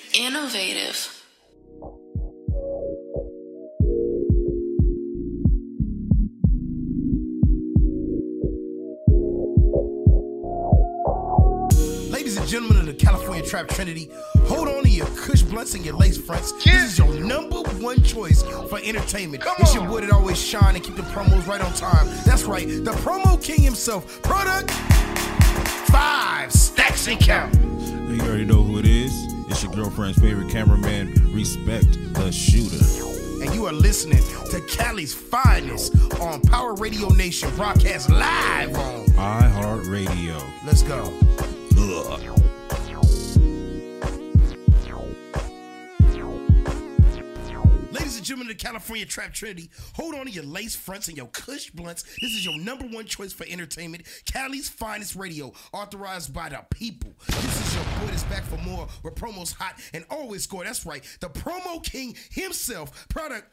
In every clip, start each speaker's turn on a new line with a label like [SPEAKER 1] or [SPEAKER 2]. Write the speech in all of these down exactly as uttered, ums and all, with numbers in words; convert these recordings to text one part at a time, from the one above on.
[SPEAKER 1] Innovative.
[SPEAKER 2] Ladies and gentlemen of the California Trap Trinity, hold on to your Kush blunts and your lace fronts. This is your number one choice for entertainment. Come it's on. Your boy that always shine and keep the promos right on time. That's right, the promo king himself, Product Five Stacks and Count.
[SPEAKER 3] You already know who it is. It's your girlfriend's favorite cameraman, Respect the Shooter.
[SPEAKER 2] And you are listening to Cali's finest on Power Radio Nation, broadcast live on
[SPEAKER 3] iHeartRadio.
[SPEAKER 2] Let's go. Ugh. Ladies and gentlemen of the California Trap Trinity, hold on to your lace fronts and your Kush blunts. This is your number one choice for entertainment, Cali's finest radio, authorized by the people. This is your boy that's back for more with promos hot and always score. That's right, the promo king himself, Product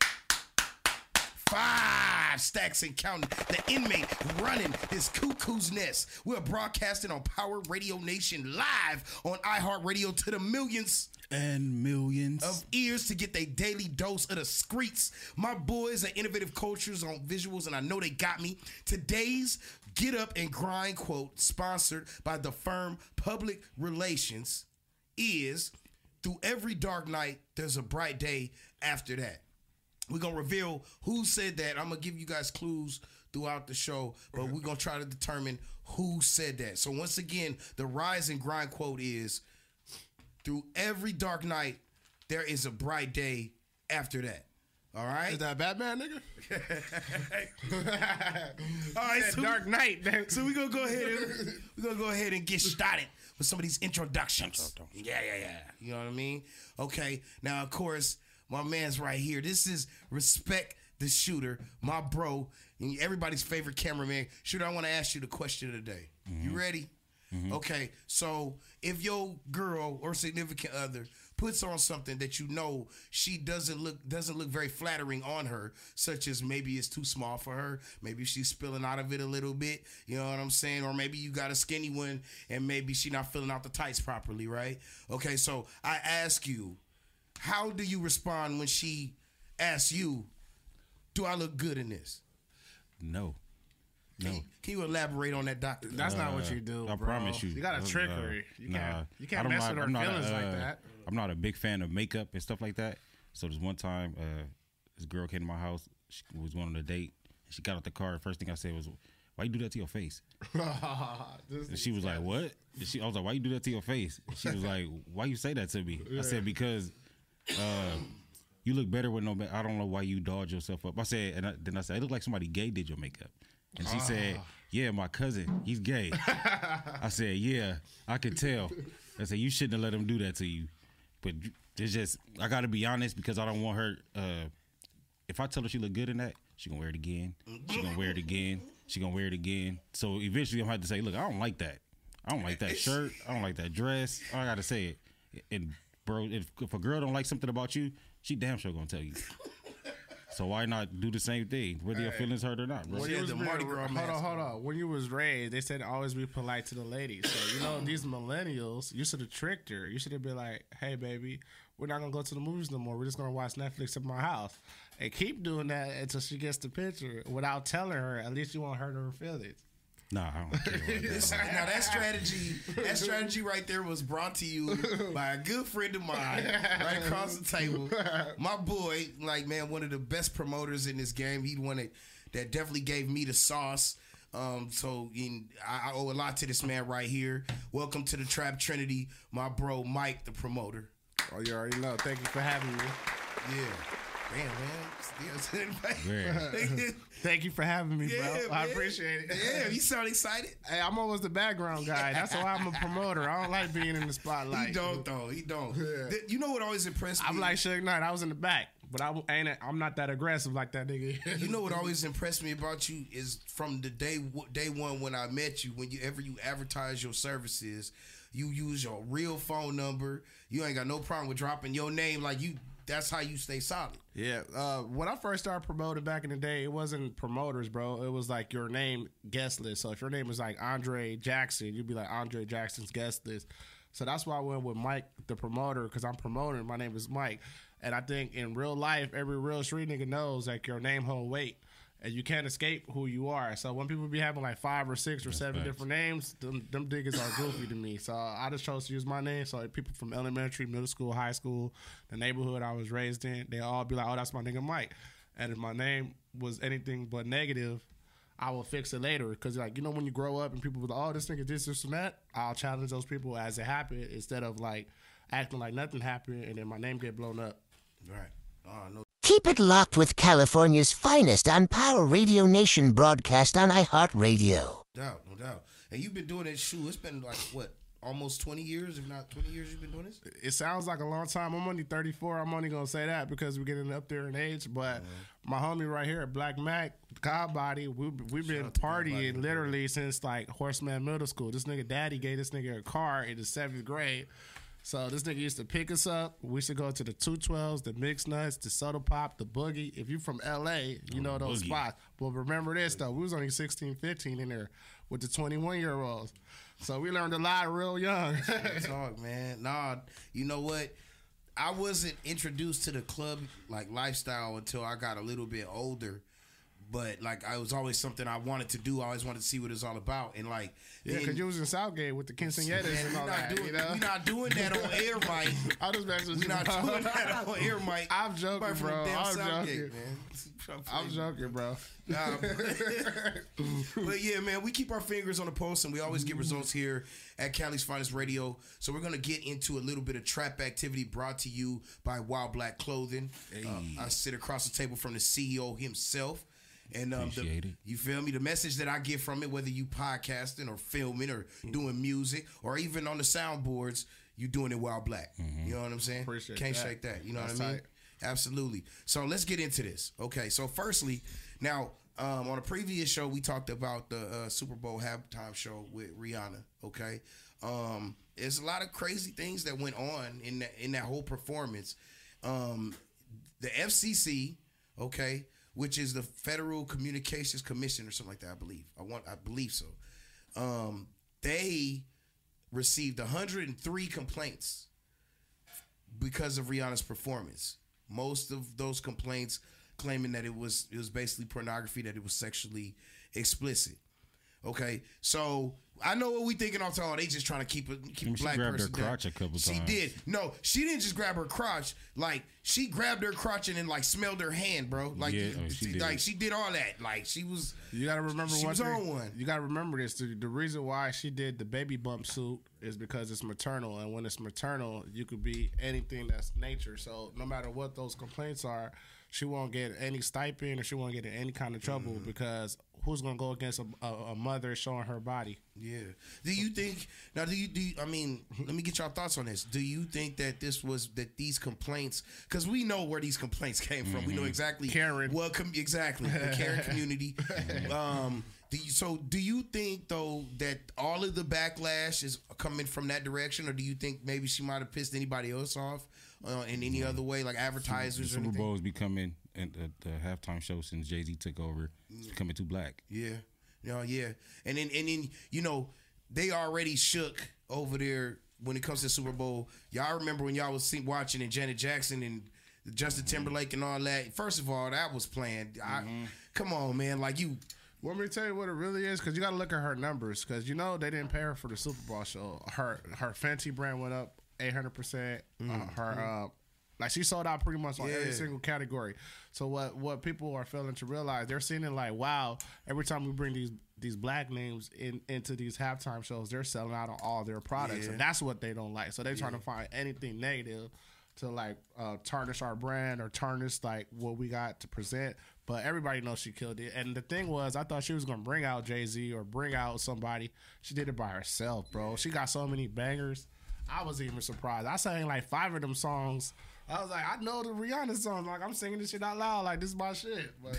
[SPEAKER 2] Five Stacks and Counting, the inmate running his cuckoo's nest. We're broadcasting on Power Radio Nation live on iHeartRadio to the millions
[SPEAKER 3] and millions
[SPEAKER 2] of ears to get their daily dose of the streets. My boys are Innovative Cultures on visuals, and I know they got me. Today's Get Up and Grind quote, sponsored by the firm Public Relations, is through every dark night, there's a bright day after that. We're going to reveal who said that. I'm going to give you guys clues throughout the show, but we're going to try to determine who said that. So once again, the Rise and Grind quote is, through every dark night, there is a bright day after that. All right?
[SPEAKER 4] Is that Batman, nigga?
[SPEAKER 2] All right, so
[SPEAKER 4] Dark Knight.
[SPEAKER 2] So we're going to go ahead and we're going to go ahead and get started with some of these introductions. Yeah, yeah, yeah. You know what I mean? Okay. Now, of course, my man's right here. This is Respect the Shooter, my bro, and everybody's favorite cameraman. Shooter, I want to ask you the question of the day. Mm-hmm. You ready? Mm-hmm. Okay, so if your girl or significant other puts on something that you know she doesn't look doesn't look very flattering on her, such as maybe it's too small for her, maybe she's spilling out of it a little bit, you know what I'm saying? Or maybe you got a skinny one and maybe she not filling out the tights properly, right? Okay, so I ask you, how do you respond when she asks you, do I look good in this?
[SPEAKER 3] No. No.
[SPEAKER 2] Can, can you elaborate on that, doctor?
[SPEAKER 4] That's
[SPEAKER 3] uh,
[SPEAKER 4] not what you do,
[SPEAKER 3] I
[SPEAKER 4] bro.
[SPEAKER 3] promise you.
[SPEAKER 4] You got a
[SPEAKER 3] uh,
[SPEAKER 4] trickery. You
[SPEAKER 3] nah,
[SPEAKER 4] can't, you can't
[SPEAKER 3] I don't
[SPEAKER 4] mess
[SPEAKER 3] like,
[SPEAKER 4] with her
[SPEAKER 3] I'm not
[SPEAKER 4] feelings
[SPEAKER 3] a, uh,
[SPEAKER 4] like that.
[SPEAKER 3] I'm not a big fan of makeup and stuff like that. So there's one time, uh, this girl came to my house. She was going on a date. She got out the car. The first thing I said was, why you do that to your face? And she was like, what? And she, I was like, why you do that to your face? And she was like, why you say that to me? Yeah. I said, because uh, you look better with no makeup. I don't know why you dodge yourself up. I said, and I, then I said, it looked like somebody gay did your makeup. And she oh. said, yeah, my cousin, he's gay. I said, yeah, I could tell. I said, you shouldn't have let him do that to you. But it's just, I got to be honest because I don't want her, uh, if I tell her she look good in that, she going to wear it again. She going to wear it again. She going to wear it again. So eventually I'm going to have to say, look, I don't like that. I don't like that shirt. I don't like that dress. I got to say it. And, bro, if, if a girl don't like something about you, she damn sure going to tell you. So why not do the same thing, whether hey. your feelings hurt or not, bro?
[SPEAKER 4] When you was being, hold on, hold on. When you was raised, they said always be polite to the ladies. So, you know, these millennials, you should have tricked her. You should have been like, hey, baby, we're not going to go to the movies no more. We're just going to watch Netflix at my house. And keep doing that until she gets the picture without telling her. At least you won't hurt her feelings.
[SPEAKER 3] Nah, I don't care about that.
[SPEAKER 2] Now that strategy, that strategy right there was brought to you by a good friend of mine, right across the table. My boy, like man, one of the best promoters in this game. He wanted that definitely gave me the sauce. Um, so in, I, I owe a lot to this man right here. Welcome to the Trap Trinity, my bro Mike, the promoter.
[SPEAKER 4] Oh, you already know. Thank you for having me.
[SPEAKER 2] Yeah. Damn,
[SPEAKER 4] man. Thank you for having me, yeah, bro. I appreciate it.
[SPEAKER 2] Yeah, you sound excited.
[SPEAKER 4] Hey, I'm always the background guy. That's why I'm a promoter. I don't like being in the spotlight.
[SPEAKER 2] He don't, though. He don't. Yeah. You know what always impressed me?
[SPEAKER 4] I'm like Suge Knight. I was in the back, but I ain't. I'm not that aggressive like that nigga.
[SPEAKER 2] You know what always impressed me about you is from the day day one when I met you, when you ever you advertise your services, you use your real phone number. You ain't got no problem with dropping your name like you. That's how you stay solid.
[SPEAKER 4] Yeah. Uh, when I first started promoting back in the day, it wasn't promoters, bro. It was like your name guest list. So if your name was like Andre Jackson, you'd be like Andre Jackson's guest list. So that's why I went with Mike, the promoter, because I'm promoting. My name is Mike. And I think in real life, every real street nigga knows like your name hold weight. And you can't escape who you are. So when people be having like five or six or That's seven facts. different names, them, them niggas are goofy to me. So I just chose to use my name. So like people from elementary, middle school, high school, the neighborhood I was raised in, they all be like, oh, that's my nigga Mike. And if my name was anything but negative, I will fix it later. Because, like, you know, when you grow up and people be like, oh, this nigga this, this, and that, I'll challenge those people as it happened instead of, like, acting like nothing happened and then my name get blown up.
[SPEAKER 2] Right. Oh, no.
[SPEAKER 1] Keep it locked with California's finest on Power Radio Nation broadcast on iHeartRadio.
[SPEAKER 2] No doubt, no doubt. And you've been doing that shoe. It's been like, what, almost twenty years, if not twenty years you've been doing this?
[SPEAKER 4] It sounds like a long time. I'm only thirty-four. I'm only going to say that because we're getting up there in age. But mm-hmm. my homie right here, Black Mac, Godbody, we, we've been partying literally since like Horseman Middle School. This nigga daddy gave this nigga a car in the seventh grade. So this nigga used to pick us up. We used to go to the two twelves, the Mixed Nuts, the Soda Pop, the Boogie. If you from L A, you know those Boogie. spots. But remember this, though. We was only sixteen, fifteen in there with the twenty-one-year-olds. So we learned a lot real young.
[SPEAKER 2] Talk, man. Nah, you know what? I wasn't introduced to the club like lifestyle until I got a little bit older. But like, I was always something I wanted to do. I always wanted to see what it's all about. And like,
[SPEAKER 4] yeah, because you was in Southgate with the Quinceañeras and all that.
[SPEAKER 2] Doing,
[SPEAKER 4] you know?
[SPEAKER 2] We're not doing that on air, Mike.
[SPEAKER 4] I just messing with
[SPEAKER 2] We're not doing that on air, Mike.
[SPEAKER 4] I'm joking, bro. I'm joking, man. I'm joking, bro.
[SPEAKER 2] Nah, but yeah, man, we keep our fingers on the pulse, and we always get results here at Cali's Finest Radio. So we're gonna get into a little bit of trap activity brought to you by Wild Black Clothing. Hey. Uh, I sit across the table from the C E O himself. And um, the, you feel me? The message that I get from it, whether you podcasting or filming or doing music or even on the soundboards, you doing it Wild Black. Mm-hmm. You know what I'm saying?
[SPEAKER 4] Appreciate
[SPEAKER 2] Can't
[SPEAKER 4] that.
[SPEAKER 2] shake that. You know
[SPEAKER 4] That's
[SPEAKER 2] what I mean?
[SPEAKER 4] tight.
[SPEAKER 2] Absolutely. So let's get into this. Okay. So firstly, now um, on a previous show, we talked about the uh, Super Bowl halftime show with Rihanna. Okay. Um, there's a lot of crazy things that went on in that, in that whole performance. Um, the F C C, okay, which is the Federal Communications Commission or something like that, I believe. I want, I believe so. Um, they received one hundred three complaints because of Rihanna's performance. Most of those complaints claiming that it was it was basically pornography, that it was sexually explicit. Okay, so I know what we thinking off to all. They just trying to keep a keep a black
[SPEAKER 3] she grabbed
[SPEAKER 2] person
[SPEAKER 3] her crotch
[SPEAKER 2] down.
[SPEAKER 3] a couple
[SPEAKER 2] she
[SPEAKER 3] times.
[SPEAKER 2] She did. No, she didn't just grab her crotch. Like she grabbed her crotch and then like smelled her hand, bro. Like
[SPEAKER 3] yeah, oh, she
[SPEAKER 2] she,
[SPEAKER 3] did.
[SPEAKER 2] like she did all that. Like she was.
[SPEAKER 4] You gotta remember
[SPEAKER 2] she
[SPEAKER 4] one
[SPEAKER 2] was
[SPEAKER 4] thing.
[SPEAKER 2] on one.
[SPEAKER 4] You gotta remember this. The, the reason why she did the baby bump suit is because it's maternal, and when it's maternal, you could be anything that's nature. So no matter what those complaints are, she won't get any stipend or she won't get in any kind of trouble mm. because who's gonna go against a, a, a mother showing her body?
[SPEAKER 2] Yeah. Do you think now? Do you do? You, I mean, let me get your thoughts on this. Do you think that this was that these complaints? Because we know where these complaints came from. Mm-hmm. We know exactly
[SPEAKER 4] Karen.
[SPEAKER 2] What com- exactly the Karen community. um, do you, so do you think though that all of the backlash is coming from that direction, or do you think maybe she might have pissed anybody else off uh, in any yeah. other way, like advertisers?
[SPEAKER 3] The
[SPEAKER 2] or
[SPEAKER 3] Super
[SPEAKER 2] anything?
[SPEAKER 3] Bowl is becoming at the halftime show since Jay-Z took over. It's becoming too black.
[SPEAKER 2] Yeah. No, yeah, and then and then you know they already shook over there when it comes to Super Bowl. Y'all remember when y'all was see, watching and Janet Jackson and Justin mm-hmm. Timberlake and all that. First of all, that was planned. Mm-hmm. I, come on, man, like you.
[SPEAKER 4] Want me to tell you what it really is? Because you got to look at her numbers. Because you know they didn't pay her for the Super Bowl show. Her her Fenty brand went up eight hundred percent. Uh, her uh, like she sold out pretty much on yeah. every single category. So what what people are failing to realize, they're seeing it like, wow, every time we bring these these black names in into these halftime shows, they're selling out on all their products, yeah. and that's what they don't like. So they're yeah. trying to find anything negative to like uh, tarnish our brand or tarnish like what we got to present. But everybody knows she killed it. And the thing was, I thought she was gonna bring out Jay-Z or bring out somebody. She did it by herself, bro. She got so many bangers. I was even surprised. I sang like five of them songs. I was like, I know the Rihanna songs. Like, I'm singing this shit out loud. Like, this is my shit. But,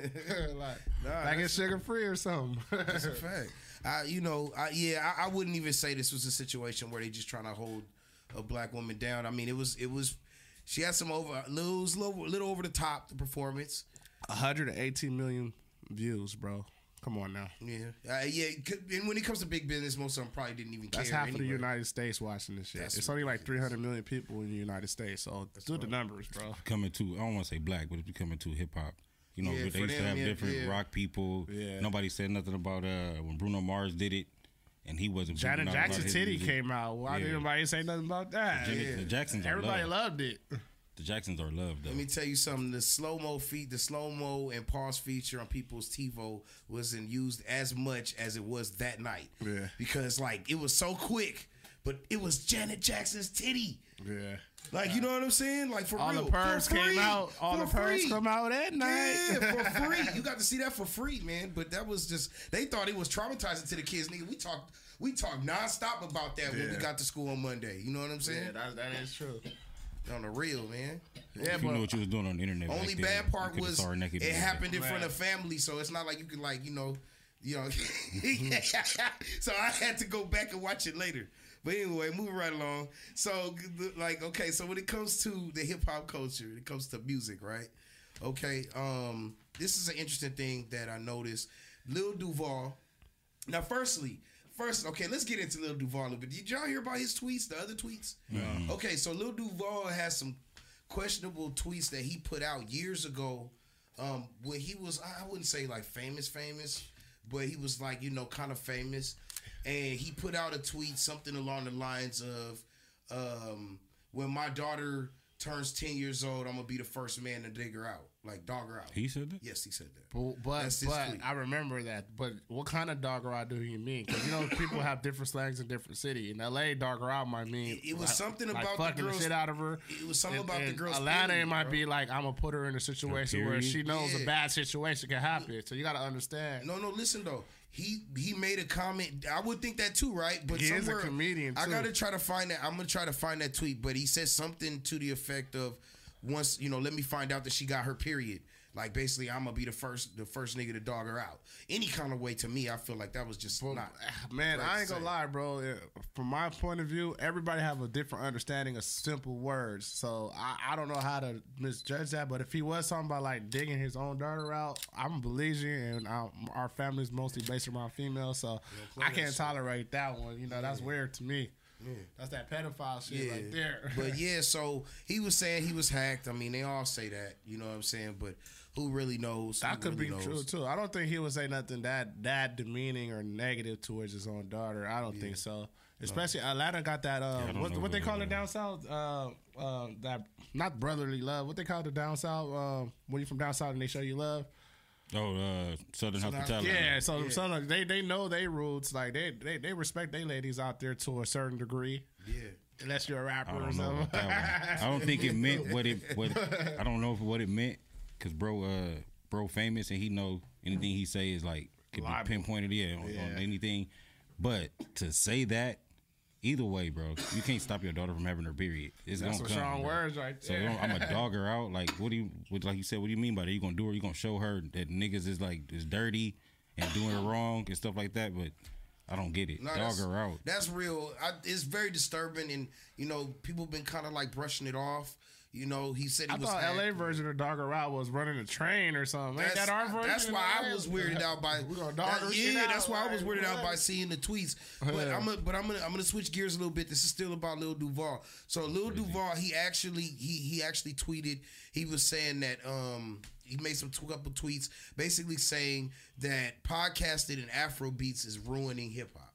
[SPEAKER 4] like, nah, like it's sugar free or something.
[SPEAKER 2] That's a fact. I, you know, I, yeah, I, I wouldn't even say this was a situation where they just trying to hold a black woman down. I mean, it was, it was, she had some over, little, little, little over the top, the performance.
[SPEAKER 4] one hundred eighteen million views, bro. Come on now.
[SPEAKER 2] Yeah, uh, yeah. And when it comes to big business, most of them probably didn't even care.
[SPEAKER 4] That's half
[SPEAKER 2] anyway.
[SPEAKER 4] of the United States watching this shit.
[SPEAKER 2] That's
[SPEAKER 4] it's only like
[SPEAKER 2] ridiculous.
[SPEAKER 4] three hundred million people in the United States, so
[SPEAKER 2] That's
[SPEAKER 4] do the
[SPEAKER 2] right.
[SPEAKER 4] numbers, bro.
[SPEAKER 3] Coming to, I don't want to say black, but it's becoming to hip hop. You know,
[SPEAKER 2] Yeah,
[SPEAKER 3] they
[SPEAKER 2] for
[SPEAKER 3] used to
[SPEAKER 2] them,
[SPEAKER 3] have
[SPEAKER 2] yeah,
[SPEAKER 3] different
[SPEAKER 2] yeah.
[SPEAKER 3] rock people.
[SPEAKER 4] Yeah.
[SPEAKER 3] Nobody said nothing about uh when Bruno Mars did it, and he wasn't.
[SPEAKER 4] Janet
[SPEAKER 3] putting out a lot
[SPEAKER 4] Jackson
[SPEAKER 3] of his
[SPEAKER 4] titty
[SPEAKER 3] music.
[SPEAKER 4] came out. Why
[SPEAKER 3] Yeah.
[SPEAKER 4] didn't anybody say nothing about that?
[SPEAKER 3] The, Janet- the Jacksons are
[SPEAKER 4] Everybody
[SPEAKER 3] loved.
[SPEAKER 4] loved it.
[SPEAKER 3] The Jacksons are loved though.
[SPEAKER 2] Let me tell you something. The slow mo feat, the slow mo and pause feature on people's TiVo wasn't used as much as it was that night.
[SPEAKER 4] Yeah.
[SPEAKER 2] Because like it was so quick, but it was Janet Jackson's titty.
[SPEAKER 4] Yeah.
[SPEAKER 2] Like you know what I'm saying? Like for
[SPEAKER 4] All
[SPEAKER 2] real,
[SPEAKER 4] the perks
[SPEAKER 2] for free,
[SPEAKER 4] came out. All
[SPEAKER 2] for
[SPEAKER 4] the perks
[SPEAKER 2] free.
[SPEAKER 4] come out at night.
[SPEAKER 2] Yeah, for free. You got to see that for free, man. But that was just they thought it was traumatizing to the kids. Nigga, we talked we talked nonstop about that when we
[SPEAKER 4] Yeah.
[SPEAKER 2] got to school on Monday. You know what I'm saying?
[SPEAKER 4] Yeah, that, that is true.
[SPEAKER 2] On the real, man.
[SPEAKER 4] Yeah,
[SPEAKER 3] if you
[SPEAKER 4] but
[SPEAKER 3] know what you was doing on the internet.
[SPEAKER 2] Only
[SPEAKER 3] back then,
[SPEAKER 2] bad part
[SPEAKER 3] you could've
[SPEAKER 2] was
[SPEAKER 3] saw her naked
[SPEAKER 2] it
[SPEAKER 3] together.
[SPEAKER 2] happened in front
[SPEAKER 4] Man.
[SPEAKER 2] of family, so it's not like you could like you know, you know. So I had to go back and watch it later. But anyway, moving right along. So like okay, so when it comes to the hip hop culture, when it comes to music, right? Okay, um, this is an interesting thing that I noticed. Lil Duval. Now, firstly. First, okay, let's get into Lil Duval a little bit. Did y'all hear about his tweets, the other tweets?
[SPEAKER 3] Mm-hmm.
[SPEAKER 2] Okay, so Lil Duval has some questionable tweets that he put out years ago um, when he was, I wouldn't say like famous, famous, but he was like, you know, kind of famous. And he put out a tweet, something along the lines of, um, when my daughter turns ten years old, I'm going to be the first man to dig her out, like dog her out.
[SPEAKER 3] He said that.
[SPEAKER 2] Yes, he said that.
[SPEAKER 4] But but,
[SPEAKER 2] That's his
[SPEAKER 4] but
[SPEAKER 2] tweet.
[SPEAKER 4] I remember that. But what kind of dogger out do you mean? Because you know people have different slangs in different city. In L A, dogger out might mean
[SPEAKER 2] It- it was
[SPEAKER 4] like-
[SPEAKER 2] something
[SPEAKER 4] like
[SPEAKER 2] about the
[SPEAKER 4] fucking
[SPEAKER 2] girl's-
[SPEAKER 4] shit out of her.
[SPEAKER 2] It was something
[SPEAKER 4] In-
[SPEAKER 2] about the
[SPEAKER 4] in
[SPEAKER 2] girl's
[SPEAKER 4] Atlanta,
[SPEAKER 2] period,
[SPEAKER 4] it might
[SPEAKER 2] bro.
[SPEAKER 4] be like I'm gonna put her in a situation where
[SPEAKER 3] period?
[SPEAKER 4] she knows
[SPEAKER 2] Yeah.
[SPEAKER 4] a bad situation can happen. So you gotta understand.
[SPEAKER 2] No, no, listen though. He he made a comment. I would think that too, right? But
[SPEAKER 4] He is a
[SPEAKER 2] somewhere
[SPEAKER 4] comedian,
[SPEAKER 2] I
[SPEAKER 4] too.
[SPEAKER 2] gotta try to find that. I'm gonna try to find that tweet. But he said something to the effect of, once you know, let me find out that she got her period. Like basically, I'm gonna be the first the first nigga to dog her out. Any kind of way to me, I feel like that was just
[SPEAKER 4] Well,
[SPEAKER 2] not.
[SPEAKER 4] man,
[SPEAKER 2] right
[SPEAKER 4] I
[SPEAKER 2] to
[SPEAKER 4] ain't gonna
[SPEAKER 2] say.
[SPEAKER 4] lie, bro. Yeah, From my point of view, everybody have a different understanding of simple words. So I, I don't know how to misjudge that. But if he was talking about like digging his own daughter out, I'm a believer, and I, our family's mostly based around females, so
[SPEAKER 2] play
[SPEAKER 4] I
[SPEAKER 2] that
[SPEAKER 4] can't
[SPEAKER 2] shit.
[SPEAKER 4] tolerate that one. You know, that's weird to me. That's that pedophile shit
[SPEAKER 2] Yeah,
[SPEAKER 4] right there.
[SPEAKER 2] but yeah, so he was saying he was hacked. I mean, they all say that, you know what I'm saying? But who really knows? Who
[SPEAKER 4] that could
[SPEAKER 2] really
[SPEAKER 4] be true
[SPEAKER 2] knows?
[SPEAKER 4] too. I don't think he would say nothing that that demeaning or negative towards his own daughter. I don't think so. Especially Atlanta got that. Uh,
[SPEAKER 3] I don't
[SPEAKER 4] what
[SPEAKER 3] know
[SPEAKER 4] what they
[SPEAKER 3] who-
[SPEAKER 4] call it down south? Uh, uh, that not brotherly love. What they call it down south? Uh, when you from down south and they show you love.
[SPEAKER 3] Oh, uh, Southern Hospitality.
[SPEAKER 4] Yeah, so so they they know they roots. Like they they, they respect they ladies out there to a certain degree.
[SPEAKER 2] Yeah.
[SPEAKER 4] Unless you're a rapper
[SPEAKER 3] I
[SPEAKER 4] or
[SPEAKER 3] don't know
[SPEAKER 4] something.
[SPEAKER 3] about that one. I don't think it meant what it. What I don't know if what it meant because bro, uh, bro, famous and he know anything he say is like could
[SPEAKER 4] Liable.
[SPEAKER 3] be pinpointed, yeah, on,
[SPEAKER 4] Yeah.
[SPEAKER 3] on anything. But to say that, either way, bro, you can't stop your daughter from having her period. It's
[SPEAKER 4] That's
[SPEAKER 3] gonna
[SPEAKER 4] some
[SPEAKER 3] come.
[SPEAKER 4] strong
[SPEAKER 3] bro.
[SPEAKER 4] words right
[SPEAKER 3] So
[SPEAKER 4] there.
[SPEAKER 3] I'm a dog her out. Like, what do you? What, like you said, what do you mean by that? You gonna do her? You gonna show her that niggas is like is dirty and doing it wrong and stuff like that? But I don't get it.
[SPEAKER 2] No,
[SPEAKER 3] dog
[SPEAKER 2] that's-
[SPEAKER 3] her out.
[SPEAKER 2] That's real. I, it's very disturbing, and you know, people been kind of like brushing it off. You know, he said he
[SPEAKER 4] I
[SPEAKER 2] was.
[SPEAKER 4] thought
[SPEAKER 2] hacked.
[SPEAKER 4] L A version of Dogger Route was running a train or something. Ain't
[SPEAKER 2] That's,
[SPEAKER 4] that our version?
[SPEAKER 2] that's
[SPEAKER 4] in
[SPEAKER 2] why
[SPEAKER 4] L A?
[SPEAKER 2] I was weirded out by.
[SPEAKER 4] We gonna dog
[SPEAKER 2] that-
[SPEAKER 4] her
[SPEAKER 2] yeah,
[SPEAKER 4] shit
[SPEAKER 2] that's
[SPEAKER 4] out,
[SPEAKER 2] why I was
[SPEAKER 4] like,
[SPEAKER 2] weirded out
[SPEAKER 4] what?
[SPEAKER 2] by seeing the tweets. But
[SPEAKER 4] Yeah.
[SPEAKER 2] I'm, a, but I'm gonna, I'm gonna switch gears a little bit. This is still about Lil Duval. So Lil Duval, he actually, he, he actually tweeted. He was saying that, um, he made some two couple tweets, basically saying that podcasting and Afro beats is ruining hip hop.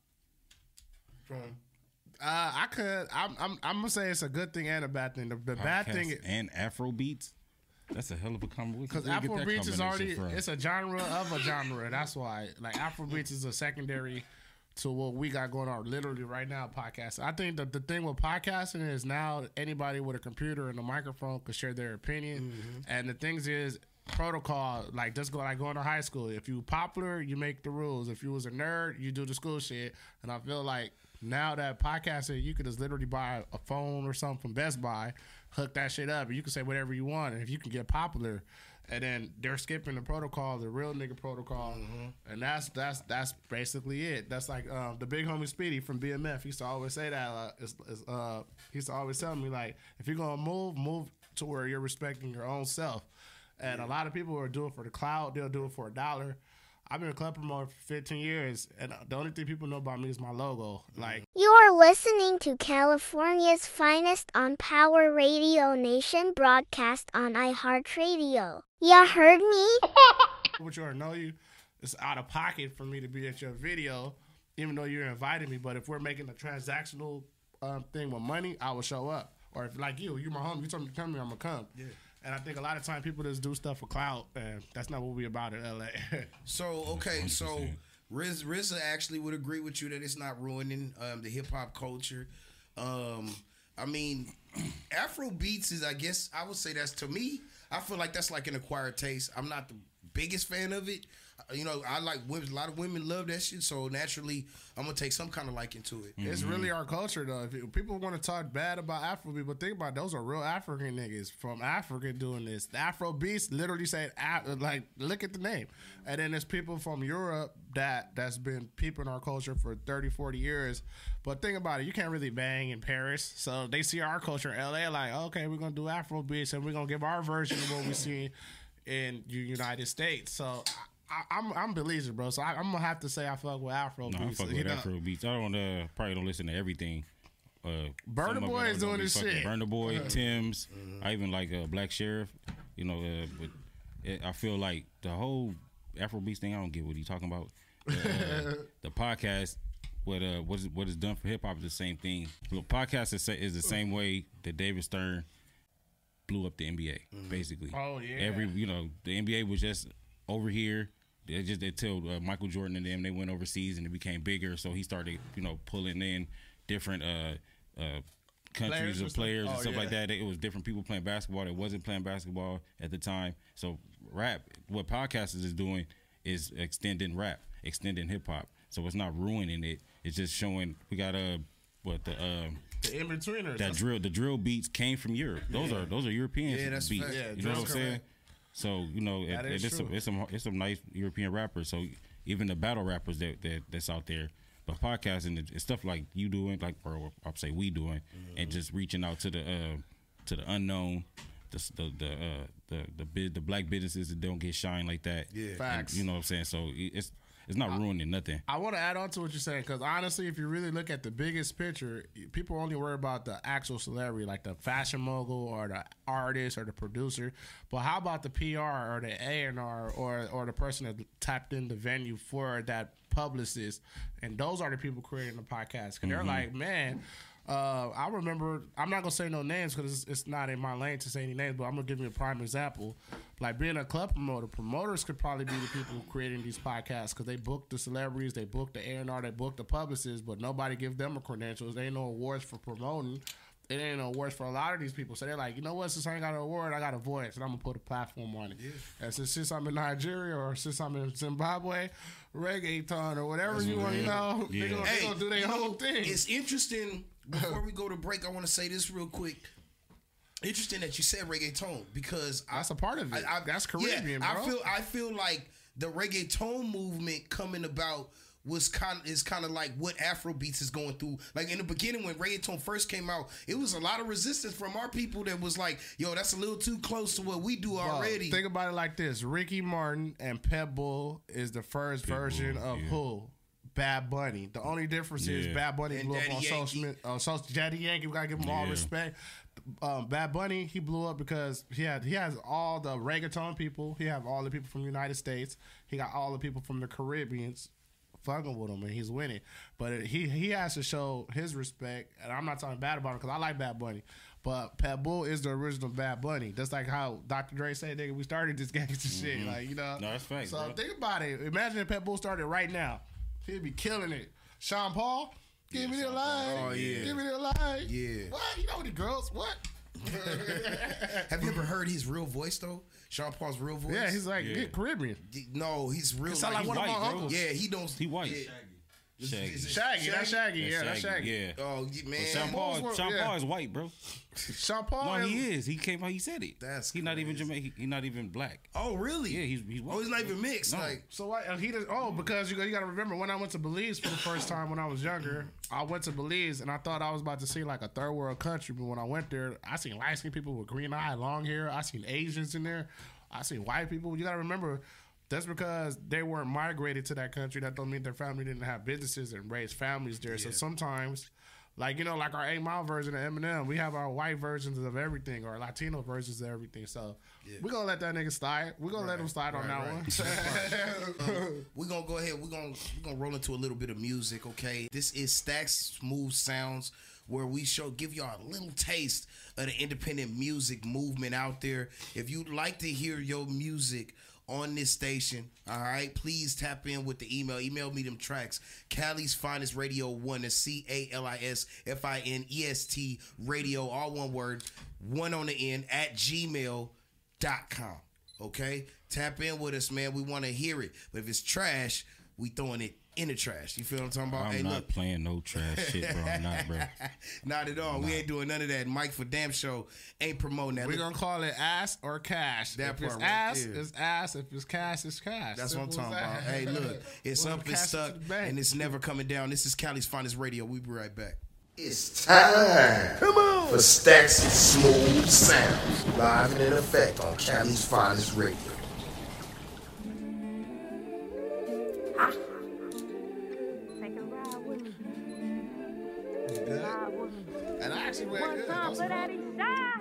[SPEAKER 2] From
[SPEAKER 4] Uh, I could. I'm, I'm. I'm gonna say it's a good thing and a bad thing. The, the bad thing
[SPEAKER 3] Podcast and Afro beats. That's a hell of a combination.
[SPEAKER 4] because Afro beats is already it's a genre of a genre. That's why like Afro beats is a secondary to what we got going on literally right now. Podcasting. I think that the thing with podcasting is now anybody with a computer and a microphone can share their opinion. And the things is protocol like just go like going to high school. If you popular, you make the rules. If you was a nerd, you do the school shit. And I feel like now that podcasting, you could just literally buy a phone or something from Best Buy, hook that shit up, and you can say whatever you want. And if you can get popular, and then they're skipping the protocol, the real nigga protocol, and that's that's that's basically it. That's like um, the big homie Speedy from B M F. He used to always say that. Uh, it's, it's, uh, he used to always tell me like, if you're gonna move, move to where you're respecting your own self. And a lot of people are doing it for the cloud. They'll do it for a dollar. I've been a club promoter for fifteen years, and the only thing people know about me is my logo. Like,
[SPEAKER 5] You're listening to California's finest on Power Radio Nation, broadcast on iHeartRadio. Ya heard me?
[SPEAKER 4] what you already know you, it's out of pocket for me to be at your video, even though you're inviting me. But if we're making a transactional um, thing with money, I will show up. Or if, like you, you're my homie, you told me to come here, I'm going to come. Yeah. And I think a lot of time people just do stuff for clout, and that's not what we about in L A.
[SPEAKER 2] So, okay, so Riz, R Z A actually would agree with you that it's not ruining um, the hip-hop culture. Um, I mean, Afro beats is, I guess, I would say that's, to me, I feel like that's like an acquired taste. I'm not the biggest fan of it. You know, I like women. A lot of women love that shit, so naturally, I'm gonna take some kind of liking to it.
[SPEAKER 4] It's mm-hmm. really our culture, though. If it, people want to talk bad about Afro beats, but think about it, those are real African niggas from Africa doing this. The Afro beats literally say, like, look at the name. And then there's people from Europe that that's been peeping our culture for thirty, forty years. But think about it, you can't really bang in Paris, so they see our culture in L A, like, okay, we're gonna do Afro beats, and we're gonna give our version of what we see in the United States. So. I, I'm I'm Belize, bro. So I, I'm gonna have to say I fuck with Afro
[SPEAKER 3] no,
[SPEAKER 4] beats.
[SPEAKER 3] I fuck with Afro beats. I don't uh, probably don't listen to everything. Uh,
[SPEAKER 4] Burna Boy is doing this shit.
[SPEAKER 3] Burna Boy, Tim's. Mm-hmm. I even like uh, Black Sheriff. You know, uh, but it, I feel like the whole Afro beats thing. I don't get what he's talking about. Uh, the podcast, what uh, what is what is done for hip hop is the same thing. The podcast is is the same way that David Stern blew up the N B A. Mm-hmm. Basically,
[SPEAKER 4] oh yeah.
[SPEAKER 3] Every you know the N B A was just over here. They just until uh, Michael Jordan and them, they went overseas and it became bigger. So he started, you know, pulling in different uh, uh, countries
[SPEAKER 4] players
[SPEAKER 3] or players
[SPEAKER 4] oh,
[SPEAKER 3] and stuff
[SPEAKER 4] yeah.
[SPEAKER 3] like that. It was different people playing basketball that wasn't playing basketball at the time. So rap, what podcasters is doing is extending rap, extending hip hop. So it's not ruining it. It's just showing we got a uh, what the um,
[SPEAKER 4] the in betweeners.
[SPEAKER 3] That drill, the drill beats came from Europe. Those yeah. are those are European
[SPEAKER 2] yeah, that's
[SPEAKER 3] beats.
[SPEAKER 2] fact.
[SPEAKER 3] Yeah, you know what I'm
[SPEAKER 2] correct.
[SPEAKER 3] saying? So you know, it, it, it's, some, it's some it's some nice European rappers. So even the battle rappers that, that that's out there, but podcasting and stuff like you doing, like or I'll say we doing, mm-hmm. and just reaching out to the uh, to the unknown, the the the uh, the the, bid, the black businesses that don't get shine like that.
[SPEAKER 2] Yeah,
[SPEAKER 4] facts.
[SPEAKER 3] And, you know what I'm saying? So it's. It's not ruining nothing.
[SPEAKER 4] I want to add on to what you're saying because honestly, if you really look at the biggest picture, people only worry about the actual celebrity, like the fashion mogul or the artist or the producer. But how about the P R or the A and R or or the person that tapped in the venue for that publicist? And those are the people creating the podcast because mm-hmm. they're like, man. Uh, I remember, I'm not going to say no names because it's, it's not in my lane to say any names, but I'm going to give you a prime example. Like being a club promoter, promoters could probably be the people creating these podcasts because they book the celebrities, they book the A and R, they book the publicists, but nobody give them a credentials. There ain't no awards for promoting. It ain't no awards for a lot of these people. So they're like, you know what, since I ain't got an award, I got a voice, and I'm going to put a platform on it. Yeah. And since, since I'm in Nigeria or since I'm in Zimbabwe, reggaeton or whatever That's you want, you know, yeah. they're going hey, to do their own thing.
[SPEAKER 2] It's interesting. Before we go to break, I want to say this real quick. Interesting that you said reggaeton because
[SPEAKER 4] that's a part of it. I, I, that's Caribbean,
[SPEAKER 2] yeah,
[SPEAKER 4] bro.
[SPEAKER 2] I feel I feel like the reggaeton movement coming about was kind is kind of like what Afrobeats is going through. Like in the beginning when reggaeton first came out, it was a lot of resistance from our people that was like, yo, that's a little too close to what we do already.
[SPEAKER 4] Bro, think about it like this. Ricky Martin and Pitbull is the first Pitbull, version of yeah. who? Bad Bunny. The only difference yeah. is Bad Bunny
[SPEAKER 2] and
[SPEAKER 4] blew
[SPEAKER 2] Daddy
[SPEAKER 4] up on social, on social. Daddy Yankee, we gotta give him yeah. all respect. Um, Bad Bunny, he blew up because he had he has all the reggaeton people. He have all the people from the United States. He got all the people from the Caribbeans fucking with him, and he's winning. But it, he he has to show his respect. And I'm not talking bad about him because I like Bad Bunny. But Pitbull is the original Bad Bunny. That's like how Doctor Dre said, nigga, we started this gangster mm-hmm. shit. Like, you know.
[SPEAKER 3] No, that's facts,
[SPEAKER 4] So
[SPEAKER 3] bro.
[SPEAKER 4] think about it. Imagine if Pitbull started right now. He'd be killing it. Sean Paul, give yeah, me the line.
[SPEAKER 2] Oh, yeah.
[SPEAKER 4] Give me the line.
[SPEAKER 2] Yeah.
[SPEAKER 4] What? You know the girls? What?
[SPEAKER 2] Have you ever heard his real voice, though? Sean Paul's real voice?
[SPEAKER 4] Yeah, he's like yeah. Caribbean.
[SPEAKER 2] No, he's real.
[SPEAKER 4] It sound like, like one
[SPEAKER 3] white,
[SPEAKER 4] of my uncles.
[SPEAKER 2] Yeah, he don't.
[SPEAKER 3] He white.
[SPEAKER 2] Yeah.
[SPEAKER 3] Shaggy.
[SPEAKER 2] Shaggy.
[SPEAKER 4] Shaggy, that's Shaggy. Yeah, that's Shaggy.
[SPEAKER 3] Yeah.
[SPEAKER 2] Oh, man.
[SPEAKER 3] Sean Paul, Sean
[SPEAKER 4] yeah.
[SPEAKER 3] Paul is white, bro.
[SPEAKER 4] Sean Paul.
[SPEAKER 3] No, he is. He came out. He said it.
[SPEAKER 2] That's
[SPEAKER 3] he's not even Jamaican. He's not even black.
[SPEAKER 2] Oh, really?
[SPEAKER 3] Yeah, he's he's white.
[SPEAKER 2] Oh, he's not even mixed.
[SPEAKER 3] No.
[SPEAKER 2] Like
[SPEAKER 4] so, what? He does. Oh, because you got you got to remember when I went to Belize for the first time when I was younger. I went to Belize and I thought I was about to see like a third world country, but when I went there, I seen light skinned people with green eye, long hair. I seen Asians in there. I seen white people. You got to remember. That's because they weren't migrated to that country. That don't mean their family didn't have businesses and raise families there. Yeah. So sometimes, like, you know, like our eight Mile version of Eminem, we have our white versions of everything, or Latino versions of everything. So yeah. we're going to let that nigga slide. We're going right. to let him slide right, on that right.
[SPEAKER 2] one. um, we're going to go ahead. We're going we're gonna roll into a little bit of music, okay? This is Stacks Smooth Sounds, where we show give y'all a little taste of the independent music movement out there. If you'd like to hear your music on this station, all right, please tap in with the email. Email me them tracks. Cali's Finest Radio one, that's C A L I S F I N E S T Radio, all one word, one on the end, at gmail dot com. Okay? Tap in with us, man. We want to hear it. But if it's trash, we throwing it in the trash. You feel what I'm talking about?
[SPEAKER 3] I'm
[SPEAKER 2] hey,
[SPEAKER 3] not
[SPEAKER 2] look.
[SPEAKER 3] playing no trash shit, bro. I'm not, bro.
[SPEAKER 2] Not at all.
[SPEAKER 3] Not.
[SPEAKER 2] We ain't doing none of that. Mike for Damn Show ain't promoting that.
[SPEAKER 4] We're going to call it ass or cash.
[SPEAKER 2] That
[SPEAKER 4] if it's
[SPEAKER 2] part
[SPEAKER 4] ass,
[SPEAKER 2] right there.
[SPEAKER 4] it's ass. If it's cash, it's cash.
[SPEAKER 2] That's
[SPEAKER 4] Simple
[SPEAKER 2] what I'm talking about. Hey, look. It's up, it's stuck, and it's never coming down. This is Cali's Finest Radio. We'll be right back. It's time Come on. for Stacks Smooth Sounds, live and in effect on Cali's Finest Radio.
[SPEAKER 4] And I actually went
[SPEAKER 6] One
[SPEAKER 4] good.
[SPEAKER 6] time for that east side.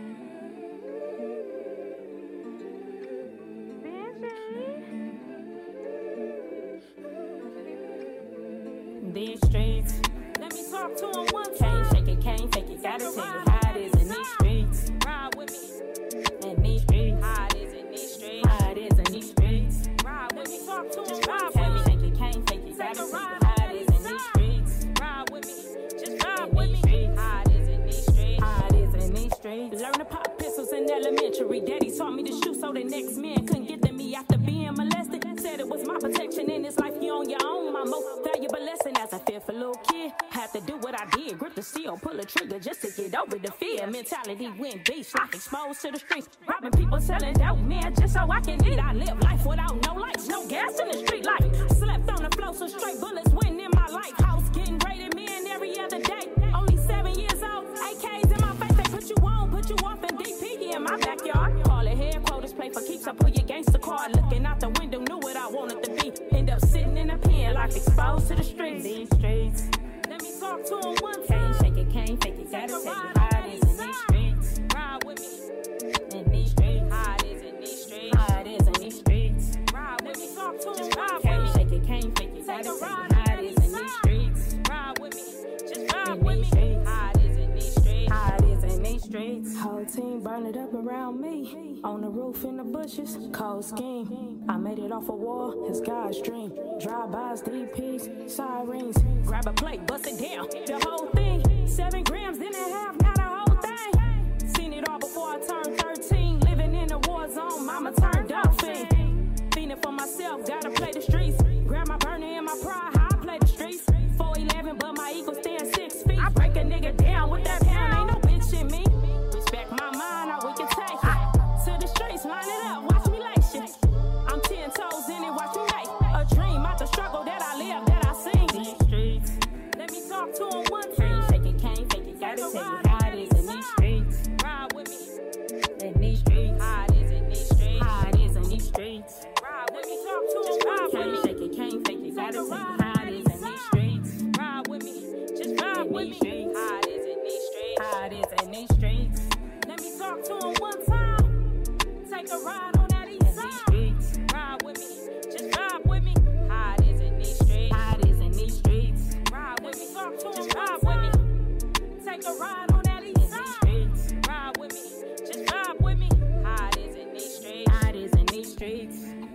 [SPEAKER 6] These streets, let me talk to him one time. Can't shake it, can't fake it. Gotta tell you how it is in these streets. Ride with me. In these streets. How it is in these streets. How it is in these streets. Ride with me. Talk to him. Can't shake it, can't fake it. Gotta tell you how it is in these streets. Ride with me. Just ride with me. How it is in these streets. How it is in these streets. Learn to pop pistols in elementary. Daddy taught me to shoot so the next man couldn't get to me after being molested. Said it was my protection in this life. You on your own. My most valuable lesson as a fearful little kid. Had to do what I did. Grip the seal, pull a trigger just to get over the fear. Mentality went beast, life exposed to the streets. Robbing people, selling dope, man, just so I can eat. I live life without no lights, no gas in the street life. Slept on the floor, so straight bullets went in my life. House getting raided, man, every other day. Only seven years old, A Ks in my face. They put you on, put you off, and D P in my backyard. Call it headquarters, play for keeps. I pull your gangster card. Looking out the window, knew what I wanted to be. End up sitting in a pen, life exposed to the streets. These streets. Let me talk to him one time. Can't shake it, can't fake it. Gotta tell you how it is in these streets. Ride with me. In these streets. How it is in these streets. How it is in these streets. Ride with me. Talk to him. Can't shake it, can't fake it. Gotta tell you how it is in these streets. Ride with me. Just ride with me. How it is in these streets. How it is in these streets. Whole team burn it up around me. On the roof in the bushes. Cold scheme. I made it off a wall. It's God's dream. Drive-bys, D Ps, sirens. Grab a plate, bust it down. The whole thing. Seven grams, then a half, not a whole thing. Seen it all before I turned thirteen. Living in a war zone, mama turned dolphin. Fiending for myself, gotta play the streets. Grab my burner and my pride, how I play the streets. four eleven, but my ego stand six feet. I break a nigga down with that pound, ain't no bitch in me. Respect my mind, or we can take it. To the streets, line it up, watch me lace it. I'm ten toes in it, watch me make a dream out the struggle that I live, that I sing. These streets, let me talk to him one time. Can't shake it, can't fake it, gotta tell you how it is in these streets. Ride with me. In these streets. How it is in these streets. How it is in these streets. Ride with me. Talk to him. Can't shake it, can't fake it, gotta tell you how it is in these streets. Ride with me. Just ride with me. How it is in these streets. How it is in these streets. Let me talk to him one time. Take a ride on that east side. Ride with me. Just ride with me. How it is in these streets. How it is in these streets. Ride with me. Talk to him. Ride with me. Take a ride on that east side. Ride with me. Just ride with me. How it is in these streets. How it is in these streets.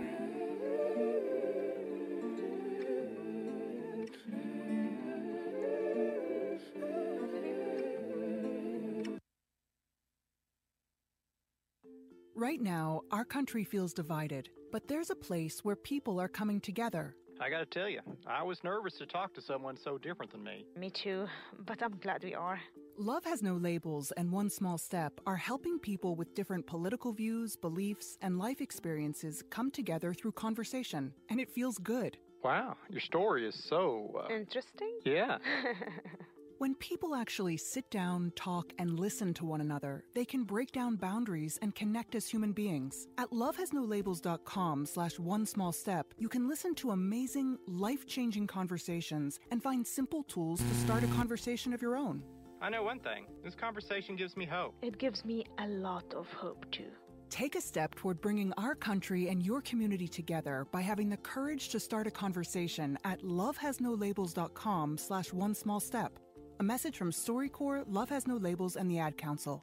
[SPEAKER 7] Right now, our country feels divided, but there's a place where people are coming together.
[SPEAKER 8] I gotta tell you, I was nervous to talk to someone so different than me.
[SPEAKER 6] Me too, but I'm glad we are.
[SPEAKER 7] Love Has No Labels and One Small Step are helping people with different political views, beliefs, and life experiences come together through conversation, and it feels good.
[SPEAKER 8] Wow, your story is so... Uh,
[SPEAKER 6] Interesting?
[SPEAKER 8] yeah.
[SPEAKER 7] When people actually sit down, talk, and listen to one another, they can break down boundaries and connect as human beings. At lovehasnolabels.com slash one small step, you can listen to amazing, life-changing conversations and find simple tools to start a conversation of your own.
[SPEAKER 8] I know one thing. This conversation gives me hope.
[SPEAKER 9] It gives me a lot of hope, too.
[SPEAKER 7] Take a step toward bringing our country and your community together by having the courage to start a conversation at lovehasnolabels.com slash one small step. A message from StoryCorps, Love Has No Labels, and the Ad Council.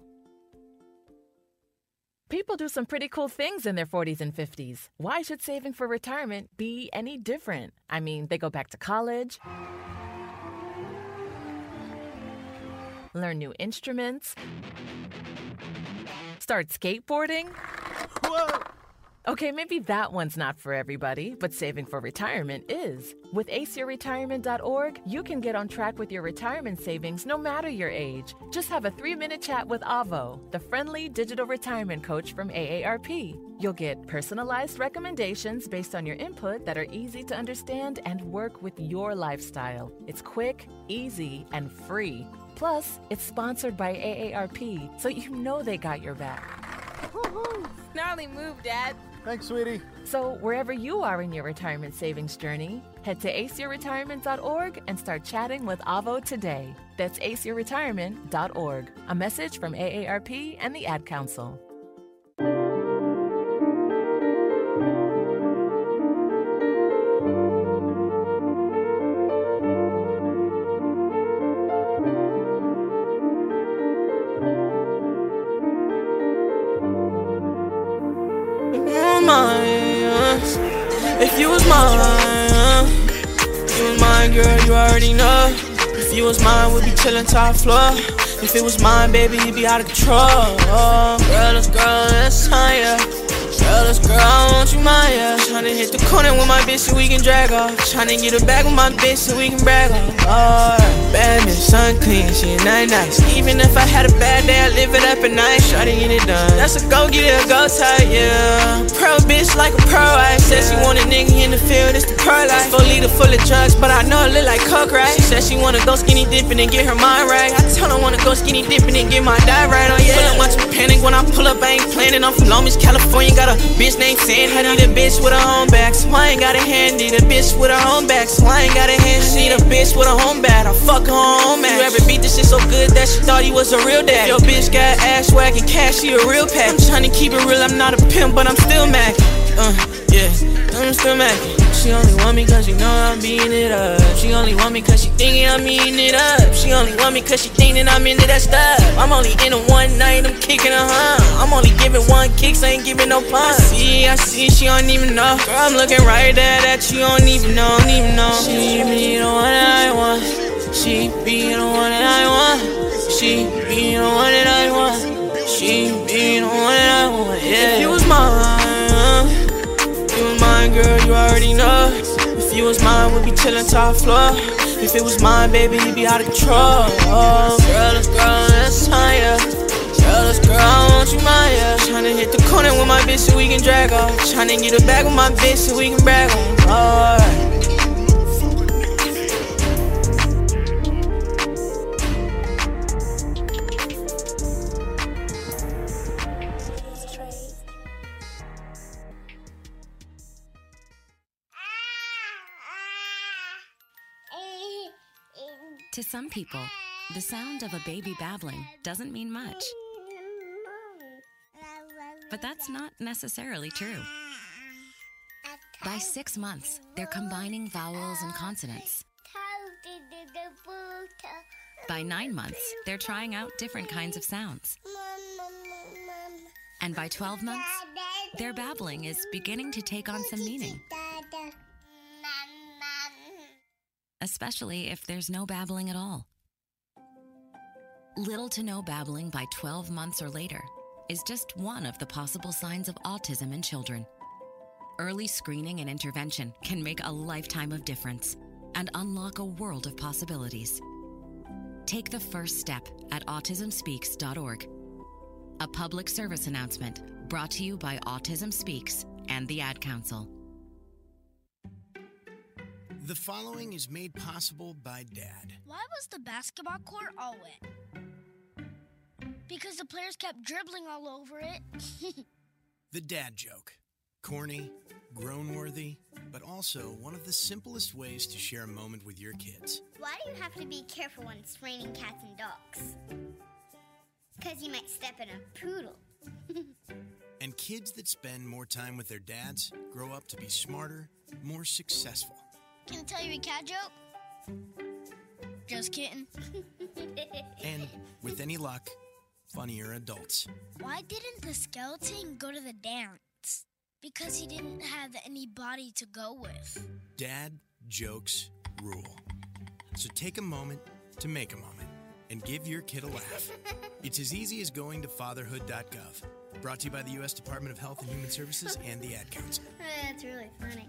[SPEAKER 10] People do some pretty cool things in their forties and fifties. Why should saving for retirement be any different? I mean, they go back to college, learn new instruments, start skateboarding. Whoa! Okay, maybe that one's not for everybody, but saving for retirement is. With ace your retirement dot org, you can get on track with your retirement savings no matter your age. Just have a three-minute chat with Avo, the friendly digital retirement coach from A A R P. You'll get personalized recommendations based on your input that are easy to understand and work with your lifestyle. It's quick, easy, and free. Plus, it's sponsored by A A R P, so you know they got your back.
[SPEAKER 6] Woohoo! Gnarly move, Dad.
[SPEAKER 11] Thanks, sweetie.
[SPEAKER 10] So wherever you are in your retirement savings journey, head to ace your retirement dot org and start chatting with Avo today. That's ace your retirement dot org. A message from A A R P and the Ad Council.
[SPEAKER 12] If you was mine, if you was mine, girl, you already know. If you was mine, we'd be chillin' top floor. If it was mine, baby, you'd be out of control. Girl, let's girl, let's higher. Girl, let's girl, I want you mine, yeah. Tryna hit the corner with my bitch so we can drag off. Tryna get her back with my bitch so we can brag off. Oh, bad bitch, sun clean, she nice, nice. Even if I had a bad day, I live it up at night. Try to get it done. That's a go, get it a go tight, yeah. Pro bitch like a pro, I said she want a nigga in the field, it's the pro life. Four liter full of drugs, but I know it look like coke, right? She said she wanna go skinny dipping and get her mind right. I tell her wanna go skinny dipping and get my diet right, oh yeah. Feeling much panic when I pull up, I ain't planning. I'm from Long Beach, California, got a bitch named Sandy. I need a bitch with a home back, so I ain't got a handy. The bitch with a home back, so I ain't got a hand. She need a bitch with a home bat, I fuck her home back. You ever beat this shit so good that she thought he was a real dad? Your bitch got ass wagging cash, she a real pack. I'm tryna keep it real, I'm not a pimp, but I'm still mackin'. Uh, yeah, I'm still mackin'. She only want me cause she know I'm beating it up. She only want me cause she thinking I'm eating it up. She only want me cause she thinking I'm into that stuff. I'm only in it one night, I'm kicking her, huh? I'm only giving one kick, so I ain't giving no punch. I see, I see, she don't even know. Girl, I'm looking right there that you don't even know, don't even know. She be the one that I want. She be the one that I want. She be the one that I want. She be the one that I want, yeah. If you was mine, if you was mine, girl, you already know. If you was mine, we'd be chillin' top floor. If it was mine, baby, you'd be out of control. Oh, girl, let's girl, let's higher. Girl, let's girl, I want you mine, yeah. Tryna hit the corner with my bitch so we can drag off. Tryna get her back with my bitch so we can brag on. Oh,
[SPEAKER 13] To some people, the sound of a baby babbling doesn't mean much. But that's not necessarily true. By six months, they're combining vowels and consonants. By nine months, they're trying out different kinds of sounds. And by twelve months, their babbling is beginning to take on some meaning. Especially if there's no babbling at all. Little to no babbling by twelve months or later is just one of the possible signs of autism in children. Early screening and intervention can make a lifetime of difference and unlock a world of possibilities. Take the first step at autism speaks dot org. A public service announcement brought to you by Autism Speaks and the Ad Council.
[SPEAKER 11] The following is made possible by Dad.
[SPEAKER 14] Why was the basketball court all wet? Because the players kept dribbling all over it.
[SPEAKER 11] The dad joke. Corny, grown-worthy, but also one of the simplest ways to share a moment with your kids.
[SPEAKER 15] Why do you have to be careful when it's raining cats and dogs? Because you might step in a poodle.
[SPEAKER 11] And kids that spend more time with their dads grow up to be smarter, more successful.
[SPEAKER 14] Can I tell you a cat joke? Just kidding.
[SPEAKER 11] And, with any luck, funnier adults.
[SPEAKER 14] Why didn't the skeleton go to the dance? Because he didn't have any body to go with.
[SPEAKER 11] Dad jokes rule. So take a moment to make a moment and give your kid a laugh. It's as easy as going to fatherhood dot gov. Brought to you by the U S Department of Health and Human Services and the Ad Council.
[SPEAKER 15] That's really funny.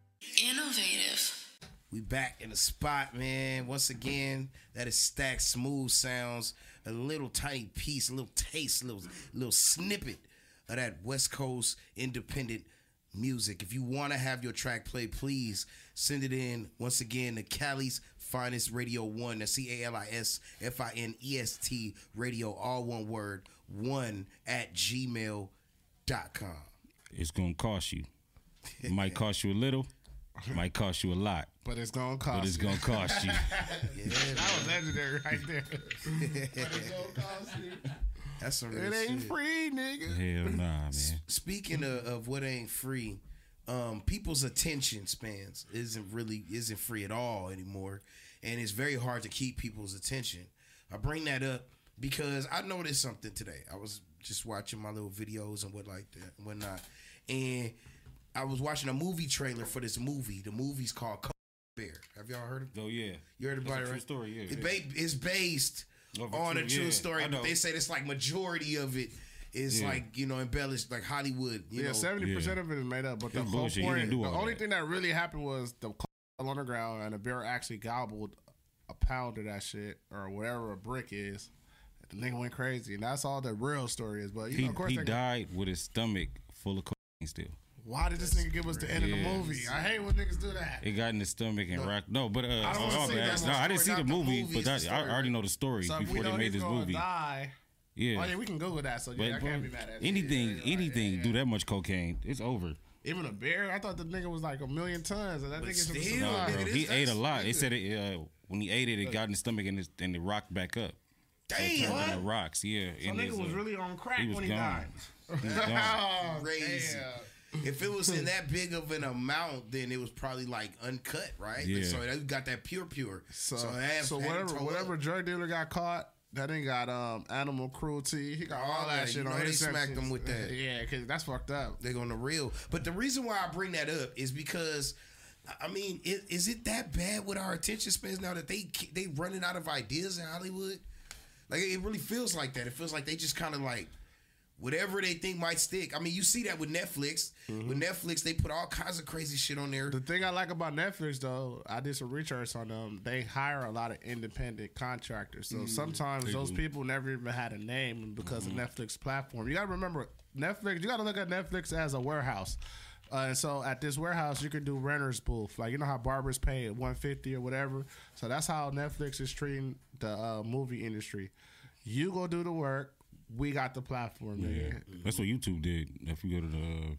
[SPEAKER 2] Innovative. We back in the spot, man. Once again, that is Stack Smooth Sounds. A little tiny piece, a little taste, a little, little snippet of that West Coast independent music. If you want to have your track played, please send it in once again to Cali's Finest Radio One. That's C A L I S F I N E S T Radio, all one word, one at gmail dot com.
[SPEAKER 3] It's going to cost you. It might cost you a little. It might cost you a lot.
[SPEAKER 4] But it's going to cost
[SPEAKER 3] But it's
[SPEAKER 4] you.
[SPEAKER 3] going to cost you.
[SPEAKER 4] Yeah, that was legendary right there. But it's going to cost you.
[SPEAKER 2] That's some real
[SPEAKER 4] It ain't
[SPEAKER 2] shit.
[SPEAKER 4] free, nigga.
[SPEAKER 3] Hell nah, man.
[SPEAKER 2] Speaking of, of what ain't free, um, people's attention spans isn't really isn't free at all anymore, and it's very hard to keep people's attention. I bring that up because I noticed something today. I was just watching my little videos and what like that and whatnot, and I was watching a movie trailer for this movie. The movie's called Cold Bear. Have y'all heard of it?
[SPEAKER 3] Oh yeah,
[SPEAKER 2] you heard about
[SPEAKER 3] That's
[SPEAKER 2] it,
[SPEAKER 3] a true
[SPEAKER 2] right?
[SPEAKER 3] story, yeah,
[SPEAKER 2] It
[SPEAKER 3] yeah.
[SPEAKER 2] ba- it's based
[SPEAKER 3] Of a
[SPEAKER 2] on
[SPEAKER 3] true-
[SPEAKER 2] a true
[SPEAKER 3] yeah,
[SPEAKER 2] story,
[SPEAKER 3] I
[SPEAKER 2] but
[SPEAKER 3] know.
[SPEAKER 2] they say it's like majority of it is
[SPEAKER 3] Yeah.
[SPEAKER 2] like, you know, embellished, like Hollywood. You
[SPEAKER 4] yeah,
[SPEAKER 2] know,
[SPEAKER 4] seventy percent of it is made up. But the
[SPEAKER 3] It's
[SPEAKER 4] whole
[SPEAKER 3] bullshit. He
[SPEAKER 4] point,
[SPEAKER 3] didn't do
[SPEAKER 4] the
[SPEAKER 3] all
[SPEAKER 4] only
[SPEAKER 3] that.
[SPEAKER 4] thing that really happened was the coal fell underground and the bear actually gobbled a pound of that shit or whatever a brick is. The nigga went crazy, and that's all the real story is. But you
[SPEAKER 3] He,
[SPEAKER 4] know, of course,
[SPEAKER 3] he
[SPEAKER 4] they-
[SPEAKER 3] died with his stomach full of cocaine still.
[SPEAKER 4] why did this nigga give us the end of the
[SPEAKER 3] Yeah.
[SPEAKER 4] movie? I hate when niggas do that.
[SPEAKER 3] It got in his stomach and rock. No, but uh,
[SPEAKER 4] I don't
[SPEAKER 3] oh,
[SPEAKER 4] wanna
[SPEAKER 3] my
[SPEAKER 4] see
[SPEAKER 3] bad.
[SPEAKER 4] that
[SPEAKER 3] No, I didn't
[SPEAKER 4] story,
[SPEAKER 3] see the
[SPEAKER 4] not the
[SPEAKER 3] movie,
[SPEAKER 4] movie,
[SPEAKER 3] but
[SPEAKER 4] it's
[SPEAKER 3] that,
[SPEAKER 4] the
[SPEAKER 3] I
[SPEAKER 4] story.
[SPEAKER 3] already know the story
[SPEAKER 4] So if we
[SPEAKER 3] before
[SPEAKER 4] know
[SPEAKER 3] they made
[SPEAKER 4] he's
[SPEAKER 3] this
[SPEAKER 4] gonna
[SPEAKER 3] movie.
[SPEAKER 4] Die,
[SPEAKER 3] Yeah,
[SPEAKER 4] Oh yeah, we can Google that. So yeah,
[SPEAKER 3] but
[SPEAKER 4] I
[SPEAKER 3] bro,
[SPEAKER 4] can't be mad at it.
[SPEAKER 3] anything,
[SPEAKER 4] Yeah, yeah,
[SPEAKER 3] anything,
[SPEAKER 4] yeah, yeah.
[SPEAKER 3] do that much cocaine, it's over.
[SPEAKER 4] Even a bear? I thought the nigga was like a million tons, and that
[SPEAKER 2] But
[SPEAKER 4] nigga should
[SPEAKER 2] still,
[SPEAKER 3] No,
[SPEAKER 2] nigga,
[SPEAKER 3] bro,
[SPEAKER 2] this-
[SPEAKER 3] he ate a
[SPEAKER 2] that's-
[SPEAKER 3] lot. They
[SPEAKER 2] nigga.
[SPEAKER 3] said it, uh, when he ate it, it got in his stomach and, it, and it rocked back up. So it
[SPEAKER 2] Damn,
[SPEAKER 3] turned
[SPEAKER 2] what?
[SPEAKER 3] into rocks. Yeah,
[SPEAKER 4] So
[SPEAKER 3] and
[SPEAKER 4] nigga
[SPEAKER 3] his,
[SPEAKER 4] was
[SPEAKER 3] uh,
[SPEAKER 4] really on crack
[SPEAKER 3] he was
[SPEAKER 4] when he
[SPEAKER 3] gone.
[SPEAKER 4] died.
[SPEAKER 3] He was gone.
[SPEAKER 4] Oh,
[SPEAKER 2] Crazy.
[SPEAKER 4] damn.
[SPEAKER 2] If it was in that big of an amount, then it was probably like uncut, right?
[SPEAKER 3] Yeah.
[SPEAKER 2] So that got that pure, pure.
[SPEAKER 4] So,
[SPEAKER 2] So, that-
[SPEAKER 4] so
[SPEAKER 2] that
[SPEAKER 4] whatever
[SPEAKER 2] toe
[SPEAKER 4] whatever
[SPEAKER 2] up.
[SPEAKER 4] drug dealer got caught, that ain't got um animal cruelty. He got all
[SPEAKER 2] Oh,
[SPEAKER 4] that
[SPEAKER 2] yeah,
[SPEAKER 4] shit
[SPEAKER 2] you
[SPEAKER 4] on
[SPEAKER 2] know
[SPEAKER 4] his
[SPEAKER 2] they smacked
[SPEAKER 4] sections.
[SPEAKER 2] him with that.
[SPEAKER 4] Yeah, cause that's fucked up.
[SPEAKER 2] They're on the real. But the reason why I bring that up is because, I mean, is, is it that bad with our attention spans now that they they running out of ideas in Hollywood? Like, it really feels like that. It feels like they just kind of like whatever they think might stick. I mean, you see that with Netflix. With Netflix, they put all kinds of crazy shit on there.
[SPEAKER 4] The thing I like about Netflix, though, I did some research on them. They hire a lot of independent contractors. So
[SPEAKER 2] Mm,
[SPEAKER 4] sometimes
[SPEAKER 3] they
[SPEAKER 4] those
[SPEAKER 3] do.
[SPEAKER 4] people never even had a name because of Netflix platform. You got to remember, Netflix, you got to look at Netflix as a warehouse. Uh, and so at this warehouse, you can do renter's booth. Like, you know how barbers pay at one fifty or whatever? So that's how Netflix is treating the uh, movie industry. You go do the work. We got the platform,
[SPEAKER 3] Yeah,
[SPEAKER 4] nigga.
[SPEAKER 3] that's what YouTube did. If you go to the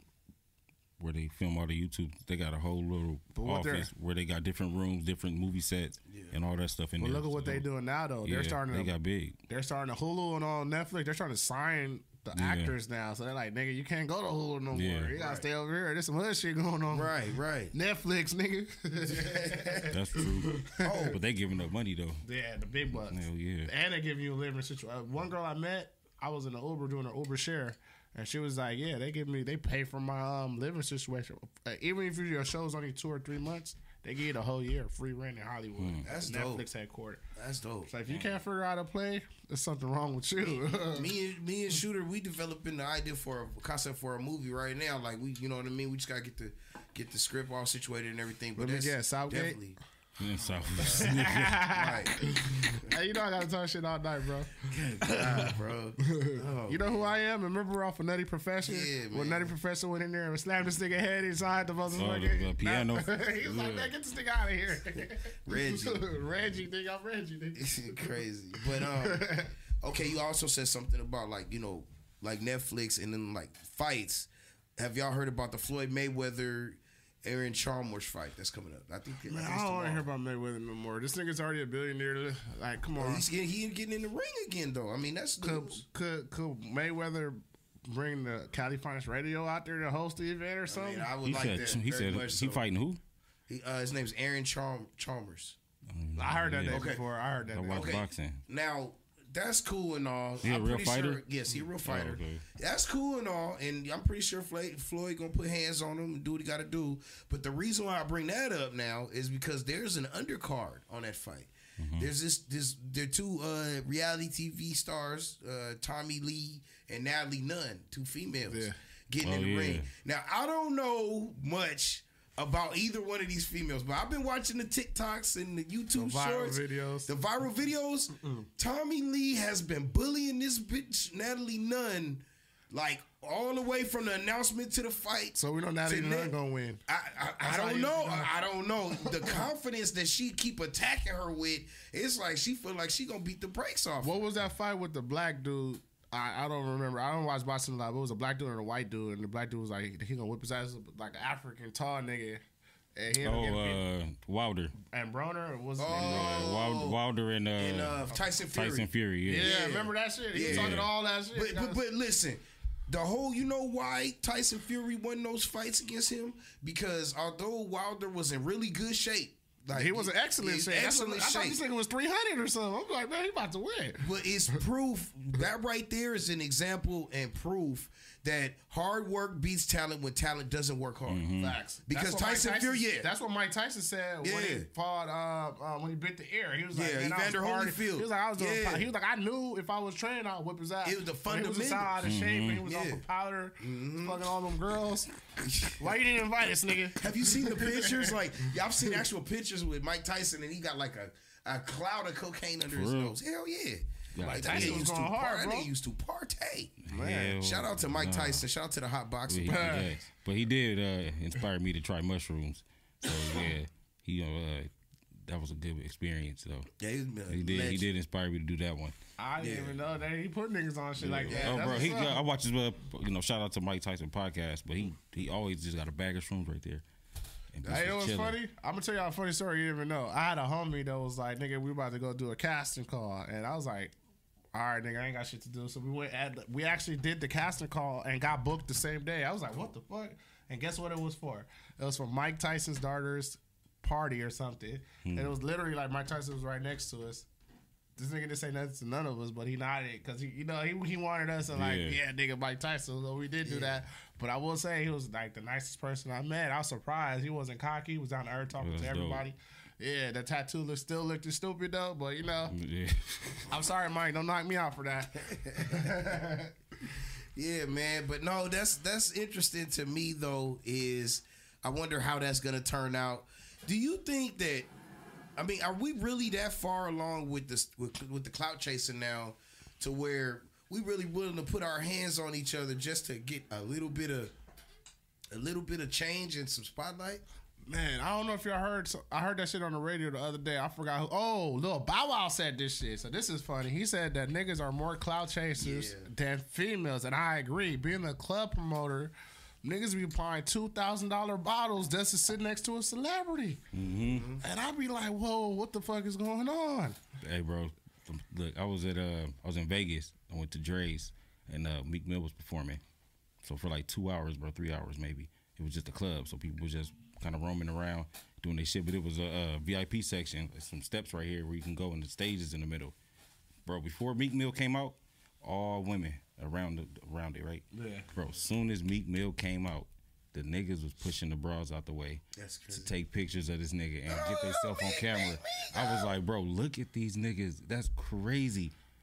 [SPEAKER 3] where they film all the YouTube, they got a whole little
[SPEAKER 4] But what they're-
[SPEAKER 3] office where they got different rooms, different movie sets, and all that stuff in
[SPEAKER 4] Well,
[SPEAKER 3] there.
[SPEAKER 4] look at what
[SPEAKER 3] So,
[SPEAKER 4] they doing now, though.
[SPEAKER 3] yeah,
[SPEAKER 4] They're starting
[SPEAKER 3] They
[SPEAKER 4] to
[SPEAKER 3] got big.
[SPEAKER 4] They're starting to Hulu and on Netflix. They're trying to sign the
[SPEAKER 3] Yeah.
[SPEAKER 4] actors now. So they're like, nigga, you can't go to Hulu no
[SPEAKER 3] Yeah.
[SPEAKER 4] more. You gotta
[SPEAKER 2] Right.
[SPEAKER 4] stay over here. There's some hood shit going on.
[SPEAKER 2] Right, right.
[SPEAKER 4] Netflix, nigga.
[SPEAKER 3] That's true.
[SPEAKER 4] Oh.
[SPEAKER 3] But they giving up money though.
[SPEAKER 4] Yeah, the big bucks.
[SPEAKER 3] Hell yeah.
[SPEAKER 4] And they give you a living situation. Uh, one girl I met, I was in an Uber doing an Uber share, and she was like, "Yeah, they give me, they pay for my um living situation. Uh, even if your show's only two or three months, they give you the whole year free rent in Hollywood.
[SPEAKER 3] Hmm.
[SPEAKER 2] That's
[SPEAKER 4] Netflix
[SPEAKER 2] dope.
[SPEAKER 4] headquarters.
[SPEAKER 2] That's dope.
[SPEAKER 4] So if you can't figure out how to play, there's something wrong with you.
[SPEAKER 2] me and me and Shooter, we developing the idea for a concept for a movie right now. Like, we, you know what I mean. We just gotta get the get the script all situated and everything. But
[SPEAKER 4] Let me
[SPEAKER 2] that's
[SPEAKER 4] guess, Southgate?
[SPEAKER 2] definitely,
[SPEAKER 3] In South.
[SPEAKER 2] Right.
[SPEAKER 4] Hey, you know I gotta talk shit all night, bro.
[SPEAKER 2] God, bro. Oh,
[SPEAKER 4] you know who I am? Remember off of Nutty Professor?
[SPEAKER 2] Yeah, man.
[SPEAKER 4] When Nutty Professor went in there and slammed this nigga head inside the motherfucker.
[SPEAKER 3] Oh, the, the piano.
[SPEAKER 4] He was like, man, get this nigga out of here.
[SPEAKER 2] Reggie.
[SPEAKER 4] Reggie, nigga, I'm Reggie, nigga.
[SPEAKER 2] Crazy. But, um, okay, you also said something about, like, you know, like Netflix and then, like, fights. Have y'all heard about the Floyd Mayweather Aaron Chalmers fight that's coming up? I think.
[SPEAKER 4] Man,
[SPEAKER 2] I, think
[SPEAKER 4] I
[SPEAKER 2] it's
[SPEAKER 4] don't want to
[SPEAKER 2] tomorrow.
[SPEAKER 4] hear about Mayweather no more. This nigga's already a billionaire. Like, come on.
[SPEAKER 2] Well, he's getting, he getting in the ring again, though. I mean, that's
[SPEAKER 4] Could,
[SPEAKER 2] news.
[SPEAKER 4] could could Mayweather bring the Cali Finest Radio out there to host the event or something?
[SPEAKER 2] I mean, I would
[SPEAKER 3] He
[SPEAKER 2] like
[SPEAKER 3] said
[SPEAKER 2] that.
[SPEAKER 3] he
[SPEAKER 2] very
[SPEAKER 3] said
[SPEAKER 2] much
[SPEAKER 3] he
[SPEAKER 2] so.
[SPEAKER 3] fighting who?
[SPEAKER 2] He, uh, his name's Aaron Chalm- Chalmers.
[SPEAKER 4] I heard that
[SPEAKER 3] Yeah.
[SPEAKER 4] name
[SPEAKER 2] Okay.
[SPEAKER 4] before. I heard that
[SPEAKER 3] I
[SPEAKER 4] name.
[SPEAKER 3] watch
[SPEAKER 2] Okay.
[SPEAKER 3] boxing.
[SPEAKER 2] Now, that's cool and all.
[SPEAKER 3] He a
[SPEAKER 2] I'm
[SPEAKER 3] real
[SPEAKER 2] pretty
[SPEAKER 3] fighter?
[SPEAKER 2] Sure, yes, he a real fighter.
[SPEAKER 3] Oh, okay.
[SPEAKER 2] That's cool and all, and I'm pretty sure Floyd, Floyd gonna put hands on him and do what he got to do. But the reason why I bring that up now is because there's an undercard on that fight.
[SPEAKER 3] Mm-hmm.
[SPEAKER 2] There's this, this, there are two uh, reality T V stars, uh, Tommy Lee and Natalie Nunn, two females,
[SPEAKER 4] Yeah.
[SPEAKER 2] getting
[SPEAKER 3] Oh,
[SPEAKER 2] in the
[SPEAKER 3] yeah.
[SPEAKER 2] ring. Now, I don't know much about either one of these females, but I've been watching the TikToks and the YouTube
[SPEAKER 4] The viral
[SPEAKER 2] shorts,
[SPEAKER 4] videos.
[SPEAKER 2] the viral videos. Tommy Lee has been bullying this bitch Natalie Nunn, like all the way from the announcement to the fight.
[SPEAKER 4] So we know Natalie
[SPEAKER 2] to
[SPEAKER 4] Nunn
[SPEAKER 2] net-
[SPEAKER 4] gonna win.
[SPEAKER 2] I, I, I
[SPEAKER 4] That's how
[SPEAKER 2] don't
[SPEAKER 4] you-
[SPEAKER 2] know. I, I don't know. The confidence that she keep attacking her with, it's like she feel like she gonna beat the brakes off.
[SPEAKER 4] What was that fight with the black dude? I, I don't remember. I don't watch boxing a lot, but it was a black dude and a white dude, and the black dude was like, he gonna whip his ass like an African tall nigga. And he ended up
[SPEAKER 3] Oh,
[SPEAKER 4] getting beat.
[SPEAKER 3] uh, Wilder.
[SPEAKER 4] And Broner, or was his
[SPEAKER 2] Oh.
[SPEAKER 4] name?
[SPEAKER 3] Uh, Wilder, Wilder and, uh,
[SPEAKER 2] And, uh, Tyson Fury.
[SPEAKER 3] Tyson Fury, yeah.
[SPEAKER 4] Yeah, remember that shit? He was
[SPEAKER 2] Yeah.
[SPEAKER 4] talking all that shit.
[SPEAKER 2] But, but but listen, the whole you know why Tyson Fury won those fights against him? Because although Wilder was in really good shape, like
[SPEAKER 4] he was in excellent
[SPEAKER 2] he's
[SPEAKER 4] shape. That's
[SPEAKER 2] excellent
[SPEAKER 4] what- I thought
[SPEAKER 2] shape.
[SPEAKER 4] this nigga was three hundred or something. I'm like, man, he about to win.
[SPEAKER 2] But it's proof that right there is an example and proof that hard work beats talent when talent doesn't work hard.
[SPEAKER 4] Facts.
[SPEAKER 2] Because
[SPEAKER 4] That's what Mike
[SPEAKER 2] Tyson Fury, yeah.
[SPEAKER 4] That's what Mike Tyson said when
[SPEAKER 2] Yeah.
[SPEAKER 4] he fought, uh, uh, when he bit the ear. He was like,
[SPEAKER 2] Yeah,
[SPEAKER 4] man, I was
[SPEAKER 2] Evander
[SPEAKER 4] partying.
[SPEAKER 2] Holyfield.
[SPEAKER 4] He was like, I was doing.
[SPEAKER 2] Yeah.
[SPEAKER 4] He was like, I knew if I was trained, I'd whip his ass.
[SPEAKER 2] It was the
[SPEAKER 4] When He was
[SPEAKER 2] fundamentals.
[SPEAKER 4] out of shape and he was
[SPEAKER 2] Yeah.
[SPEAKER 4] off of powder, fucking all them girls. Why you didn't invite us, nigga?
[SPEAKER 2] Have you seen the pictures? Like, yeah, I've seen actual pictures with Mike Tyson, and he got like a, a cloud of cocaine under
[SPEAKER 3] For
[SPEAKER 2] his
[SPEAKER 3] real?
[SPEAKER 2] nose. Hell yeah.
[SPEAKER 3] Yeah,
[SPEAKER 2] Like,
[SPEAKER 4] Tyson
[SPEAKER 2] that nigga
[SPEAKER 4] was
[SPEAKER 2] used to
[SPEAKER 4] going hard,
[SPEAKER 2] par-
[SPEAKER 4] bro.
[SPEAKER 2] That nigga used to partay.
[SPEAKER 3] Hell
[SPEAKER 2] Shout out to Mike
[SPEAKER 3] nah.
[SPEAKER 2] Tyson. Shout out to the hot boxer.
[SPEAKER 3] Yeah, he- yeah. But he did uh, inspire me to try mushrooms. So yeah, he uh, that was a good experience though.
[SPEAKER 2] Yeah, he's been a
[SPEAKER 3] he did. He
[SPEAKER 2] legend.
[SPEAKER 3] did inspire me to do that one.
[SPEAKER 4] I didn't even know that he put niggas on shit like that.
[SPEAKER 3] Oh,
[SPEAKER 4] That's
[SPEAKER 3] bro,
[SPEAKER 4] what's
[SPEAKER 3] he,
[SPEAKER 4] up.
[SPEAKER 3] I watch his, uh, you know, shout out to Mike Tyson podcast, but he he always just got a bag of shrooms right there. And just
[SPEAKER 4] Hey, you know
[SPEAKER 3] was
[SPEAKER 4] what's
[SPEAKER 3] chilling.
[SPEAKER 4] funny? I'm gonna tell y'all a funny story you didn't even know. I had a homie that was like, nigga, we about to go do a casting call. And I was like, all right, nigga, I ain't got shit to do. So we went at, we actually did the casting call and got booked the same day. I was like, what the fuck? And guess what it was for? It was for Mike Tyson's daughter's party or something.
[SPEAKER 3] Hmm.
[SPEAKER 4] And it was literally like Mike Tyson was right next to us. This nigga didn't say nothing to none of us, but he nodded because he, you know, he he wanted us to like,
[SPEAKER 3] Yeah.
[SPEAKER 4] yeah, nigga, Mike Tyson. So we did do that. But I will say he was like the nicest person I met. I was surprised he wasn't cocky. He was down to earth talking
[SPEAKER 3] That's
[SPEAKER 4] to
[SPEAKER 3] dope.
[SPEAKER 4] everybody. Yeah, the tattoo look still looked stupid though, but you know,
[SPEAKER 3] Yeah.
[SPEAKER 4] I'm sorry, Mike. Don't knock me out for that.
[SPEAKER 2] Yeah, man. But no, that's that's interesting to me though. Is I wonder how that's gonna turn out. Do you think that? I mean, are we really that far along with this with, with the clout chasing now, to where we really willing to put our hands on each other just to get a little bit of a little bit of change and some spotlight?
[SPEAKER 4] Man, I don't know if y'all heard. So I heard that shit on the radio the other day. I forgot who. Oh, Lil Bow Wow said this shit. So this is funny. He said that niggas are more clout chasers than females, and I agree. Being a club promoter, niggas be buying two thousand dollar bottles just to sit next to a celebrity,
[SPEAKER 3] Mm-hmm.
[SPEAKER 4] and I be like, whoa, what the fuck is going on?
[SPEAKER 3] Hey, bro, look, I was at uh, I was in Vegas. I went to Dre's, and uh, Meek Mill was performing. So for like two hours, bro, three hours maybe. It was just a club, so people was just kind of roaming around doing their shit. But it was a, a V I P section, There's some steps right here where you can go, and the stage is in the middle, bro. Before Meek Mill came out, all women around the, around it, right?
[SPEAKER 4] Yeah.
[SPEAKER 3] Bro, as soon as Meek Mill came out, the niggas was pushing the bras out the way
[SPEAKER 2] That's crazy.
[SPEAKER 3] to take pictures of this nigga and get themselves on camera. I was like, bro, look at these niggas. That's crazy.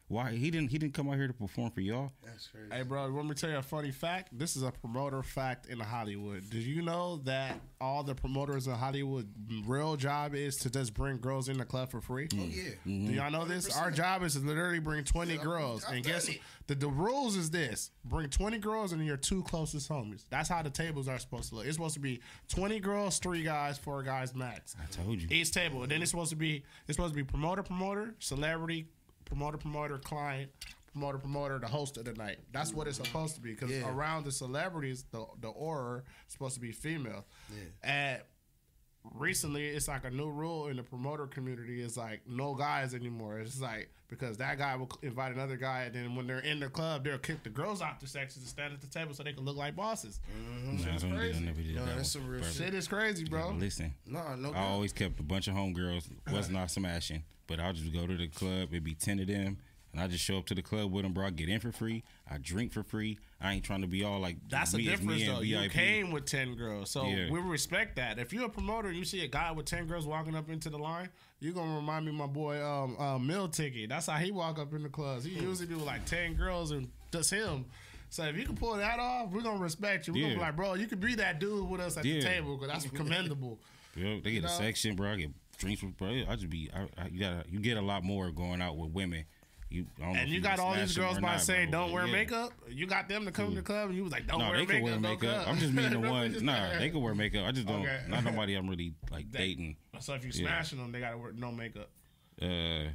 [SPEAKER 3] Why he didn't he didn't come out here to perform for y'all?
[SPEAKER 2] That's crazy.
[SPEAKER 4] Hey, bro, want me to tell you a funny fact? This is a promoter fact in Hollywood. Did you know that all the promoters in Hollywood real job is to just bring girls in the club for free?
[SPEAKER 2] Oh yeah.
[SPEAKER 3] Mm-hmm.
[SPEAKER 4] Do y'all know this? Our job is to literally bring twenty
[SPEAKER 2] Yeah,
[SPEAKER 4] girls.
[SPEAKER 2] I've
[SPEAKER 4] and
[SPEAKER 2] done
[SPEAKER 4] guess
[SPEAKER 2] it.
[SPEAKER 4] the, the rules is this. Bring twenty girls and your two closest homies. That's how the tables are supposed to look. It's supposed to be twenty girls, three guys, four guys max.
[SPEAKER 3] I told you.
[SPEAKER 4] Each table. And then it's supposed to be it's supposed to be promoter, promoter, celebrity, promoter, promoter, client, promoter, promoter, the host of the night. That's what it's supposed to be. Because
[SPEAKER 2] Yeah.
[SPEAKER 4] around the celebrities, the the aura is supposed to be female.
[SPEAKER 2] Yeah.
[SPEAKER 4] And recently, it's like a new rule in the promoter community. It's like no guys anymore. It's like because that guy will invite another guy, and then when they're in the club, they'll kick the girls out the sections and stand at the table so they can look like bosses.
[SPEAKER 3] Nah, I
[SPEAKER 4] Shit's
[SPEAKER 3] don't do- I
[SPEAKER 4] crazy.
[SPEAKER 3] never did
[SPEAKER 2] No,
[SPEAKER 3] that
[SPEAKER 2] that's
[SPEAKER 3] one.
[SPEAKER 2] some real
[SPEAKER 3] But-
[SPEAKER 2] shit.
[SPEAKER 4] Shit is crazy, bro.
[SPEAKER 3] Listen,
[SPEAKER 2] No, no.
[SPEAKER 3] I
[SPEAKER 2] doubt.
[SPEAKER 3] always kept a bunch of homegirls. Was not smashing, but I'll just go to the club. It'd be ten of them, and I just show up to the club with them, bro. I get in for free. I drink for free. I ain't trying to be all like
[SPEAKER 4] That's the
[SPEAKER 3] me, it's
[SPEAKER 4] difference,
[SPEAKER 3] me and
[SPEAKER 4] though.
[SPEAKER 3] V I P.
[SPEAKER 4] You came with ten girls, so
[SPEAKER 3] Yeah.
[SPEAKER 4] we respect that. If you're a promoter and you see a guy with ten girls walking up into the line, you're gonna remind me of my boy um, uh, Mill Ticket. That's how he walk up in the clubs. He usually do like ten girls and just him. So if you can pull that off, we're gonna respect you. We're gonna be
[SPEAKER 3] Yeah.
[SPEAKER 4] like, bro, you could be that dude with us at
[SPEAKER 3] Yeah.
[SPEAKER 4] the table because that's commendable.
[SPEAKER 3] Yo, they get
[SPEAKER 4] You
[SPEAKER 3] a
[SPEAKER 4] know?
[SPEAKER 3] section, bro. I get drinks with, bro. I just be, I, I, you gotta, you get a lot more going out with women. You, I don't know
[SPEAKER 4] And
[SPEAKER 3] if
[SPEAKER 4] you got all these
[SPEAKER 3] smash them
[SPEAKER 4] girls
[SPEAKER 3] or
[SPEAKER 4] by
[SPEAKER 3] not,
[SPEAKER 4] saying
[SPEAKER 3] bro,
[SPEAKER 4] don't
[SPEAKER 3] but
[SPEAKER 4] wear
[SPEAKER 3] yeah.
[SPEAKER 4] makeup. You got them to come to the club, and you was like, don't
[SPEAKER 3] No,
[SPEAKER 4] wear
[SPEAKER 3] they
[SPEAKER 4] makeup.
[SPEAKER 3] can wear
[SPEAKER 4] don't
[SPEAKER 3] makeup.
[SPEAKER 4] come.
[SPEAKER 3] I'm just meaning the ones. Nah, they can wear makeup. I just don't.
[SPEAKER 4] Okay.
[SPEAKER 3] Not nobody I'm really like
[SPEAKER 4] They-
[SPEAKER 3] dating.
[SPEAKER 4] So if you
[SPEAKER 3] Yeah.
[SPEAKER 4] smashing them, they gotta wear no makeup.
[SPEAKER 3] Uh,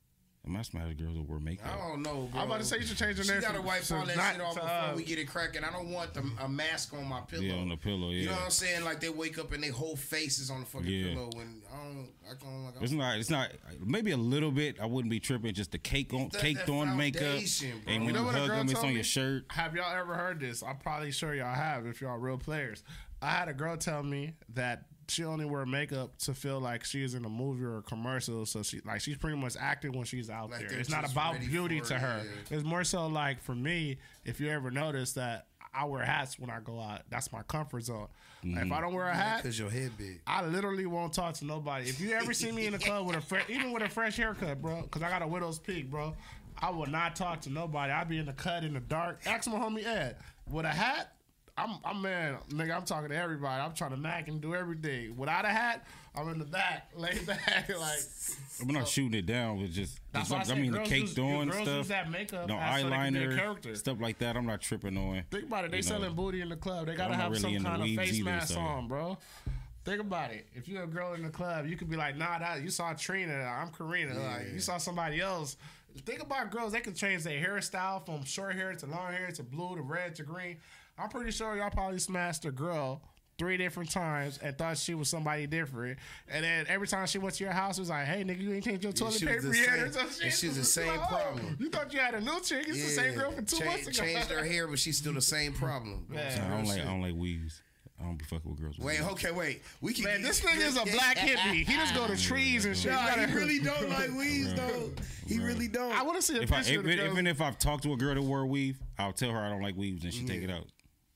[SPEAKER 3] my smash girls will wear makeup.
[SPEAKER 2] I don't know, bro.
[SPEAKER 4] I'm about to say you should change your
[SPEAKER 2] She
[SPEAKER 4] name
[SPEAKER 2] gotta
[SPEAKER 4] from-
[SPEAKER 2] wipe
[SPEAKER 4] from
[SPEAKER 2] all that
[SPEAKER 4] not
[SPEAKER 2] shit off
[SPEAKER 4] to,
[SPEAKER 2] before
[SPEAKER 4] uh,
[SPEAKER 2] we get it cracking. I don't want the, a mask on my pillow.
[SPEAKER 3] Yeah, on the pillow. Yeah.
[SPEAKER 2] You know what I'm saying? Like they wake up and their whole face is on the fucking
[SPEAKER 3] Yeah.
[SPEAKER 2] pillow. And I don't, I don't like.
[SPEAKER 3] It's not. It's not. Maybe a little bit. I wouldn't be tripping. Just the cake on,
[SPEAKER 2] That-
[SPEAKER 3] caked
[SPEAKER 2] that
[SPEAKER 3] on makeup,
[SPEAKER 2] foundation, bro.
[SPEAKER 3] and
[SPEAKER 4] You
[SPEAKER 3] when
[SPEAKER 4] know
[SPEAKER 3] you,
[SPEAKER 4] what a
[SPEAKER 3] hug
[SPEAKER 4] girl
[SPEAKER 3] them, it's
[SPEAKER 4] told
[SPEAKER 3] on
[SPEAKER 4] me?
[SPEAKER 3] your shirt.
[SPEAKER 4] Have y'all ever heard this? I'm probably sure y'all have if y'all real players. I had a girl tell me that she only wear makeup to feel like she's in a movie or a commercial. So she like she's pretty much acting when she's out
[SPEAKER 2] Like
[SPEAKER 4] there.
[SPEAKER 2] they're
[SPEAKER 4] It's not
[SPEAKER 2] just
[SPEAKER 4] about
[SPEAKER 2] ready
[SPEAKER 4] beauty
[SPEAKER 2] for
[SPEAKER 4] to
[SPEAKER 2] it,
[SPEAKER 4] her.
[SPEAKER 2] yeah.
[SPEAKER 4] It's more so like for me, if you ever notice that I wear hats when I go out. That's my comfort zone. Like, if I don't wear a hat,
[SPEAKER 2] because your head big.
[SPEAKER 4] I literally won't talk to nobody. If you ever see me in the club with a fresh, even with a fresh haircut, bro, because I got a widow's peak, bro, I will not talk to nobody. I'll be in the cut in the dark. Ask my homie Ed. With a hat, I'm, I'm man, nigga. I'm talking to everybody. I'm trying to mac and do everything. Without a hat, I'm in the back, laid back, like.
[SPEAKER 3] I'm not shooting it down with just.
[SPEAKER 4] That's
[SPEAKER 3] just
[SPEAKER 4] why I
[SPEAKER 3] I
[SPEAKER 4] said
[SPEAKER 3] mean, the
[SPEAKER 4] girls
[SPEAKER 3] caked
[SPEAKER 4] use-
[SPEAKER 3] on
[SPEAKER 4] girls
[SPEAKER 3] stuff.
[SPEAKER 4] use that makeup
[SPEAKER 3] no
[SPEAKER 4] as so they can be a
[SPEAKER 3] eyeliner,
[SPEAKER 4] character.
[SPEAKER 3] stuff like that. I'm not tripping on.
[SPEAKER 4] Think about it. They
[SPEAKER 3] You know,
[SPEAKER 4] selling booty in the club. They gotta
[SPEAKER 3] I'm not
[SPEAKER 4] have
[SPEAKER 3] really
[SPEAKER 4] some
[SPEAKER 3] into
[SPEAKER 4] kind of
[SPEAKER 3] weaves
[SPEAKER 4] face
[SPEAKER 3] either,
[SPEAKER 4] mask
[SPEAKER 3] so-
[SPEAKER 4] on, bro. Think about it. If you're a girl in the club, you could be like, nah, that you saw Trina. I'm Karina. Like you saw somebody else. Think about girls. They can change their hairstyle from short hair to long hair to blue to red to green. I'm pretty sure y'all probably smashed a girl three different times and thought she was somebody different. And then every time she went to your house, it was like, hey, nigga, you ain't changed your
[SPEAKER 2] Yeah,
[SPEAKER 4] toilet
[SPEAKER 2] she was
[SPEAKER 4] paper
[SPEAKER 2] the
[SPEAKER 4] yet
[SPEAKER 2] same-
[SPEAKER 4] or some shit.
[SPEAKER 2] and she's the same
[SPEAKER 4] Like, oh,
[SPEAKER 2] problem.
[SPEAKER 4] You thought you had a new chick. It's the same girl for two
[SPEAKER 2] Cha-
[SPEAKER 4] months ago.
[SPEAKER 2] Changed her hair, but she's still the same problem.
[SPEAKER 3] So I don't like. I don't like weaves. I don't be fucking with girls. With
[SPEAKER 2] Wait,
[SPEAKER 3] weaves.
[SPEAKER 2] okay, wait. We can
[SPEAKER 4] Man, this nigga is a black hippie. He just go to trees and shit.
[SPEAKER 2] Nah,
[SPEAKER 4] You gotta-
[SPEAKER 2] he really don't like weaves, though. He really don't.
[SPEAKER 4] I want to see a
[SPEAKER 3] If I,
[SPEAKER 4] picture of the
[SPEAKER 3] even,
[SPEAKER 4] girl.
[SPEAKER 3] even if I've talked to a girl that wore a weave, I'll tell her I don't like weaves, and she take it out.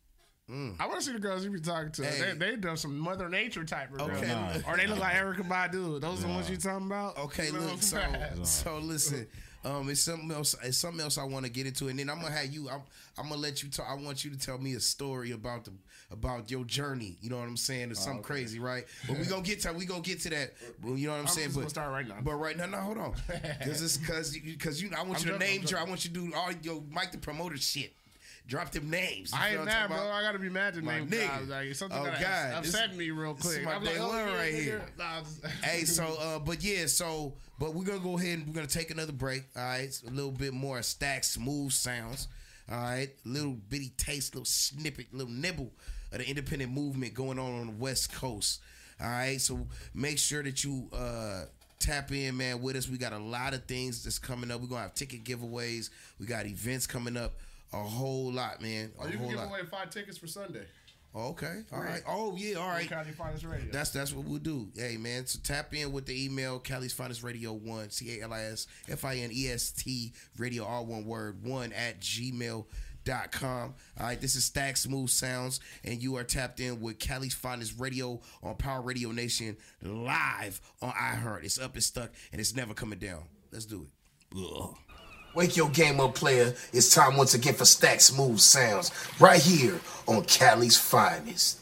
[SPEAKER 4] I want to see the girls you be talking to.
[SPEAKER 2] Hey.
[SPEAKER 4] They, they done some Mother Nature type of girls.
[SPEAKER 2] Okay. Nah.
[SPEAKER 4] Or they look like Erica Badu. Those are the ones you talking about?
[SPEAKER 2] Okay,
[SPEAKER 4] You know
[SPEAKER 2] look.
[SPEAKER 4] what
[SPEAKER 2] So,
[SPEAKER 4] I'm saying?
[SPEAKER 2] so listen. Um, it's something else. It's something else I want to get into, and then I'm gonna have you. I'm, I'm gonna let you talk. I want you to tell me a story about the about your journey. You know what I'm saying? It's something
[SPEAKER 4] okay.
[SPEAKER 2] crazy, right? But we gonna get to we gonna get to that. Well, you know what I'm,
[SPEAKER 4] I'm
[SPEAKER 2] saying?
[SPEAKER 4] just
[SPEAKER 2] but
[SPEAKER 4] gonna start right now.
[SPEAKER 2] But right now, no, hold on, because it's because because you. I want
[SPEAKER 4] I'm
[SPEAKER 2] you to
[SPEAKER 4] joking,
[SPEAKER 2] name
[SPEAKER 4] I'm
[SPEAKER 2] drop. I
[SPEAKER 4] joking.
[SPEAKER 2] want you to do all your Mike the Promoter shit. Drop them names. You
[SPEAKER 4] I
[SPEAKER 2] feel
[SPEAKER 4] ain't
[SPEAKER 2] what I'm
[SPEAKER 4] mad,
[SPEAKER 2] talking
[SPEAKER 4] bro.
[SPEAKER 2] about?
[SPEAKER 4] I gotta be mad to
[SPEAKER 2] My
[SPEAKER 4] name
[SPEAKER 2] nigga.
[SPEAKER 4] guys. Like, something
[SPEAKER 2] Oh,
[SPEAKER 4] that
[SPEAKER 2] God. This-
[SPEAKER 4] upset me real
[SPEAKER 2] this is
[SPEAKER 4] quick.
[SPEAKER 2] my
[SPEAKER 4] I'm
[SPEAKER 2] day
[SPEAKER 4] like, oh,
[SPEAKER 2] one
[SPEAKER 4] yeah,
[SPEAKER 2] right
[SPEAKER 4] nigga.
[SPEAKER 2] here.
[SPEAKER 4] Nah, just-
[SPEAKER 2] Hey, so, uh, but yeah, so, but we're gonna go ahead and we're gonna take another break. All right, it's a little bit more stack smooth sounds. All right, little bitty taste, little snippet, little nibble of the independent movement going on on the West Coast. All right, so make sure that you uh, tap in, man, with us. We got a lot of things that's coming up. We're gonna have ticket giveaways. We got events coming up. A whole lot, man. A
[SPEAKER 4] Oh, you
[SPEAKER 2] whole
[SPEAKER 4] can give
[SPEAKER 2] lot.
[SPEAKER 4] away five tickets for Sunday.
[SPEAKER 2] Okay. All
[SPEAKER 4] Right.
[SPEAKER 2] right. Oh yeah. All right.
[SPEAKER 4] County Finest Radio.
[SPEAKER 2] That's that's what we'll do. Hey man, so tap in with the email Cali's Finest Radio one C A L I S F I N E S T Radio all one word one at gmail dot com. All right, this is Stack Smooth Sounds, and you are tapped in with Cali's Finest Radio on Power Radio Nation live on iHeart. It's up, it's stuck, and it's never coming down. Let's do it. Ugh.
[SPEAKER 16] Wake your game up, player. It's time once again for Stack Smooth Sounds, right here on Cali's Finest.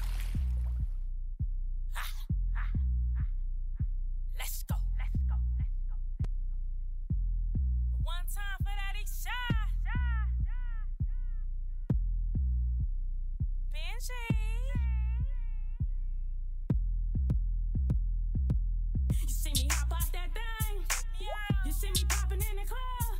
[SPEAKER 6] Let's go, let's go, let's go. One time for that east side. Benji. You see me hop out that thing. You see me popping in the club.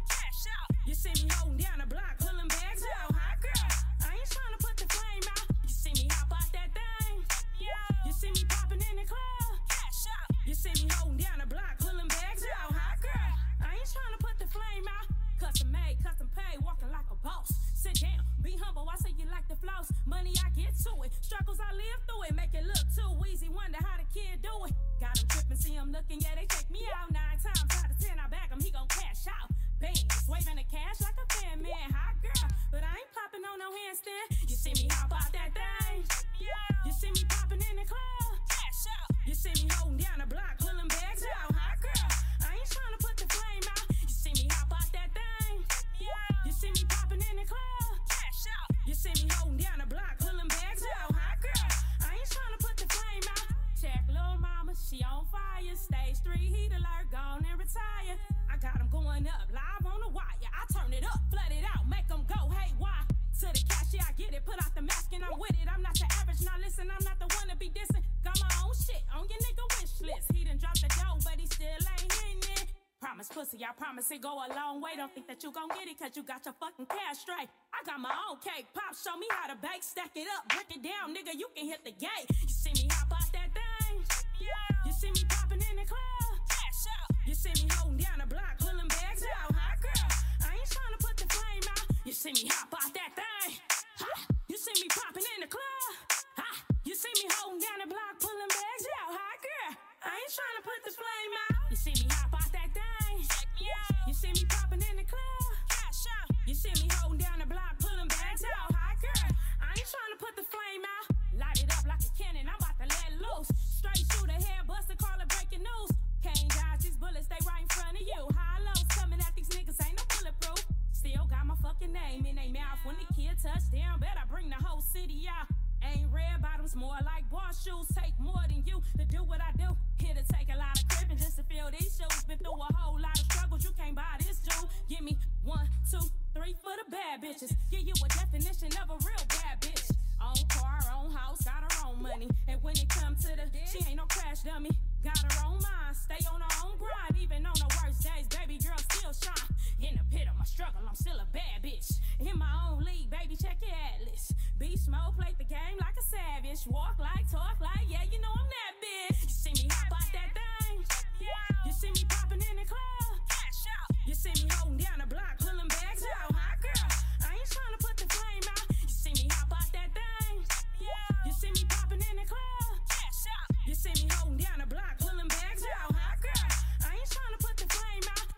[SPEAKER 6] You see me holding down the block, pulling bags out. Hot girl, I ain't trying to put the flame out. You see me hop out that thing. You see me popping in the club. You see me holding down the block, pulling bags out. Hot girl, I ain't trying to put the flame out. Custom made, custom paid, walking like a boss. Sit down, be humble, I say you like the floss. Money, I get to it. Struggles, I live through it. Make it look too easy, wonder how the kid do it. Got him tripping, see him looking, yeah, they take me out. Nine times out of ten, I bag him, he gon' cash out. Bangs, waving the cash like a fan man. Hot girl, but I ain't popping on no handstand. You see me hop out that thing. You see me popping in the club. You see me holding down the block, pulling bags out. Hot girl, I ain't trying to put the flame out. You see me hop out that thing. You see me popping in the club. You see me holding down the block, pulling bags out. Hot girl, I ain't trying to put the flame out. Check lil' mama, she on fire. Stage three, heat alert, gone and retire. I got them going up, live on the wire. I turn it up, flood it out, make them go, hey, why? To the cash, yeah, I get it, put out the mask and I'm with it. I'm not the average, now listen, I'm not the one to be dissing. Got my own shit on your nigga wish list. He done dropped the dough, but he still ain't in it. Promise pussy, I promise it go a long way. Don't think that you gon' get it, cause you got your fucking cash straight. I got my own cake, pop, show me how to bake. Stack it up, break it down, nigga, you can hit the gate. You see me hop out that thing. You see me popping in the club. You see me holding down the block, pulling bags out. Hot girl, I ain't trying to put the flame out. You see me hop out that thing. Ha. You see me popping in the club. Ha. You see me holding down the block, pulling bags out. Hot girl, I ain't trying to put the flame out. You see me hop out that thing. You see me popping in the club. You see me holding down the block, pulling bags out. Hot girl, I ain't trying to put the flame out. Light it up like a cannon, I'm about to let loose. Straight through the head, bust it, call it breaking news. Can't dodge these bullets, they right in front of you. High lows coming at these niggas, ain't no bulletproof. Still got my fucking name in they mouth. When the kid touch down, bet I bring the whole city out. Ain't red bottoms, more like bar shoes. Take more than you to do what I do. Here to take a lot of crippin' just to fill these shoes. Been through a whole lot of struggles, you can't buy this Jew. Give me one, two, three for the bad bitches. Give you a definition of a real bad bitch. Own car, own house, got her own money. And when it come to the, she ain't no crash dummy. Got her own mind, stay on her own grind. Even on the worst days, baby girl still shine. In the pit of my struggle, I'm still a bad bitch. In my own league, baby, check your atlas. Beast mode, play the game like a savage. Walk like, talk like, yeah, you know I'm that bitch. You see me hop out that thing. You see me popping in the club. You see me holding down the block, pulling bags out. Hot girl, I ain't trying to put the flame out. You see me hop out that thing. You see me popping in the club. You see me holding down the block, pulling bags out. Hot girl, I ain't trying to put the flame out.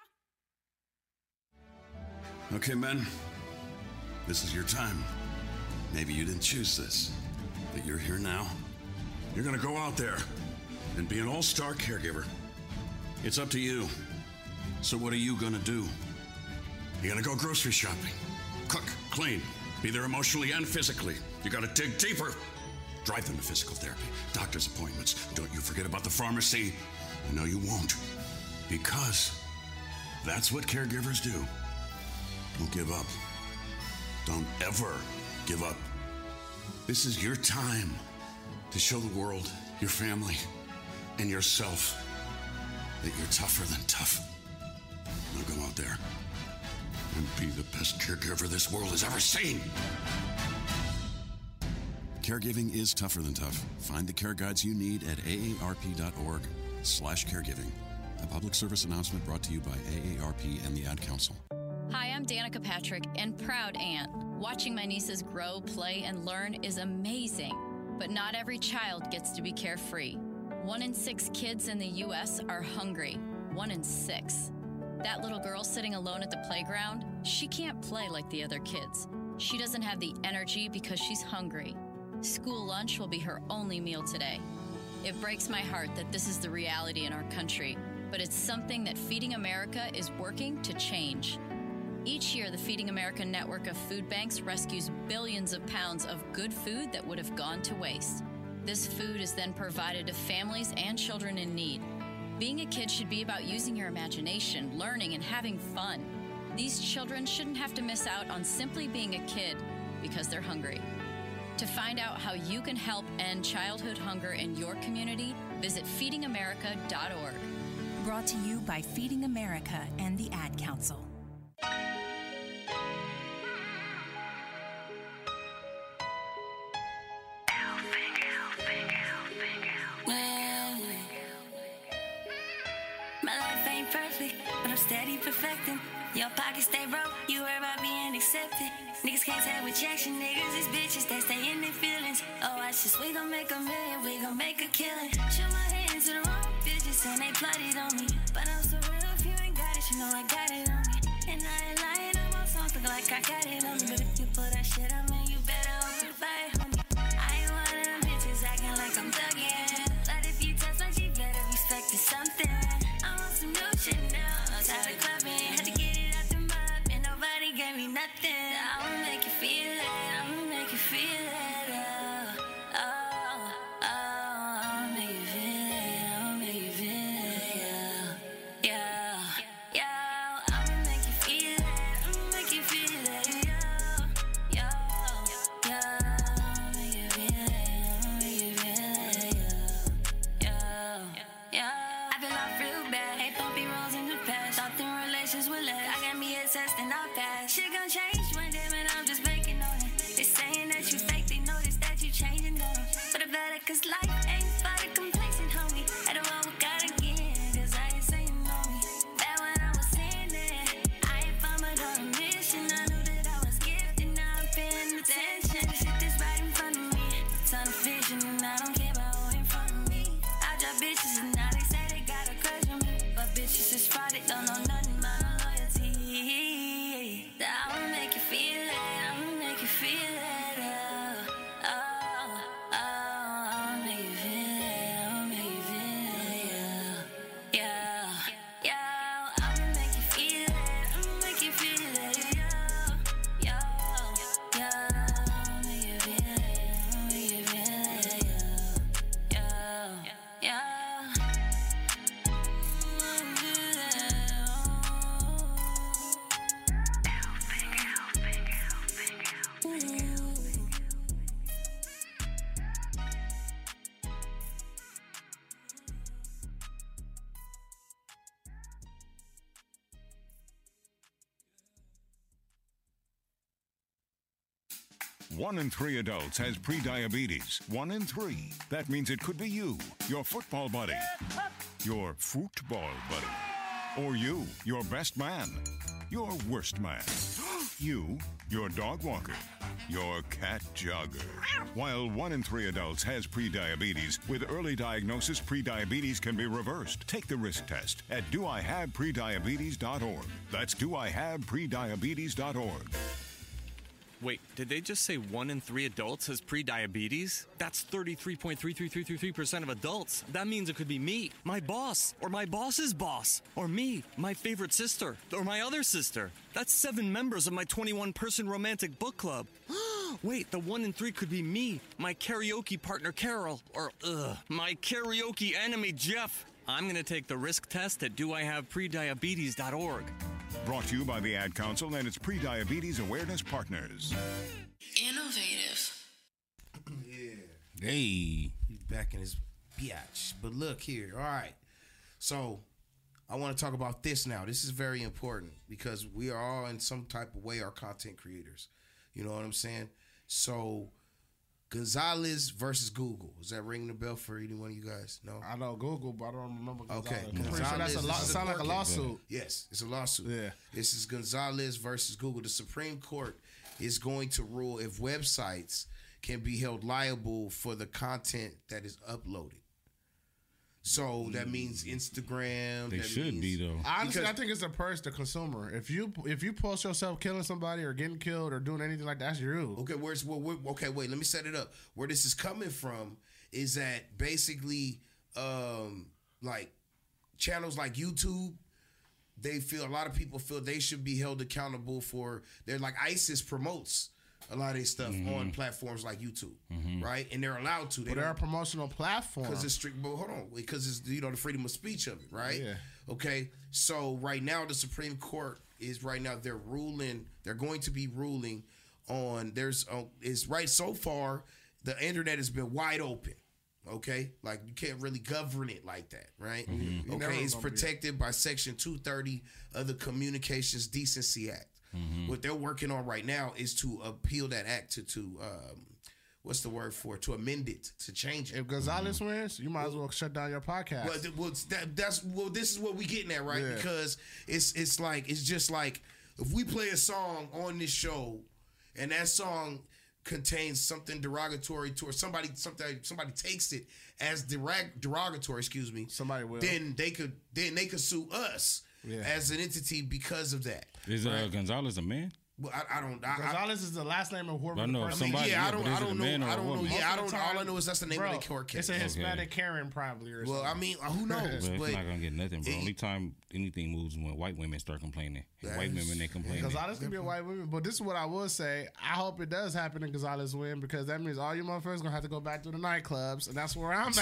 [SPEAKER 17] Okay, men, this is your time. Maybe you didn't choose this, but you're here now. You're gonna go out there and be an all-star caregiver. It's up to you. So what are you gonna do? You're gonna go grocery shopping, cook, clean, be there emotionally and physically. You gotta dig deeper. Drive them to physical therapy, doctor's appointments. Don't you forget about the pharmacy. No, you won't. Because that's what caregivers do. Don't give up. Don't ever give up. This is your time to show the world, your family, and yourself that you're tougher than tough. Now go out there and be the best caregiver this world has ever seen. Caregiving is tougher than tough. Find the care guides you need at aarp.org slash caregiving. A public service announcement brought to you by A A R P and the Ad Council.
[SPEAKER 18] Hi, I'm Danica Patrick and proud aunt. Watching my nieces grow, play, and learn is amazing. But not every child gets to be carefree. One in six kids in the U S are hungry. One in six. That little girl sitting alone at the playground, she can't play like the other kids. She doesn't have the energy because she's hungry. School lunch will be her only meal today. It breaks my heart that this is the reality in our country. but it's something that Feeding America is working to change. Each year, the Feeding America network of food banks rescues billions of pounds of good food that would have gone to waste. This food is then provided to families and children in need. Being a kid should be about using your imagination, learning, and having fun. These children shouldn't have to miss out on simply being a kid because they're hungry. To find out how you can help end childhood hunger in your community, visit feeding america dot org.
[SPEAKER 19] Brought to you by Feeding America and the Ad Council.
[SPEAKER 20] My life ain't perfect, but I'm steady perfecting. Your pockets stay broke, you worry about being accepted. Niggas can't have rejection, niggas is bitches, they stay in their feelings. Oh, I just, we gon' make a million, we gon' make a killing. Show my hands to the wrong bitches and they plotted on me. But I'm so real, if you ain't got it, you know I got it on me. And I ain't lying, I'm on something like I got it on me. But if you pull that shit on me, you better open fire, homie. I ain't one of them bitches acting like I'm thuggin'. But if you touch my G, better respect it something. I'm on some new shit now, I'm tired of clubbing. Had to get it out the mud, and nobody gave me nothing. I'ma make you feel it, I'ma make you feel it, oh, oh, oh. I'ma make you feel it, I'ma make you feel it, yeah, yeah, yeah. I'ma make you feel it, I'ma make you feel it, yeah, yeah, yeah. I'ma make you feel it, I'ma make you feel it, yeah, yeah, yeah. I feel off real bad, hate bumpy roads in the past. Thought them relations would last, I got me assessed and I passed. Shit gon' change one day, man, I'm just banking on it. They saying that you fake, they notice that you changing on them. But it better, cause life ain't for the complacent, homie. I don't want what God again, cause I ain't saying on me. Back when I was saying that, I ain't fumbled on a mission. I knew that I was gifted, now I'm paying attention. Shit that's right in front of me, ton of vision, and I don't care about who in front of me. I drop bitches and now they say they got a crush on me. But bitches is frauded, don't know nothing about no loyalty. I'ma make you feel it, I'ma make you feel it, oh, oh, oh. I'ma make you feel it, I'ma make you feel it, yeah, yeah, yeah. I'ma make you feel it, I'ma make you feel it, yeah, yeah, yeah. I'ma make you feel it, I'ma make you feel it, yeah, yeah, yeah.
[SPEAKER 21] One in three adults has prediabetes. One in three. That means it could be you, your football buddy, your football buddy, or you, your best man, your worst man, you, your dog walker, your cat jogger. While one in three adults has prediabetes, with early diagnosis, prediabetes can be reversed. Take the risk test at do I have prediabetes dot org. That's do I have prediabetes dot org.
[SPEAKER 22] Wait, did they just say one in three adults has prediabetes? That's thirty-three point three three three three three percent of adults. That means it could be me, my boss, or my boss's boss, or me, my favorite sister, or my other sister. That's seven members of my twenty-one person romantic book club. Wait, the one in three could be me, my karaoke partner Carol, or ugh, my karaoke enemy Jeff. I'm going to take the risk test at do I have prediabetes dot org.
[SPEAKER 21] Brought to you by the Ad Council and its Prediabetes Awareness Partners.
[SPEAKER 2] Innovative. Yeah.
[SPEAKER 3] Hey.
[SPEAKER 2] He's back in his biatch. But look here. All right. So I want to talk about this now. This is very important because we are all in some type of way our content creators. You know what I'm saying? So Gonzalez versus Google. Is that ringing the bell for any one of you guys? No?
[SPEAKER 4] I know Google, but I don't remember Gonzalez.
[SPEAKER 2] Okay.
[SPEAKER 4] I'm pretty sure that's a law, sound like a lawsuit.
[SPEAKER 2] Yes, it's a lawsuit.
[SPEAKER 4] Yeah.
[SPEAKER 2] This is Gonzalez versus Google. The Supreme Court is going to rule if websites can be held liable for the content that is uploaded. So that means Instagram.
[SPEAKER 3] They
[SPEAKER 2] that
[SPEAKER 3] should
[SPEAKER 2] means,
[SPEAKER 3] be though.
[SPEAKER 4] Honestly, I think it's a purge the consumer. If you if you post yourself killing somebody or getting killed or doing anything like that, that's you.
[SPEAKER 2] Okay, where's well, where, okay? Wait, let me set it up. Where this is coming from is that basically, um, like channels like YouTube, they feel a lot of people feel they should be held accountable for. They're like ISIS promotes a lot of their stuff mm-hmm. on platforms like YouTube, mm-hmm. right? And they're allowed to. They
[SPEAKER 4] but they're a promotional platform
[SPEAKER 2] because it's strict. But hold on, because it's you know the freedom of speech of it, right?
[SPEAKER 4] Yeah.
[SPEAKER 2] Okay. So right now the Supreme Court is right now they're ruling. They're going to be ruling on. There's uh, is right so far the internet has been wide open. Okay, like you can't really govern it like that, right? Mm-hmm. Okay, it's protected by Section two thirty of the Communications Decency Act. Mm-hmm. What they're working on right now is to appeal that act to to um, what's the word for it? To amend it, to change it.
[SPEAKER 4] If Gonzalez mm-hmm. wins, you might as well shut down your podcast.
[SPEAKER 2] Well, th- well that, that's well. This is what we getting at, right? Yeah. Because it's it's like it's just like if we play a song on this show, and that song contains something derogatory to or somebody something somebody takes it as derog- derogatory. Excuse me.
[SPEAKER 4] Somebody will.
[SPEAKER 2] Then they could then they could sue us. Yeah. As an entity because of that.
[SPEAKER 3] Is uh, right? Gonzalez a man?
[SPEAKER 2] Well, I, I don't. I,
[SPEAKER 4] Gonzalez is the last name of whoever.
[SPEAKER 3] I know
[SPEAKER 4] the
[SPEAKER 3] somebody.
[SPEAKER 2] Yeah,
[SPEAKER 3] yeah,
[SPEAKER 2] I don't. I don't know. I don't know. Yeah, I don't.
[SPEAKER 4] Time,
[SPEAKER 2] all I know is that's the name
[SPEAKER 4] bro,
[SPEAKER 2] of the court case.
[SPEAKER 4] It's a Hispanic okay. Karen, probably. Or
[SPEAKER 2] well,
[SPEAKER 4] something.
[SPEAKER 2] I mean, who knows?
[SPEAKER 3] But it's
[SPEAKER 2] but
[SPEAKER 3] not gonna get nothing, bro. It, Only time anything moves is when white women start complaining. White women they complain.
[SPEAKER 4] Gonzalez can be a white woman, but this is what I will say. I hope it does happen and Gonzalez win because that means all you motherfuckers gonna have to go back to the nightclubs, and that's where I'm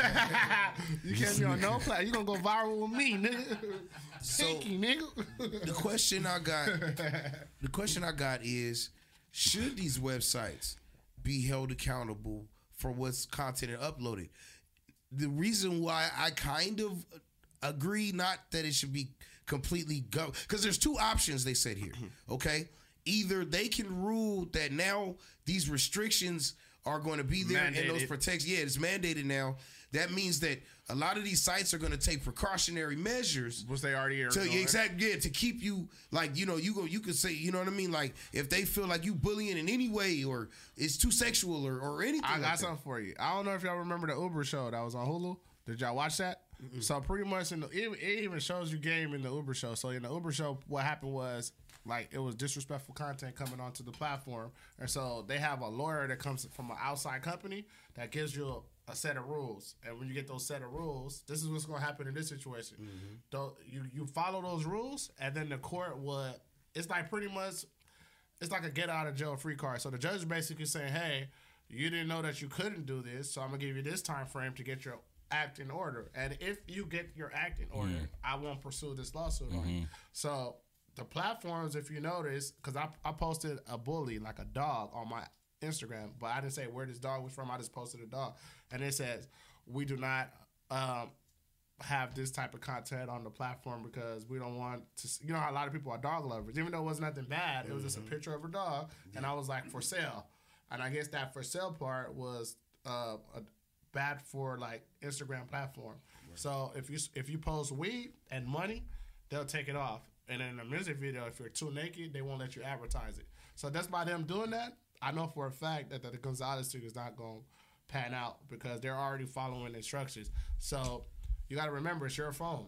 [SPEAKER 4] at. You can't be on no play. You gonna go viral with me, nigga.
[SPEAKER 2] So
[SPEAKER 4] Pinky, nigga.
[SPEAKER 2] the question I got, the question I got is, should these websites be held accountable for what's content uploaded? The reason why I kind of agree, not that it should be completely go, because there's two options they said here. Okay, either they can rule that now these restrictions are going to be there mandated. And those protections. Yeah, it's mandated now. That means that a lot of these sites are going to take precautionary measures,
[SPEAKER 4] which they already are.
[SPEAKER 2] To, exactly, yeah, to keep you like you know you go you could say you know what I mean, like if they feel like you bullying in any way or it's too sexual or, or anything.
[SPEAKER 4] I got
[SPEAKER 2] like
[SPEAKER 4] something
[SPEAKER 2] that.
[SPEAKER 4] for you. I don't know if y'all remember the Uber show that was on Hulu. Did y'all watch that? Mm-hmm. So pretty much in the, it, it even shows you game in the Uber show. So in the Uber show, what happened was like it was disrespectful content coming onto the platform, and so they have a lawyer that comes from an outside company that gives you a a set of rules, and when you get those set of rules, this is what's going to happen in this situation. Mm-hmm. Don't you you follow those rules, and then the court would. It's like pretty much, it's like a get out of jail free card. So the judge is basically saying, "Hey, you didn't know that you couldn't do this, so I'm gonna give you this time frame to get your act in order. And if you get your act in order, mm-hmm. I won't pursue this lawsuit mm-hmm. on you." So the platforms, if you notice, because I I posted a bully like a dog on my Instagram, but I didn't say where this dog was from. I just posted a dog, and it says we do not um, have this type of content on the platform because we don't want to. You know how a lot of people are dog lovers, even though it was nothing bad. It was mm-hmm. just a picture of a dog, and I was like for sale, and I guess that for sale part was uh, a, bad for like Instagram platform. Right. So if you if you post weed and money, they'll take it off, and in a music video, if you're too naked, they won't let you advertise it. So that's by them doing that. I know for a fact that the Gonzalez thing is not going to pan out because they're already following instructions. So you got to remember, it's your phone.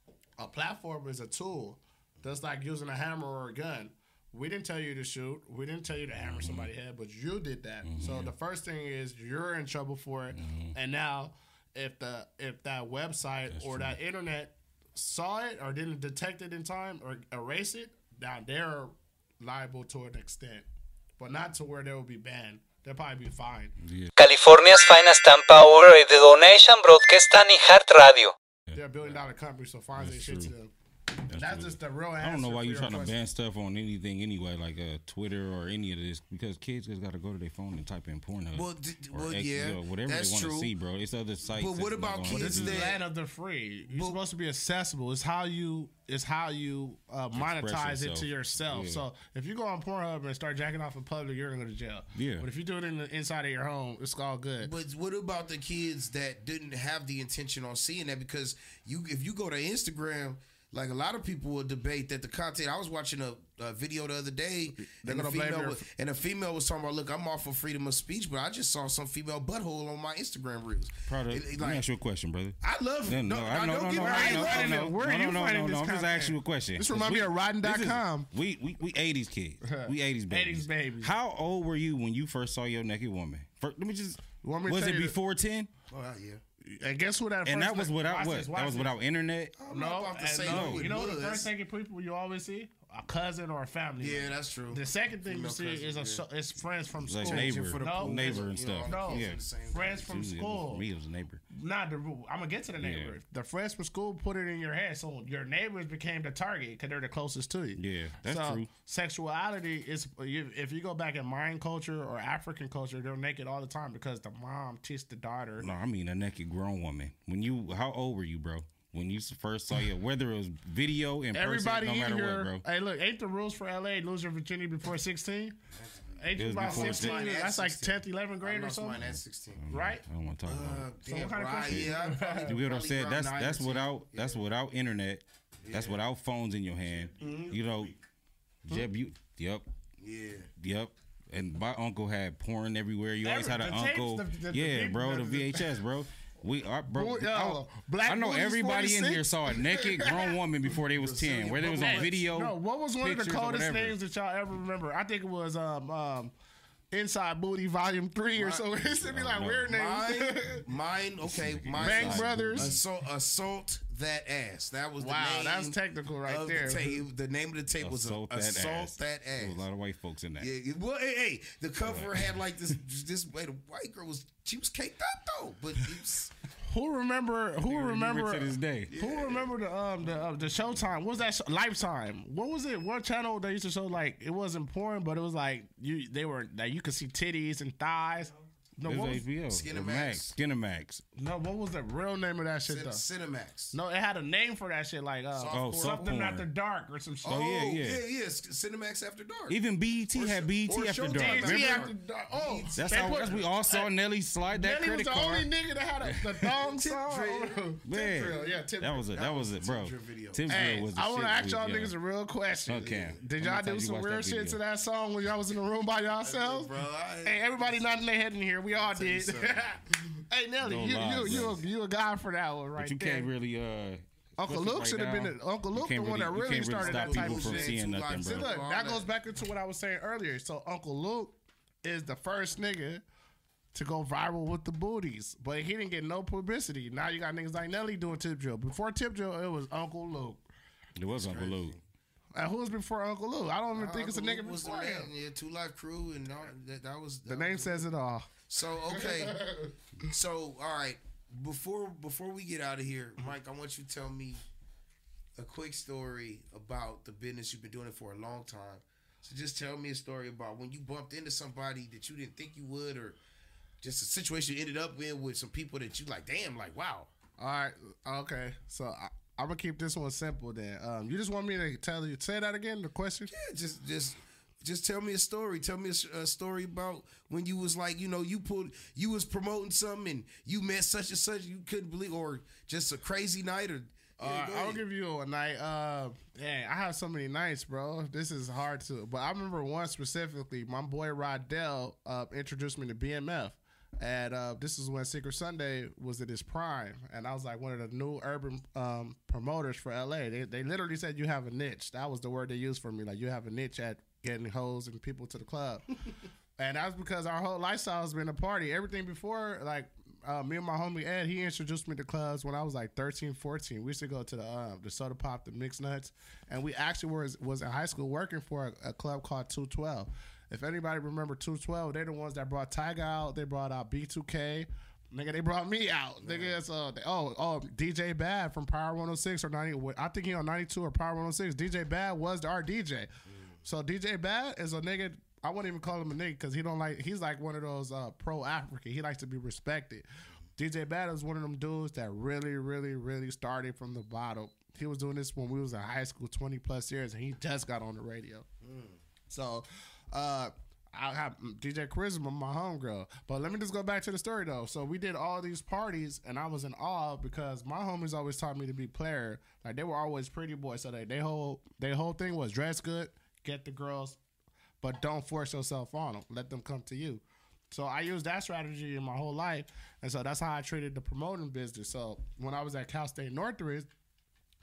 [SPEAKER 4] A platform is a tool. Just like using a hammer or a gun. We didn't tell you to shoot. We didn't tell you to hammer mm-hmm. somebody's head, but you did that. Mm-hmm. So the first thing is you're in trouble for it. Mm-hmm. And now if the if that website That's or true. that internet saw it or didn't detect it in time or erase it, now they're liable to an extent. But not to where they will be banned. They'll probably be fine.
[SPEAKER 1] Yeah. California's finest Tampa over the donation broadcast on Heart Radio.
[SPEAKER 4] They're a billion dollar company, so fines ain't shit to them. That's, That's just the real answer.
[SPEAKER 3] I don't know why you're trying
[SPEAKER 4] question.
[SPEAKER 3] to ban stuff on anything anyway, like uh, Twitter or any of this, because kids just got to go to their phone and type in Pornhub.
[SPEAKER 2] Well, d- well
[SPEAKER 3] X,
[SPEAKER 2] yeah,
[SPEAKER 3] you know, whatever
[SPEAKER 2] that's
[SPEAKER 3] they want to
[SPEAKER 2] true.
[SPEAKER 3] see, bro. It's other sites.
[SPEAKER 2] But what about kids
[SPEAKER 4] This is
[SPEAKER 2] that
[SPEAKER 4] the land of the free. You're but, supposed to be accessible. It's how you it's how you uh, monetize it to yourself. Yeah. So if you go on Pornhub and start jacking off in public, you're gonna go to jail.
[SPEAKER 3] Yeah.
[SPEAKER 4] But if you do it in the inside of your home, it's all good.
[SPEAKER 2] But what about the kids that didn't have the intention on seeing that? Because you, if you go to Instagram. Like a lot of people will debate that the content. I was watching a, a video the other day, and a, female was, and a female was talking about, "Look, I'm all for freedom of speech, but I just saw some female butthole on my Instagram reels."
[SPEAKER 3] Proud of, it, it, let like, me ask you a question, brother.
[SPEAKER 2] I love it.
[SPEAKER 3] No, no, no, no, no, no, no,
[SPEAKER 4] Where are you finding this?
[SPEAKER 3] I'm just asking you a question.
[SPEAKER 4] This reminds me of Rotten dot com.
[SPEAKER 3] We we we eighties kids. We eighties babies.
[SPEAKER 4] eighties babies.
[SPEAKER 3] How old were you when you first saw your naked woman? First, let me just.
[SPEAKER 4] Me
[SPEAKER 3] was it before ten?
[SPEAKER 2] Oh yeah.
[SPEAKER 4] And guess who that?
[SPEAKER 3] And
[SPEAKER 4] first
[SPEAKER 3] that was
[SPEAKER 4] thing-
[SPEAKER 3] without
[SPEAKER 4] watch
[SPEAKER 3] what?
[SPEAKER 4] this, watch
[SPEAKER 3] that was
[SPEAKER 4] this.
[SPEAKER 3] without internet.
[SPEAKER 2] I'm not
[SPEAKER 4] No,
[SPEAKER 2] about to
[SPEAKER 4] and
[SPEAKER 2] say
[SPEAKER 4] no.
[SPEAKER 2] who it
[SPEAKER 4] You know what the
[SPEAKER 2] was.
[SPEAKER 4] first thing people you always see? A cousin or a family.
[SPEAKER 2] Yeah,
[SPEAKER 4] member.
[SPEAKER 2] that's true.
[SPEAKER 4] The second thing
[SPEAKER 2] Female
[SPEAKER 4] you see
[SPEAKER 2] cousin,
[SPEAKER 4] is a
[SPEAKER 2] yeah.
[SPEAKER 4] so- it's friends from
[SPEAKER 3] It's
[SPEAKER 4] school.
[SPEAKER 3] like neighbor,
[SPEAKER 2] for the
[SPEAKER 4] no,
[SPEAKER 2] pool.
[SPEAKER 3] neighbor and
[SPEAKER 2] You know,
[SPEAKER 3] stuff.
[SPEAKER 4] no,
[SPEAKER 3] yeah.
[SPEAKER 4] friends from
[SPEAKER 3] Usually it was-
[SPEAKER 4] school.
[SPEAKER 3] Me, it was a neighbor.
[SPEAKER 4] Not the rule. I'm gonna get to the neighbor.
[SPEAKER 3] Yeah.
[SPEAKER 4] The friends from school put it in your head, so your neighbors became the target because they're the closest to you.
[SPEAKER 3] Yeah, that's
[SPEAKER 4] so,
[SPEAKER 3] true.
[SPEAKER 4] Sexuality is you, if you go back in Mayan culture or African culture, they're naked all the time because the mom teaches the daughter.
[SPEAKER 3] No, I mean a naked grown woman. When you, how old were you, bro? When you first saw your, whether it was video in
[SPEAKER 4] Everybody
[SPEAKER 3] person, no
[SPEAKER 4] in
[SPEAKER 3] matter
[SPEAKER 4] here,
[SPEAKER 3] what, bro.
[SPEAKER 4] hey, look, ain't the rules for L A lose your virginity before sixteen? Ain't
[SPEAKER 3] It
[SPEAKER 4] you
[SPEAKER 3] was
[SPEAKER 4] about
[SPEAKER 3] before
[SPEAKER 4] sixteen?
[SPEAKER 2] mine at
[SPEAKER 4] That's like
[SPEAKER 2] sixteen.
[SPEAKER 4] tenth, eleventh grade
[SPEAKER 2] I
[SPEAKER 4] or
[SPEAKER 2] lost
[SPEAKER 4] something.
[SPEAKER 2] mine at sixteen.
[SPEAKER 4] Right?
[SPEAKER 3] I don't want to talk about
[SPEAKER 2] Uh,
[SPEAKER 3] it.
[SPEAKER 4] So
[SPEAKER 2] damn,
[SPEAKER 4] what kind of
[SPEAKER 2] right,
[SPEAKER 4] question?
[SPEAKER 2] yeah, I probably-
[SPEAKER 3] You get what I'm
[SPEAKER 2] probably
[SPEAKER 3] saying?
[SPEAKER 2] around
[SPEAKER 3] That's
[SPEAKER 2] nine
[SPEAKER 3] that's
[SPEAKER 2] or ten.
[SPEAKER 3] without that's without internet. That's without phones in your hand.
[SPEAKER 4] Mm-hmm.
[SPEAKER 3] You know, Jeb, you, yep,
[SPEAKER 2] Yeah.
[SPEAKER 3] yep. And my uncle had porn everywhere. You always
[SPEAKER 4] Every-
[SPEAKER 3] had an
[SPEAKER 4] the tapes,
[SPEAKER 3] uncle.
[SPEAKER 4] the- the- the
[SPEAKER 3] yeah,
[SPEAKER 4] big-
[SPEAKER 3] bro,
[SPEAKER 4] the-
[SPEAKER 3] the V H S, bro. We are, bro.
[SPEAKER 4] Boy, yo,
[SPEAKER 3] I,
[SPEAKER 4] Black
[SPEAKER 3] I know
[SPEAKER 4] Booties
[SPEAKER 3] everybody in here
[SPEAKER 4] forty-six.
[SPEAKER 3] saw a naked grown woman before they was ten. Whether it was on
[SPEAKER 4] Hey,
[SPEAKER 3] video,
[SPEAKER 4] No, what was one of the
[SPEAKER 3] pictures, or
[SPEAKER 4] coldest
[SPEAKER 3] whatever.
[SPEAKER 4] names that y'all ever remember? I think it was um um Inside Booty Volume Three or so. It used to be like weird names.
[SPEAKER 2] Mine, mine, okay, mine.
[SPEAKER 4] Bang Brothers.
[SPEAKER 2] Assault, assault that ass. That was the
[SPEAKER 4] Wow,
[SPEAKER 2] name.
[SPEAKER 4] that's technical right
[SPEAKER 2] of
[SPEAKER 4] there.
[SPEAKER 2] The, tape. The name of the tape was
[SPEAKER 3] Assault
[SPEAKER 2] a,
[SPEAKER 3] that
[SPEAKER 2] Assault
[SPEAKER 3] ass.
[SPEAKER 2] That
[SPEAKER 3] There
[SPEAKER 2] Ass.
[SPEAKER 3] was a lot of white folks in that.
[SPEAKER 2] Yeah, well, hey, hey, the cover had like this. This way, the white girl was she was caked up though, but it was,
[SPEAKER 4] Who remember? Who remember?
[SPEAKER 3] to this day.
[SPEAKER 4] Who remember the um the uh, the Showtime? What was that? Show? Lifetime. What was it? What channel they used to show? Like it wasn't porn, but it was like you they were like you could see titties and thighs. No,
[SPEAKER 3] It
[SPEAKER 4] what
[SPEAKER 3] was
[SPEAKER 4] was,
[SPEAKER 3] H B O.
[SPEAKER 2] Skinemax.
[SPEAKER 3] Max. Skinemax.
[SPEAKER 4] no, what was the real name of that shit though?
[SPEAKER 2] Cin- Cinemax.
[SPEAKER 4] No, it had a name for that shit, like uh,
[SPEAKER 3] Oh, soft
[SPEAKER 4] something
[SPEAKER 3] porn.
[SPEAKER 4] after dark or some shit.
[SPEAKER 3] Oh, yeah, yeah.
[SPEAKER 2] yeah, yeah. Cinemax After Dark.
[SPEAKER 3] Even B E T
[SPEAKER 2] Or
[SPEAKER 3] had
[SPEAKER 2] Sh-
[SPEAKER 3] B E T
[SPEAKER 2] or
[SPEAKER 3] after
[SPEAKER 2] Showtime
[SPEAKER 3] dark.
[SPEAKER 2] After
[SPEAKER 3] Remember?
[SPEAKER 2] Dark.
[SPEAKER 4] After dark. Oh,
[SPEAKER 3] That's
[SPEAKER 4] they
[SPEAKER 3] how
[SPEAKER 4] put-
[SPEAKER 3] that's we all saw Nelly slide that
[SPEAKER 4] Nelly was
[SPEAKER 3] credit
[SPEAKER 4] the
[SPEAKER 3] card.
[SPEAKER 4] only nigga that had a, the thong song.
[SPEAKER 3] Man,
[SPEAKER 4] drill, yeah, tip
[SPEAKER 3] that was it. That was it, bro.
[SPEAKER 2] drill video.
[SPEAKER 3] Tips
[SPEAKER 4] Hey,
[SPEAKER 3] drill was the
[SPEAKER 4] I want
[SPEAKER 3] shit
[SPEAKER 4] to ask
[SPEAKER 3] we-
[SPEAKER 4] y'all
[SPEAKER 3] yeah.
[SPEAKER 4] niggas a real question.
[SPEAKER 3] Okay.
[SPEAKER 4] Did
[SPEAKER 3] I'm
[SPEAKER 4] y'all
[SPEAKER 3] gonna tell
[SPEAKER 4] do
[SPEAKER 3] you
[SPEAKER 4] some
[SPEAKER 3] watch
[SPEAKER 4] weird
[SPEAKER 3] that
[SPEAKER 4] shit
[SPEAKER 3] video.
[SPEAKER 4] to that song when y'all was in the room by yourselves?
[SPEAKER 2] Bro, I,
[SPEAKER 4] Hey, everybody nodding their head in here. We all
[SPEAKER 2] tell you
[SPEAKER 4] did.
[SPEAKER 2] something.
[SPEAKER 4] Hey, Nelly,
[SPEAKER 3] No
[SPEAKER 4] you,
[SPEAKER 3] lies,
[SPEAKER 4] you, you,
[SPEAKER 3] bro.
[SPEAKER 4] a, you a guy for that one right
[SPEAKER 3] But you
[SPEAKER 4] there.
[SPEAKER 3] can't really. uh
[SPEAKER 4] Uncle
[SPEAKER 3] especially
[SPEAKER 4] Luke
[SPEAKER 3] right
[SPEAKER 4] should have been
[SPEAKER 3] now,
[SPEAKER 4] the, Uncle
[SPEAKER 3] you
[SPEAKER 4] Luke the
[SPEAKER 3] can't
[SPEAKER 4] one that
[SPEAKER 3] really- you
[SPEAKER 4] really
[SPEAKER 3] can't
[SPEAKER 4] started
[SPEAKER 3] stop
[SPEAKER 4] that type
[SPEAKER 3] people
[SPEAKER 4] of
[SPEAKER 3] from
[SPEAKER 4] shit.
[SPEAKER 3] seeing nothing,
[SPEAKER 4] See,
[SPEAKER 3] bro.
[SPEAKER 4] look,
[SPEAKER 2] All
[SPEAKER 4] that
[SPEAKER 2] that.
[SPEAKER 4] goes back into what I was saying earlier. So Uncle Luke is the first nigga to go viral with the booties, but he didn't get no publicity. Now you got niggas like Nelly doing Tip Drill. Before Tip Drill, it was Uncle Luke.
[SPEAKER 3] It was Uncle Luke.
[SPEAKER 4] And who was before Uncle Luke? I don't even think it's a
[SPEAKER 2] Uncle
[SPEAKER 4] nigga
[SPEAKER 2] Luke was the
[SPEAKER 4] before
[SPEAKER 2] man.
[SPEAKER 4] him.
[SPEAKER 2] Yeah, Two Life Crew, and all, that, that was
[SPEAKER 4] The
[SPEAKER 2] that
[SPEAKER 4] name
[SPEAKER 2] was-
[SPEAKER 4] says it all.
[SPEAKER 2] So okay, so all right. Before before we get out of here, Mike, I want you to tell me a quick story about the business you've been doing it for a long time. So just tell me a story about when you bumped into somebody that you didn't think you would, or just a situation you ended up in with some people that you like. Damn, like wow.
[SPEAKER 4] All right, okay. So I, I'm gonna keep this one simple then. Um, you just want me to tell you say that again? The question?
[SPEAKER 2] Yeah, just just just tell me a story. Tell me a, a story about when you was like, you know, you pulled, you was promoting something and you met such and such you couldn't believe, or just a crazy night, or. Yeah,
[SPEAKER 4] Uh,
[SPEAKER 2] go
[SPEAKER 4] I'll
[SPEAKER 2] ahead.
[SPEAKER 4] give you a night. Uh, yeah, I have so many nights, bro. This is hard to. But I remember one specifically. My boy Rodell uh, introduced me to B M F, and uh, this is when Secret Sunday was at its prime, and I was like one of the new urban um, promoters for L A. They they literally said you have a niche. That was the word they used for me. Like you have a niche at getting hoes and people to the club, and that was because our whole lifestyle has been a party. Everything before, like. Uh, me and my homie Ed, he introduced me to clubs when I was like thirteen, fourteen. We used to go to the uh, the Soda Pop, the Mixed Nuts, and we actually was was in high school working for a, a club called two twelve. If anybody remember two twelve, they're the ones that brought Tyga out. They brought out B two K. Nigga, they brought me out. Nigga, so they, oh oh D J Bad from Power one oh six or ninety. I think he on ninety-two or Power one oh six. D J Bad was our D J. Mm. So D J Bad is a nigga. I wouldn't even call him a nigga because he don't like. He's like one of those uh, pro African. He likes to be respected. D J Bad is one of them dudes that really, really, really started from the bottom. He was doing this when we was in high school, twenty plus years, and he just got on the radio. Mm. So, uh, I have D J Charisma, my homegirl. But let me just go back to the story though. So we did all these parties, and I was in awe because my homies always taught me to be player. Like they were always pretty boys, so they they whole their whole thing was dress good, get the girls, but don't force yourself on them. Let them come to you. So I used that strategy in my whole life, and so that's how I treated the promoting business. So when I was at Cal State Northridge,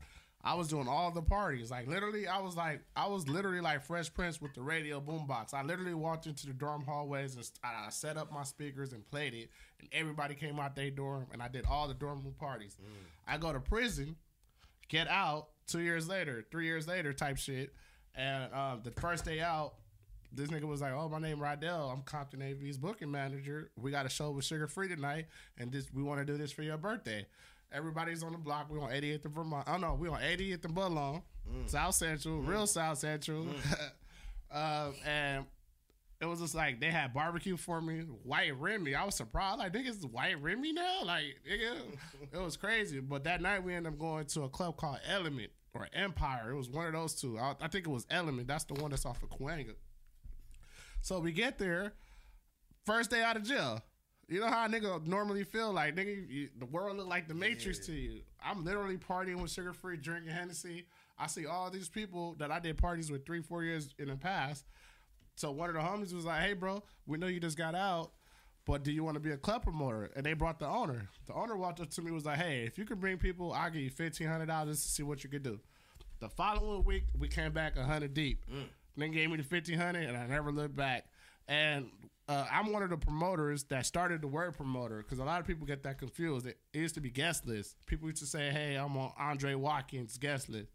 [SPEAKER 4] I was doing all the parties. Like literally, I was like, I was literally like Fresh Prince with the radio boombox. I literally walked into the dorm hallways and I set up my speakers and played it, and everybody came out their dorm, and I did all the dorm room parties. Mm. I go to prison, get out two years later, three years later, type shit, and uh, the first day out, this nigga was like, "Oh, my name Rydell. I'm Compton A V's booking manager. We got a show with Sugar Free tonight, and this we want to do this for your birthday." Everybody's on the block. We on eightieth and Vermont. Oh no, we on eightieth and Budlong, mm. South Central, mm. real South Central. Mm. uh, and it was just like they had barbecue for me, white Remy. I was surprised. Like, nigga, it's white Remy now. Like, nigga, it was crazy. But that night we ended up going to a club called Element or Empire. It was one of those two. I, I think it was Element. That's the one that's off of Cahuenga. So we get there, first day out of jail. You know how a nigga normally feel like, nigga, you, the world look like the Matrix yeah. to you. I'm literally partying with Sugar Free, drinking Hennessy. I see all these people that I did parties with three, four years in the past. So one of the homies was like, "Hey, bro, we know you just got out, but do you want to be a club promoter?" And they brought the owner. The owner walked up to me and was like, "Hey, if you could bring people, I'll give you fifteen hundred dollars to see what you could do." The following week, we came back one hundred deep. Mm. Then gave me the fifteen hundred dollars, and I never looked back. And Uh, I'm one of the promoters that started the word promoter, because a lot of people get that confused. It, it used to be guest list. People used to say, "Hey, I'm on Andre Watkins guest list."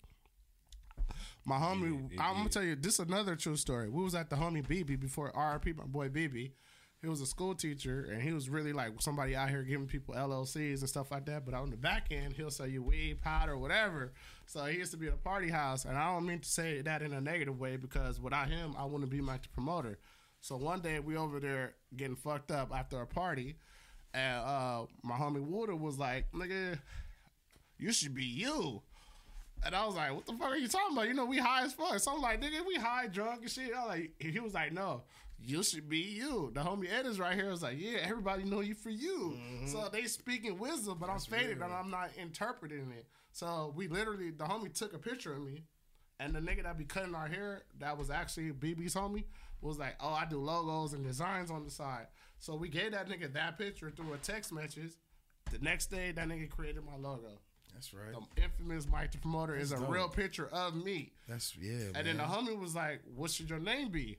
[SPEAKER 4] My homie, yeah, yeah, I'm gonna yeah. tell you, this is another true story. We was at the homie B B before R I P, my boy B B. He was a school teacher, and he was really like somebody out here giving people L L Cs and stuff like that. But on the back end, he'll sell you weed, powder, whatever. So he used to be at a party house, and I don't mean to say that in a negative way, because without him, I wouldn't be my promoter. So one day we over there getting fucked up after a party, and uh, my homie Wooder was like, "Nigga, you should be you." And I was like, "What the fuck are you talking about? You know, we high as fuck." So I'm like, "Nigga, we high, drunk and shit." I was like, he was like, "No, you should be you." The homie Ed is right here. Was like, "Yeah, everybody know you for you." Mm-hmm. So they speaking wisdom, but That's I'm faded real. And I'm not interpreting it. So we literally, the homie took a picture of me, and the nigga that be cutting our hair, that was actually B B's homie, was like, "Oh, I do logos and designs on the side." So we gave that nigga that picture through a text message. The next day, that nigga created my logo.
[SPEAKER 2] That's right.
[SPEAKER 4] The infamous Mike the Promoter That's is a dope. Real picture of me.
[SPEAKER 2] That's, yeah,
[SPEAKER 4] And
[SPEAKER 2] man.
[SPEAKER 4] then the homie was like, "What should your name be?"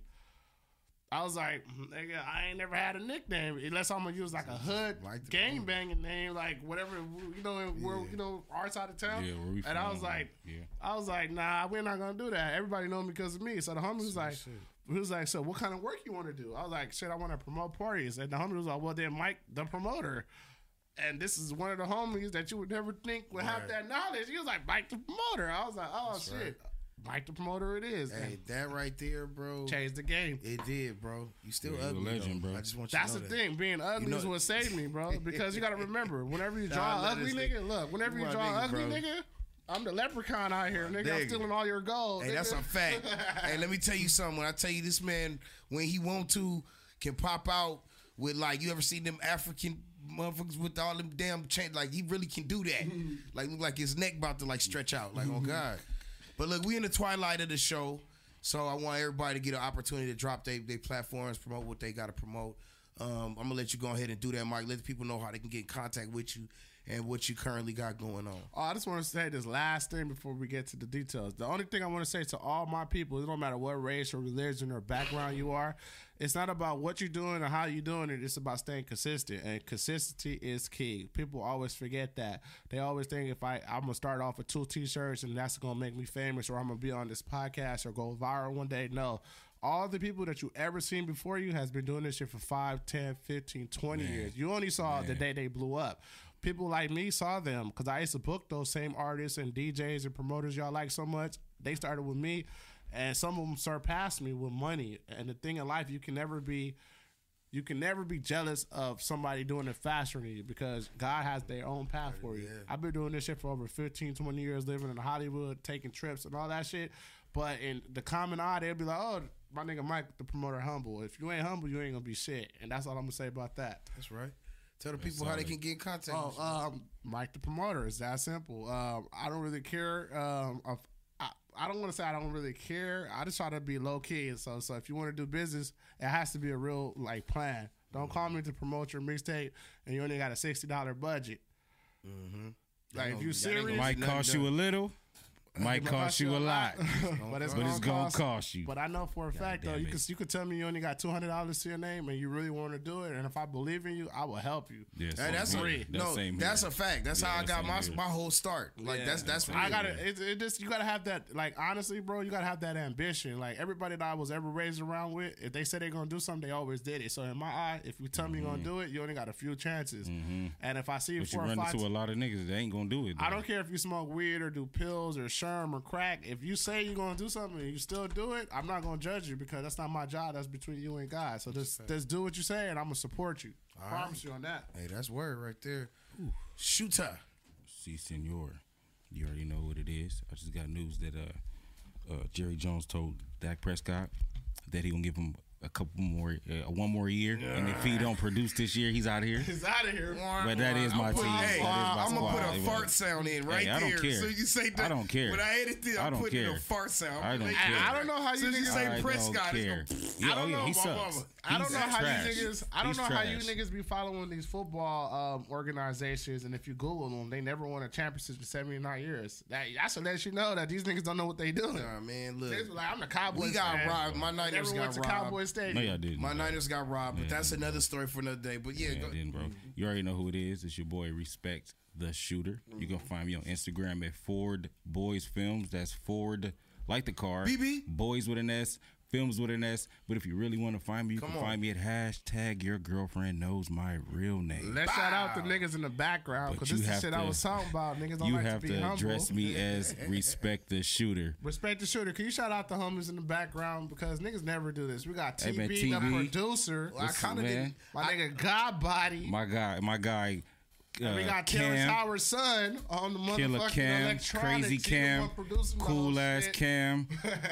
[SPEAKER 4] I was like, "Nigga, I ain't never had a nickname unless I'm gonna use like a hood like gang banging name, like whatever, you know, yeah. where you know, our side of town."
[SPEAKER 3] Yeah, where we
[SPEAKER 4] and
[SPEAKER 3] from,
[SPEAKER 4] I was like,
[SPEAKER 3] yeah.
[SPEAKER 4] I was like, "Nah, we're not gonna do that. Everybody know me because of me." So the homie was like, shit. he was like, "So what kind of work you want to do?" I was like, "Shit, I want to promote parties." And the homie was like, "Well, then Mike the Promoter." And this is one of the homies that you would never think would right. have that knowledge. He was like, "Mike the Promoter." I was like, "Oh, That's shit. Right. Mike the Promoter it is."
[SPEAKER 2] Hey, that right there, bro.
[SPEAKER 4] Changed the game.
[SPEAKER 2] It did, bro. You still
[SPEAKER 3] yeah,
[SPEAKER 2] ugly,
[SPEAKER 3] legend, bro.
[SPEAKER 2] I just want you
[SPEAKER 4] That's
[SPEAKER 2] to know
[SPEAKER 4] the
[SPEAKER 2] that.
[SPEAKER 4] thing. Being ugly you know, is what saved me, bro. Because you got to remember, whenever you draw
[SPEAKER 2] nah,
[SPEAKER 4] an ugly nigga, look, whenever you, you draw an ugly bro. nigga, I'm the leprechaun out here, nigga. Dig. I'm stealing all your gold.
[SPEAKER 2] Hey,
[SPEAKER 4] nigga.
[SPEAKER 2] That's a fact. Hey, let me tell you something. When I tell you this man, when he want to, can pop out with, like, you ever seen them African motherfuckers with all them damn chains? Like, he really can do that. Like, look like his neck about to, like, stretch out. Like, oh, God. But look, we in the twilight of the show, so I want everybody to get an opportunity to drop their they platforms, promote what they got to promote. Um, I'm going to let you go ahead and do that, Mike. Let the people know how they can get in contact with you and what you currently got going on.
[SPEAKER 4] Oh, I just want to say this last thing before we get to the details. The only thing I want to say to all my people, it don't matter what race or religion or background you are, it's not about what you're doing or how you're doing it. It's about staying consistent, and consistency is key. People always forget that. They always think if I, I'm going to start off with two T-shirts and that's going to make me famous, or I'm going to be on this podcast or go viral one day. No. All the people that you ever seen before you has been doing this shit for five, ten, fifteen, twenty Man. years. You only saw Man. the day they blew up. People like me saw them because I used to book those same artists and D Js and promoters y'all like so much. They started with me, and some of them surpassed me with money. And the thing in life, you can never be, you can never be jealous of somebody doing it faster than you, because God has their own path for you. Yeah. I've been doing this shit for over fifteen, twenty years, living in Hollywood, taking trips and all that shit. But in the common eye, they'll be like, "Oh, my nigga Mike, the Promoter, humble. If you ain't humble, you ain't gonna be shit." And that's all I'm gonna say about that.
[SPEAKER 2] That's right. Tell the people That's how they can get in contact
[SPEAKER 4] oh,
[SPEAKER 2] with you.
[SPEAKER 4] Um, Mike the Promoter. It's that simple. Um, I don't really care. Um, of, I, I don't want to say I don't really care. I just try to be low key. And so, so if you want to do business, it has to be a real like plan. Don't mm-hmm. call me to promote your mixtape and you only got a sixty dollar budget.
[SPEAKER 2] Mm-hmm.
[SPEAKER 4] Like if you serious,
[SPEAKER 3] it might cost you a little. Might cost you a lot,
[SPEAKER 4] but it's
[SPEAKER 3] but
[SPEAKER 4] gonna
[SPEAKER 3] it's gonna
[SPEAKER 4] cost,
[SPEAKER 3] cost you.
[SPEAKER 4] But I know for a fact though,
[SPEAKER 3] damn
[SPEAKER 4] you
[SPEAKER 3] it.
[SPEAKER 4] can you could tell me you only got two hundred dollars to your name and you really want to do it, and if I believe in you, I will help you.
[SPEAKER 3] Yeah,
[SPEAKER 2] Hey,
[SPEAKER 3] same
[SPEAKER 2] that's
[SPEAKER 3] here.
[SPEAKER 2] a,
[SPEAKER 3] That's
[SPEAKER 2] no,
[SPEAKER 3] same
[SPEAKER 2] that's
[SPEAKER 3] here.
[SPEAKER 2] a fact. That's
[SPEAKER 3] Yeah,
[SPEAKER 2] how I got
[SPEAKER 3] same
[SPEAKER 2] my
[SPEAKER 3] here.
[SPEAKER 2] my whole start. Like
[SPEAKER 4] Yeah.
[SPEAKER 2] that's that's
[SPEAKER 4] I
[SPEAKER 2] real.
[SPEAKER 4] gotta. It, it just you gotta have that. Like honestly, bro, you gotta have that ambition. Like everybody that I was ever raised around with, if they said they're gonna do something, they always did it. So in my eye, if you tell me you're gonna do it, you only got a few chances. And if I see you
[SPEAKER 3] But you
[SPEAKER 4] four or
[SPEAKER 3] run
[SPEAKER 4] five,
[SPEAKER 3] into a lot of niggas that ain't gonna do it.
[SPEAKER 4] I
[SPEAKER 3] though.
[SPEAKER 4] don't care if you smoke weed or do pills or sherm or crack. If you say you're gonna do something and you still do it, I'm not gonna judge you because that's not my job. That's between you and God. So just just do what you say, and I'm gonna support you. I
[SPEAKER 2] All
[SPEAKER 4] promise
[SPEAKER 2] right.
[SPEAKER 4] you on that.
[SPEAKER 2] Hey, that's word right there. Shooter.
[SPEAKER 3] Si, senor. You already know what it is. I just got news that uh, uh, Jerry Jones told Dak Prescott that he gonna give him a couple more, uh, one more year, and if he don't produce this year, he's out of here.
[SPEAKER 4] He's out of here.
[SPEAKER 3] But that is my
[SPEAKER 2] I'm
[SPEAKER 3] team.
[SPEAKER 2] putting-
[SPEAKER 3] That
[SPEAKER 2] Hey,
[SPEAKER 3] is my
[SPEAKER 2] I'm gonna
[SPEAKER 3] squad.
[SPEAKER 2] put a fart sound in right
[SPEAKER 3] Hey, I don't
[SPEAKER 2] there.
[SPEAKER 3] care.
[SPEAKER 2] So you say that.
[SPEAKER 3] I don't care.
[SPEAKER 2] When I edit it,
[SPEAKER 3] I
[SPEAKER 2] I'm
[SPEAKER 3] don't
[SPEAKER 2] putting
[SPEAKER 3] care.
[SPEAKER 2] a fart sound.
[SPEAKER 3] I don't
[SPEAKER 2] Make-
[SPEAKER 3] care.
[SPEAKER 4] I don't know how you
[SPEAKER 2] Since you
[SPEAKER 4] niggas
[SPEAKER 2] say
[SPEAKER 3] I
[SPEAKER 2] Prescott,
[SPEAKER 3] don't
[SPEAKER 2] it's
[SPEAKER 3] care.
[SPEAKER 2] gonna-
[SPEAKER 3] Yeah,
[SPEAKER 4] I
[SPEAKER 3] oh
[SPEAKER 4] don't
[SPEAKER 3] yeah,
[SPEAKER 4] know,
[SPEAKER 3] he
[SPEAKER 4] my
[SPEAKER 3] sucks.
[SPEAKER 4] mama. I don't
[SPEAKER 3] He's
[SPEAKER 4] know how
[SPEAKER 3] trash.
[SPEAKER 4] you niggas. I don't
[SPEAKER 3] He's
[SPEAKER 4] know how you
[SPEAKER 3] trash.
[SPEAKER 4] niggas be following these football um, organizations, and if you Google them, they never won a championship in seventy-nine years. That that's to let you know that these niggas don't know what they doing.
[SPEAKER 2] Nah, man, look.
[SPEAKER 4] They was like, I'm the Cowboys.
[SPEAKER 2] We got
[SPEAKER 4] fan.
[SPEAKER 2] robbed. My Niners
[SPEAKER 4] Never
[SPEAKER 2] got
[SPEAKER 4] went to
[SPEAKER 2] robbed.
[SPEAKER 4] Cowboy Stadium.
[SPEAKER 3] No, y'all didn't.
[SPEAKER 2] My
[SPEAKER 3] bro.
[SPEAKER 2] Niners got robbed, but
[SPEAKER 3] Yeah,
[SPEAKER 2] that's
[SPEAKER 3] yeah,
[SPEAKER 2] another story for another day. But yeah,
[SPEAKER 3] Yeah,
[SPEAKER 2] go,
[SPEAKER 3] I didn't, bro. You already know who it is. It's your boy Respect the Shooter. You can find me on Instagram at Ford Boys Films. That's Ford, like the car.
[SPEAKER 2] B B.
[SPEAKER 3] Boys with an S. Films with an S. But if you really want to find me, you
[SPEAKER 2] Come
[SPEAKER 3] can
[SPEAKER 2] on.
[SPEAKER 3] find me at hashtag Your Girlfriend Knows My Real Name.
[SPEAKER 4] Let's shout out the niggas in the background
[SPEAKER 3] But
[SPEAKER 4] because
[SPEAKER 3] you
[SPEAKER 4] this is
[SPEAKER 3] have
[SPEAKER 4] shit
[SPEAKER 3] to-
[SPEAKER 4] I was talking about. Niggas don't
[SPEAKER 3] You
[SPEAKER 4] like
[SPEAKER 3] have
[SPEAKER 4] to be
[SPEAKER 3] to
[SPEAKER 4] humble.
[SPEAKER 3] address me as Respect the Shooter.
[SPEAKER 4] Respect the Shooter. Can you shout out the homies in the background because niggas never do this. We got
[SPEAKER 3] Hey,
[SPEAKER 4] T
[SPEAKER 3] man,
[SPEAKER 4] B,
[SPEAKER 3] T
[SPEAKER 4] the
[SPEAKER 3] B.
[SPEAKER 4] producer.
[SPEAKER 2] Well, I
[SPEAKER 3] Listen,
[SPEAKER 2] kind of
[SPEAKER 3] man.
[SPEAKER 2] didn't.
[SPEAKER 4] My nigga God Body.
[SPEAKER 3] My guy, my guy. Uh,
[SPEAKER 4] And we got Terrence
[SPEAKER 3] Cam,
[SPEAKER 4] Howard's son on the
[SPEAKER 3] Killer
[SPEAKER 4] motherfucking
[SPEAKER 3] Cam,
[SPEAKER 4] electronics.
[SPEAKER 3] Crazy
[SPEAKER 4] He the
[SPEAKER 3] Cam,
[SPEAKER 4] one producing the
[SPEAKER 3] cool
[SPEAKER 4] whole
[SPEAKER 3] ass
[SPEAKER 4] shit.
[SPEAKER 3] Cam.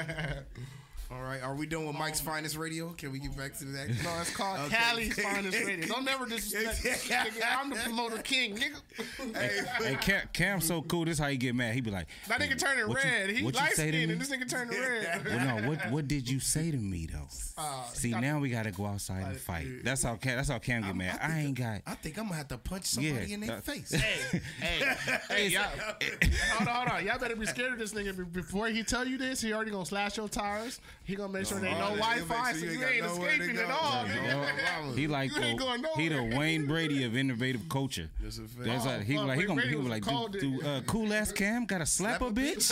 [SPEAKER 2] All right, are we done with Mike's Finest Radio? Can we get back to that?
[SPEAKER 4] No, it's called
[SPEAKER 2] Okay.
[SPEAKER 4] Cali's Finest Radio. Don't never disrespect me. Nigga, I'm the promoter king, nigga.
[SPEAKER 3] Hey, Cam, Cam's so cool. This how he get mad. He be like,
[SPEAKER 4] That nigga turning
[SPEAKER 3] what you-
[SPEAKER 4] red. He
[SPEAKER 3] what you
[SPEAKER 4] light
[SPEAKER 3] say to
[SPEAKER 4] skinned
[SPEAKER 3] me?
[SPEAKER 4] and this nigga turning red.
[SPEAKER 3] Well, no, what what did you say to me though?
[SPEAKER 4] Uh,
[SPEAKER 3] See, now we gotta go outside and fight. That's how Cam. That's how Cam get mad. I ain't got.
[SPEAKER 2] I think I'm gonna have to punch somebody
[SPEAKER 3] Yeah,
[SPEAKER 2] in their
[SPEAKER 3] that-
[SPEAKER 2] face.
[SPEAKER 4] Hey, hey, hey, y'all, hold on, hold on. Y'all better be scared of this nigga. Be- Before he tell you this, he already gonna slash your tires. He gonna make sure there ain't no
[SPEAKER 2] Oh, yeah, he'll
[SPEAKER 4] Wi-Fi,
[SPEAKER 2] make
[SPEAKER 4] so
[SPEAKER 2] sure
[SPEAKER 4] you
[SPEAKER 2] you
[SPEAKER 4] ain't
[SPEAKER 2] got nowhere to
[SPEAKER 4] escaping
[SPEAKER 2] go.
[SPEAKER 4] at all,
[SPEAKER 2] Yeah,
[SPEAKER 4] nigga.
[SPEAKER 2] no,
[SPEAKER 3] He like
[SPEAKER 4] You ain't
[SPEAKER 3] the,
[SPEAKER 4] going
[SPEAKER 3] he the
[SPEAKER 4] nowhere.
[SPEAKER 3] Wayne Brady of innovative culture.
[SPEAKER 2] That's a fact.
[SPEAKER 3] That's
[SPEAKER 4] Oh,
[SPEAKER 3] like, he
[SPEAKER 4] fuck,
[SPEAKER 3] like he
[SPEAKER 4] Wayne
[SPEAKER 3] gonna
[SPEAKER 4] Brady
[SPEAKER 3] he
[SPEAKER 4] was
[SPEAKER 3] was
[SPEAKER 4] a
[SPEAKER 3] like
[SPEAKER 4] cold
[SPEAKER 3] do, do
[SPEAKER 4] nigga.
[SPEAKER 3] uh, cool ass Cam gotta slap, a bitch.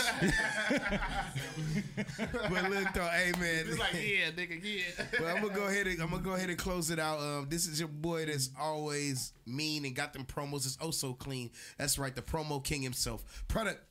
[SPEAKER 2] But look though, hey man.
[SPEAKER 4] He's like, yeah, nigga, yeah.
[SPEAKER 2] Well, I'm gonna go ahead and I'm gonna go ahead and close it out. Um, this is your boy that's always mean and got them promos. It's oh so clean. That's right, the promo king himself. Product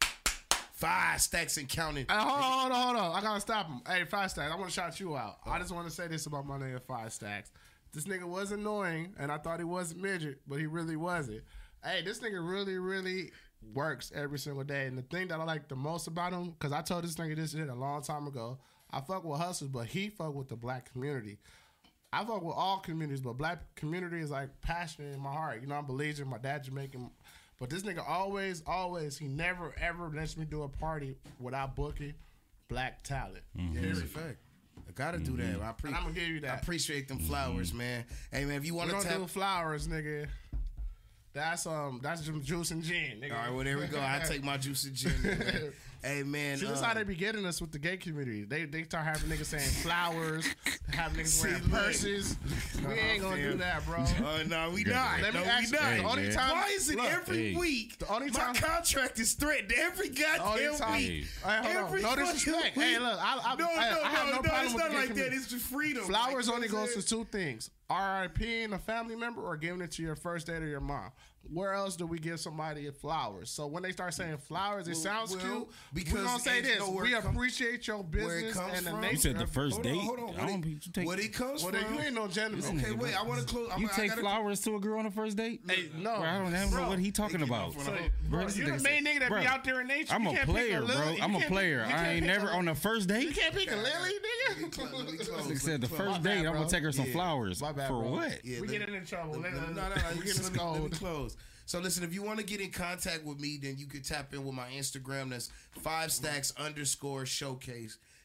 [SPEAKER 2] five stacks and counting.
[SPEAKER 4] Hey, hold on, hold on, hold on. I gotta stop him. Hey, Five Stacks, I want to shout you out. I just want to say this about my nigga Five Stacks. This nigga was annoying, and I thought he was a midget, but he really wasn't. Hey, this nigga really, really works every single day. And the thing that I like the most about him, because I told this nigga this shit a long time ago, I fuck with hustlers, but he fuck with the black community. I fuck with all communities, but black community is like passionate in my heart. You know, I'm Belizean, my dad Jamaican. But this nigga always, always, he never, ever lets me do a party without booking black talent.
[SPEAKER 2] Yeah, that's a fact. I gotta do that. I, pre-
[SPEAKER 4] And I'm gonna give you that.
[SPEAKER 2] I appreciate them flowers, man. Hey man, if you
[SPEAKER 4] We
[SPEAKER 2] want to
[SPEAKER 4] don't
[SPEAKER 2] tap,
[SPEAKER 4] do flowers, nigga. That's um, that's some juice and gin, nigga.
[SPEAKER 2] all right, well there we go. I take my juice and gin. Man. Hey man,
[SPEAKER 4] See, this is
[SPEAKER 2] um,
[SPEAKER 4] how they be getting us with the gay community. They they start having niggas saying flowers, having niggas
[SPEAKER 2] See,
[SPEAKER 4] wearing
[SPEAKER 2] look.
[SPEAKER 4] purses. We ain't gonna do that, bro.
[SPEAKER 2] Uh, no, we not.
[SPEAKER 4] Let me
[SPEAKER 2] no,
[SPEAKER 4] ask
[SPEAKER 2] we
[SPEAKER 4] you,
[SPEAKER 2] not.
[SPEAKER 4] the only
[SPEAKER 3] Hey,
[SPEAKER 4] time,
[SPEAKER 2] Why is it
[SPEAKER 4] look,
[SPEAKER 2] every
[SPEAKER 3] Hey.
[SPEAKER 2] week?
[SPEAKER 4] The only
[SPEAKER 2] my
[SPEAKER 4] time-
[SPEAKER 2] contract is threatened every
[SPEAKER 4] the only
[SPEAKER 2] goddamn
[SPEAKER 4] time,
[SPEAKER 2] week.
[SPEAKER 4] Hey, hold on.
[SPEAKER 2] Every
[SPEAKER 4] no
[SPEAKER 2] fucking
[SPEAKER 4] disrespect.
[SPEAKER 2] week.
[SPEAKER 4] Hey, look, I, I,
[SPEAKER 2] no, no,
[SPEAKER 4] I,
[SPEAKER 2] no,
[SPEAKER 4] I have no,
[SPEAKER 2] no,
[SPEAKER 4] problem
[SPEAKER 2] it's
[SPEAKER 4] with
[SPEAKER 2] not
[SPEAKER 4] the gay
[SPEAKER 2] like that.
[SPEAKER 4] community.
[SPEAKER 2] It's just freedom.
[SPEAKER 4] Flowers
[SPEAKER 2] Like,
[SPEAKER 4] only
[SPEAKER 2] you know what
[SPEAKER 4] goes
[SPEAKER 2] I'm
[SPEAKER 4] to two things: R I P in a family member or giving it to your first date or your mom. Where else do we give somebody flowers? So when they start saying flowers, it
[SPEAKER 2] Well,
[SPEAKER 4] sounds
[SPEAKER 2] well,
[SPEAKER 4] cute.
[SPEAKER 2] because
[SPEAKER 4] We're gonna say
[SPEAKER 2] it's
[SPEAKER 4] this:
[SPEAKER 2] know where
[SPEAKER 4] we
[SPEAKER 2] it come-
[SPEAKER 4] appreciate your
[SPEAKER 2] where it
[SPEAKER 4] business
[SPEAKER 2] comes
[SPEAKER 4] and the
[SPEAKER 2] from.
[SPEAKER 4] nature.
[SPEAKER 3] You said the
[SPEAKER 4] of-
[SPEAKER 3] first
[SPEAKER 2] Hold on,
[SPEAKER 3] date.
[SPEAKER 2] hold on.
[SPEAKER 3] I
[SPEAKER 2] What
[SPEAKER 3] don't.
[SPEAKER 2] it-
[SPEAKER 3] You take,
[SPEAKER 2] What it comes
[SPEAKER 4] Well,
[SPEAKER 2] from?
[SPEAKER 4] then you ain't no gentleman.
[SPEAKER 2] Okay, wait. I want to close. I'm,
[SPEAKER 3] you
[SPEAKER 2] I
[SPEAKER 3] take
[SPEAKER 2] gotta,
[SPEAKER 3] flowers to a girl on the first date?
[SPEAKER 4] Hey, no,
[SPEAKER 3] Bro, I don't, I don't know what he talking about.
[SPEAKER 4] So,
[SPEAKER 3] Bro,
[SPEAKER 4] bro,
[SPEAKER 3] this
[SPEAKER 4] you the
[SPEAKER 3] nigga
[SPEAKER 4] main
[SPEAKER 3] said-
[SPEAKER 4] nigga that
[SPEAKER 3] bro,
[SPEAKER 4] be out there in nature.
[SPEAKER 3] I'm
[SPEAKER 4] You
[SPEAKER 3] a
[SPEAKER 4] can't pick
[SPEAKER 3] player,
[SPEAKER 4] lily.
[SPEAKER 3] bro.
[SPEAKER 4] You
[SPEAKER 3] I'm a
[SPEAKER 4] can't
[SPEAKER 3] player.
[SPEAKER 4] pick- you
[SPEAKER 3] I
[SPEAKER 4] can't
[SPEAKER 3] ain't
[SPEAKER 4] pick
[SPEAKER 3] never
[SPEAKER 4] a-
[SPEAKER 3] on the first
[SPEAKER 4] You
[SPEAKER 3] date.
[SPEAKER 4] can't pick a lily,
[SPEAKER 2] Let me
[SPEAKER 4] nigga.
[SPEAKER 2] close, let me close,
[SPEAKER 3] Like I
[SPEAKER 2] let me
[SPEAKER 3] said, the
[SPEAKER 2] close.
[SPEAKER 3] first
[SPEAKER 4] My
[SPEAKER 3] date,
[SPEAKER 4] bad,
[SPEAKER 3] I'm
[SPEAKER 4] bro.
[SPEAKER 3] gonna take her some
[SPEAKER 2] Yeah.
[SPEAKER 3] flowers.
[SPEAKER 4] My bad,
[SPEAKER 3] For
[SPEAKER 4] bro.
[SPEAKER 3] what?
[SPEAKER 2] Yeah,
[SPEAKER 4] We
[SPEAKER 2] let-
[SPEAKER 4] getting in trouble.
[SPEAKER 2] No,
[SPEAKER 4] Let-
[SPEAKER 2] no,
[SPEAKER 4] let-
[SPEAKER 2] no, no,
[SPEAKER 4] we
[SPEAKER 2] you
[SPEAKER 4] getting
[SPEAKER 2] just let me- let me
[SPEAKER 4] scolded.
[SPEAKER 2] close. So listen, if you want to get in contact with me, then you can tap in with my Instagram. That's five stacks underscore showcase.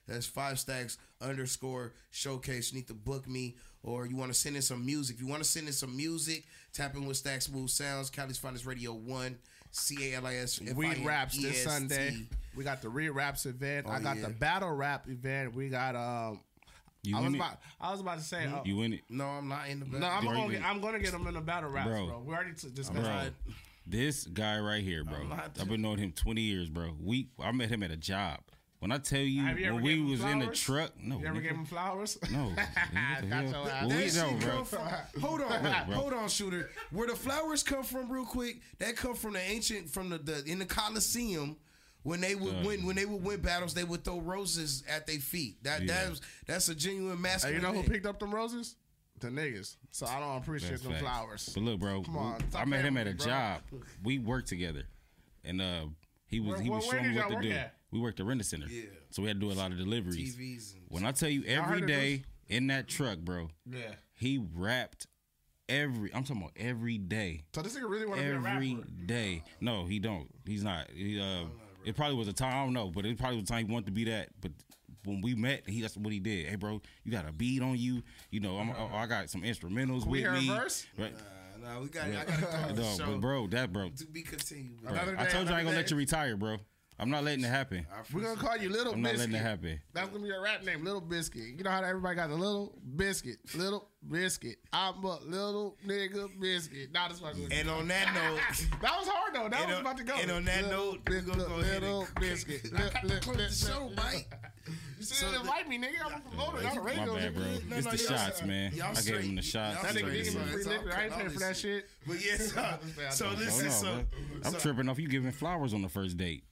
[SPEAKER 2] That's Five Stacks underscore showcase. You need to book me, or you want to send in some music. If you want to send in some music, tap in with Stack Smooth Sounds. Cali's Finest Radio one, C A L I S.
[SPEAKER 4] Weed Raps this Sunday. We got the Reed Raps event.
[SPEAKER 2] Oh,
[SPEAKER 4] I got
[SPEAKER 2] yeah.
[SPEAKER 4] the Battle Rap event. We got um.
[SPEAKER 3] You
[SPEAKER 4] I was
[SPEAKER 3] in it?
[SPEAKER 4] about. I was about to say. Uh,
[SPEAKER 3] You in it?
[SPEAKER 2] No, I'm not in the battle.
[SPEAKER 4] no, I'm
[SPEAKER 3] You
[SPEAKER 4] gonna.
[SPEAKER 3] already
[SPEAKER 4] Get, I'm gonna get them in the battle raps, bro.
[SPEAKER 3] Bro.
[SPEAKER 4] We already t- discussed
[SPEAKER 3] Bro,
[SPEAKER 4] that.
[SPEAKER 3] this guy right here, bro. I've been knowing him twenty years, bro. We I met him at a job. When I tell you,
[SPEAKER 4] Have you ever
[SPEAKER 3] when we
[SPEAKER 4] gave him
[SPEAKER 3] was in the
[SPEAKER 4] flowers?
[SPEAKER 3] truck, no.
[SPEAKER 4] You ever
[SPEAKER 3] nigga.
[SPEAKER 4] gave him flowers?
[SPEAKER 3] No. Nigga, what the
[SPEAKER 4] Got
[SPEAKER 3] hell?
[SPEAKER 4] your ass.
[SPEAKER 3] Well, we
[SPEAKER 2] That
[SPEAKER 3] know,
[SPEAKER 2] shit
[SPEAKER 3] bro.
[SPEAKER 2] come from, hold on,
[SPEAKER 3] Look, bro.
[SPEAKER 2] hold on, shooter. Where the flowers come from, real quick? That come from the ancient, from the, the in the Coliseum. When they would
[SPEAKER 3] Uh,
[SPEAKER 2] win, when they would win battles, they would throw roses at their feet. That
[SPEAKER 3] Yeah.
[SPEAKER 2] that was that's a genuine
[SPEAKER 4] Hey,
[SPEAKER 2] masculine.
[SPEAKER 4] you know who
[SPEAKER 2] thing.
[SPEAKER 4] picked up them roses? The niggas. So I don't appreciate
[SPEAKER 3] That's
[SPEAKER 4] them
[SPEAKER 3] facts.
[SPEAKER 4] flowers.
[SPEAKER 3] But look, bro,
[SPEAKER 4] Come on,
[SPEAKER 3] we-
[SPEAKER 4] stop
[SPEAKER 3] I met him
[SPEAKER 4] playing
[SPEAKER 3] at a
[SPEAKER 4] with me, bro.
[SPEAKER 3] job. We worked together, and uh, he was
[SPEAKER 4] Where-
[SPEAKER 3] he was
[SPEAKER 4] where- where
[SPEAKER 3] showing me
[SPEAKER 4] did
[SPEAKER 3] what
[SPEAKER 4] y'all
[SPEAKER 3] to
[SPEAKER 4] work
[SPEAKER 3] do.
[SPEAKER 4] at?
[SPEAKER 3] We worked at Rent Center,
[SPEAKER 2] Yeah.
[SPEAKER 3] so we had to do a lot of deliveries.
[SPEAKER 2] T Vs and
[SPEAKER 3] When I tell you,
[SPEAKER 4] Y'all
[SPEAKER 3] every
[SPEAKER 4] heard of
[SPEAKER 3] day in that truck, bro,
[SPEAKER 4] Yeah.
[SPEAKER 3] he rapped every. I'm talking about every day.
[SPEAKER 4] So this nigga really want to be a
[SPEAKER 3] Every
[SPEAKER 4] rapper.
[SPEAKER 3] day. No, he don't. He's not. He, uh, it probably was a time. I don't know, but it probably was a time he wanted to be that. But when we met, he that's what he did. Hey, bro, you got a beat on you. You know, I'm, I, I got some instrumentals
[SPEAKER 4] Can we
[SPEAKER 3] with
[SPEAKER 4] hear a
[SPEAKER 3] me.
[SPEAKER 4] verse?
[SPEAKER 3] Right.
[SPEAKER 2] no, we got. I got to call the
[SPEAKER 3] No,
[SPEAKER 2] show.
[SPEAKER 3] but bro, that bro.
[SPEAKER 2] To be continued.
[SPEAKER 3] bro,
[SPEAKER 4] Another
[SPEAKER 3] I
[SPEAKER 4] day,
[SPEAKER 3] told you I ain't gonna
[SPEAKER 4] another
[SPEAKER 3] let
[SPEAKER 4] day.
[SPEAKER 3] you retire, bro. I'm not letting it happen.
[SPEAKER 4] We're gonna call you Little
[SPEAKER 3] I'm not
[SPEAKER 4] Biscuit.
[SPEAKER 3] letting it happen.
[SPEAKER 4] That's gonna be your rap name, Little Biscuit. You know how everybody got the Little Biscuit, Little Biscuit. I'm a little nigga biscuit. Nah, that's what.
[SPEAKER 2] And on that note,
[SPEAKER 4] that was hard though. That
[SPEAKER 2] and
[SPEAKER 4] was
[SPEAKER 2] on-
[SPEAKER 4] about to go.
[SPEAKER 2] and on that
[SPEAKER 4] Little
[SPEAKER 2] note, we're
[SPEAKER 4] bis-
[SPEAKER 2] gonna go ahead and-
[SPEAKER 4] Little Biscuit.
[SPEAKER 2] I got to close the show, Mike.
[SPEAKER 4] You see, they invite me, nigga. I'm a promoter. I'm a
[SPEAKER 3] My
[SPEAKER 4] radio
[SPEAKER 3] bad, bro.
[SPEAKER 4] nigga.
[SPEAKER 2] No,
[SPEAKER 3] It's
[SPEAKER 2] no,
[SPEAKER 3] the
[SPEAKER 2] y'all
[SPEAKER 3] shots,
[SPEAKER 2] straight.
[SPEAKER 3] man.
[SPEAKER 2] Y'all
[SPEAKER 3] I gave him the
[SPEAKER 2] straight.
[SPEAKER 3] shots.
[SPEAKER 2] Y'all
[SPEAKER 4] That nigga
[SPEAKER 2] straight.
[SPEAKER 4] gave me
[SPEAKER 2] It's
[SPEAKER 4] free
[SPEAKER 2] all
[SPEAKER 4] liquor. I ain't
[SPEAKER 2] all
[SPEAKER 4] paying for
[SPEAKER 2] this
[SPEAKER 4] that shit.
[SPEAKER 2] But yes, uh, so
[SPEAKER 3] Oh,
[SPEAKER 2] listen,
[SPEAKER 3] no,
[SPEAKER 2] so,
[SPEAKER 3] bro. I'm
[SPEAKER 2] so-
[SPEAKER 3] tripping off you giving flowers on the first date.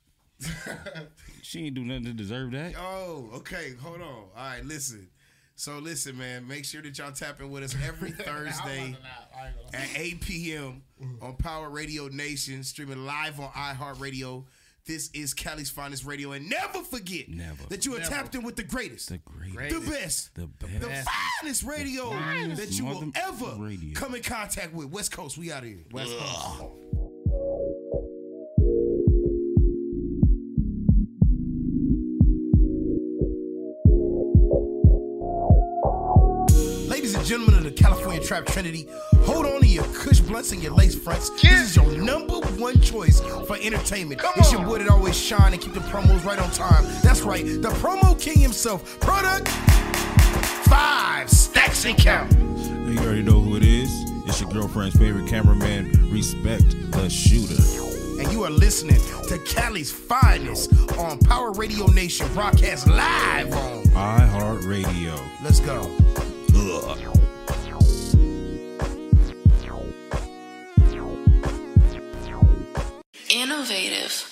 [SPEAKER 3] She ain't do nothing to deserve that.
[SPEAKER 2] Oh, okay. Hold on. All right, listen. So listen, man. Make sure that y'all tap in with us every Thursday at eight p.m. on Power Radio Nation, streaming live on iHeartRadio. This is Cali's Finest Radio, and never forget
[SPEAKER 3] Never.
[SPEAKER 2] that you are
[SPEAKER 4] Never.
[SPEAKER 2] tapped in with the greatest,
[SPEAKER 3] The great,
[SPEAKER 2] the best,
[SPEAKER 3] the
[SPEAKER 2] the
[SPEAKER 3] best.
[SPEAKER 2] finest radio
[SPEAKER 3] finest
[SPEAKER 2] that you will
[SPEAKER 3] mother-
[SPEAKER 2] ever
[SPEAKER 3] radio.
[SPEAKER 2] come in contact with. West Coast, we out here.
[SPEAKER 4] West Coast.
[SPEAKER 2] Ladies and gentlemen of the California Trap Trinity, hold on to your Kush blunts and your lace fronts. This is your number one choice for entertainment. It's your boy that always shine and keep the promos right on time. That's right, the promo king himself. Product Five Stacks and Count.
[SPEAKER 5] You already know who it is. It's your girlfriend's favorite cameraman, Respect the Shooter.
[SPEAKER 2] And you are listening to Cali's Finest on Power Radio Nation, broadcast live on
[SPEAKER 5] iHeartRadio.
[SPEAKER 2] Let's go.
[SPEAKER 5] Ugh.
[SPEAKER 8] Innovative.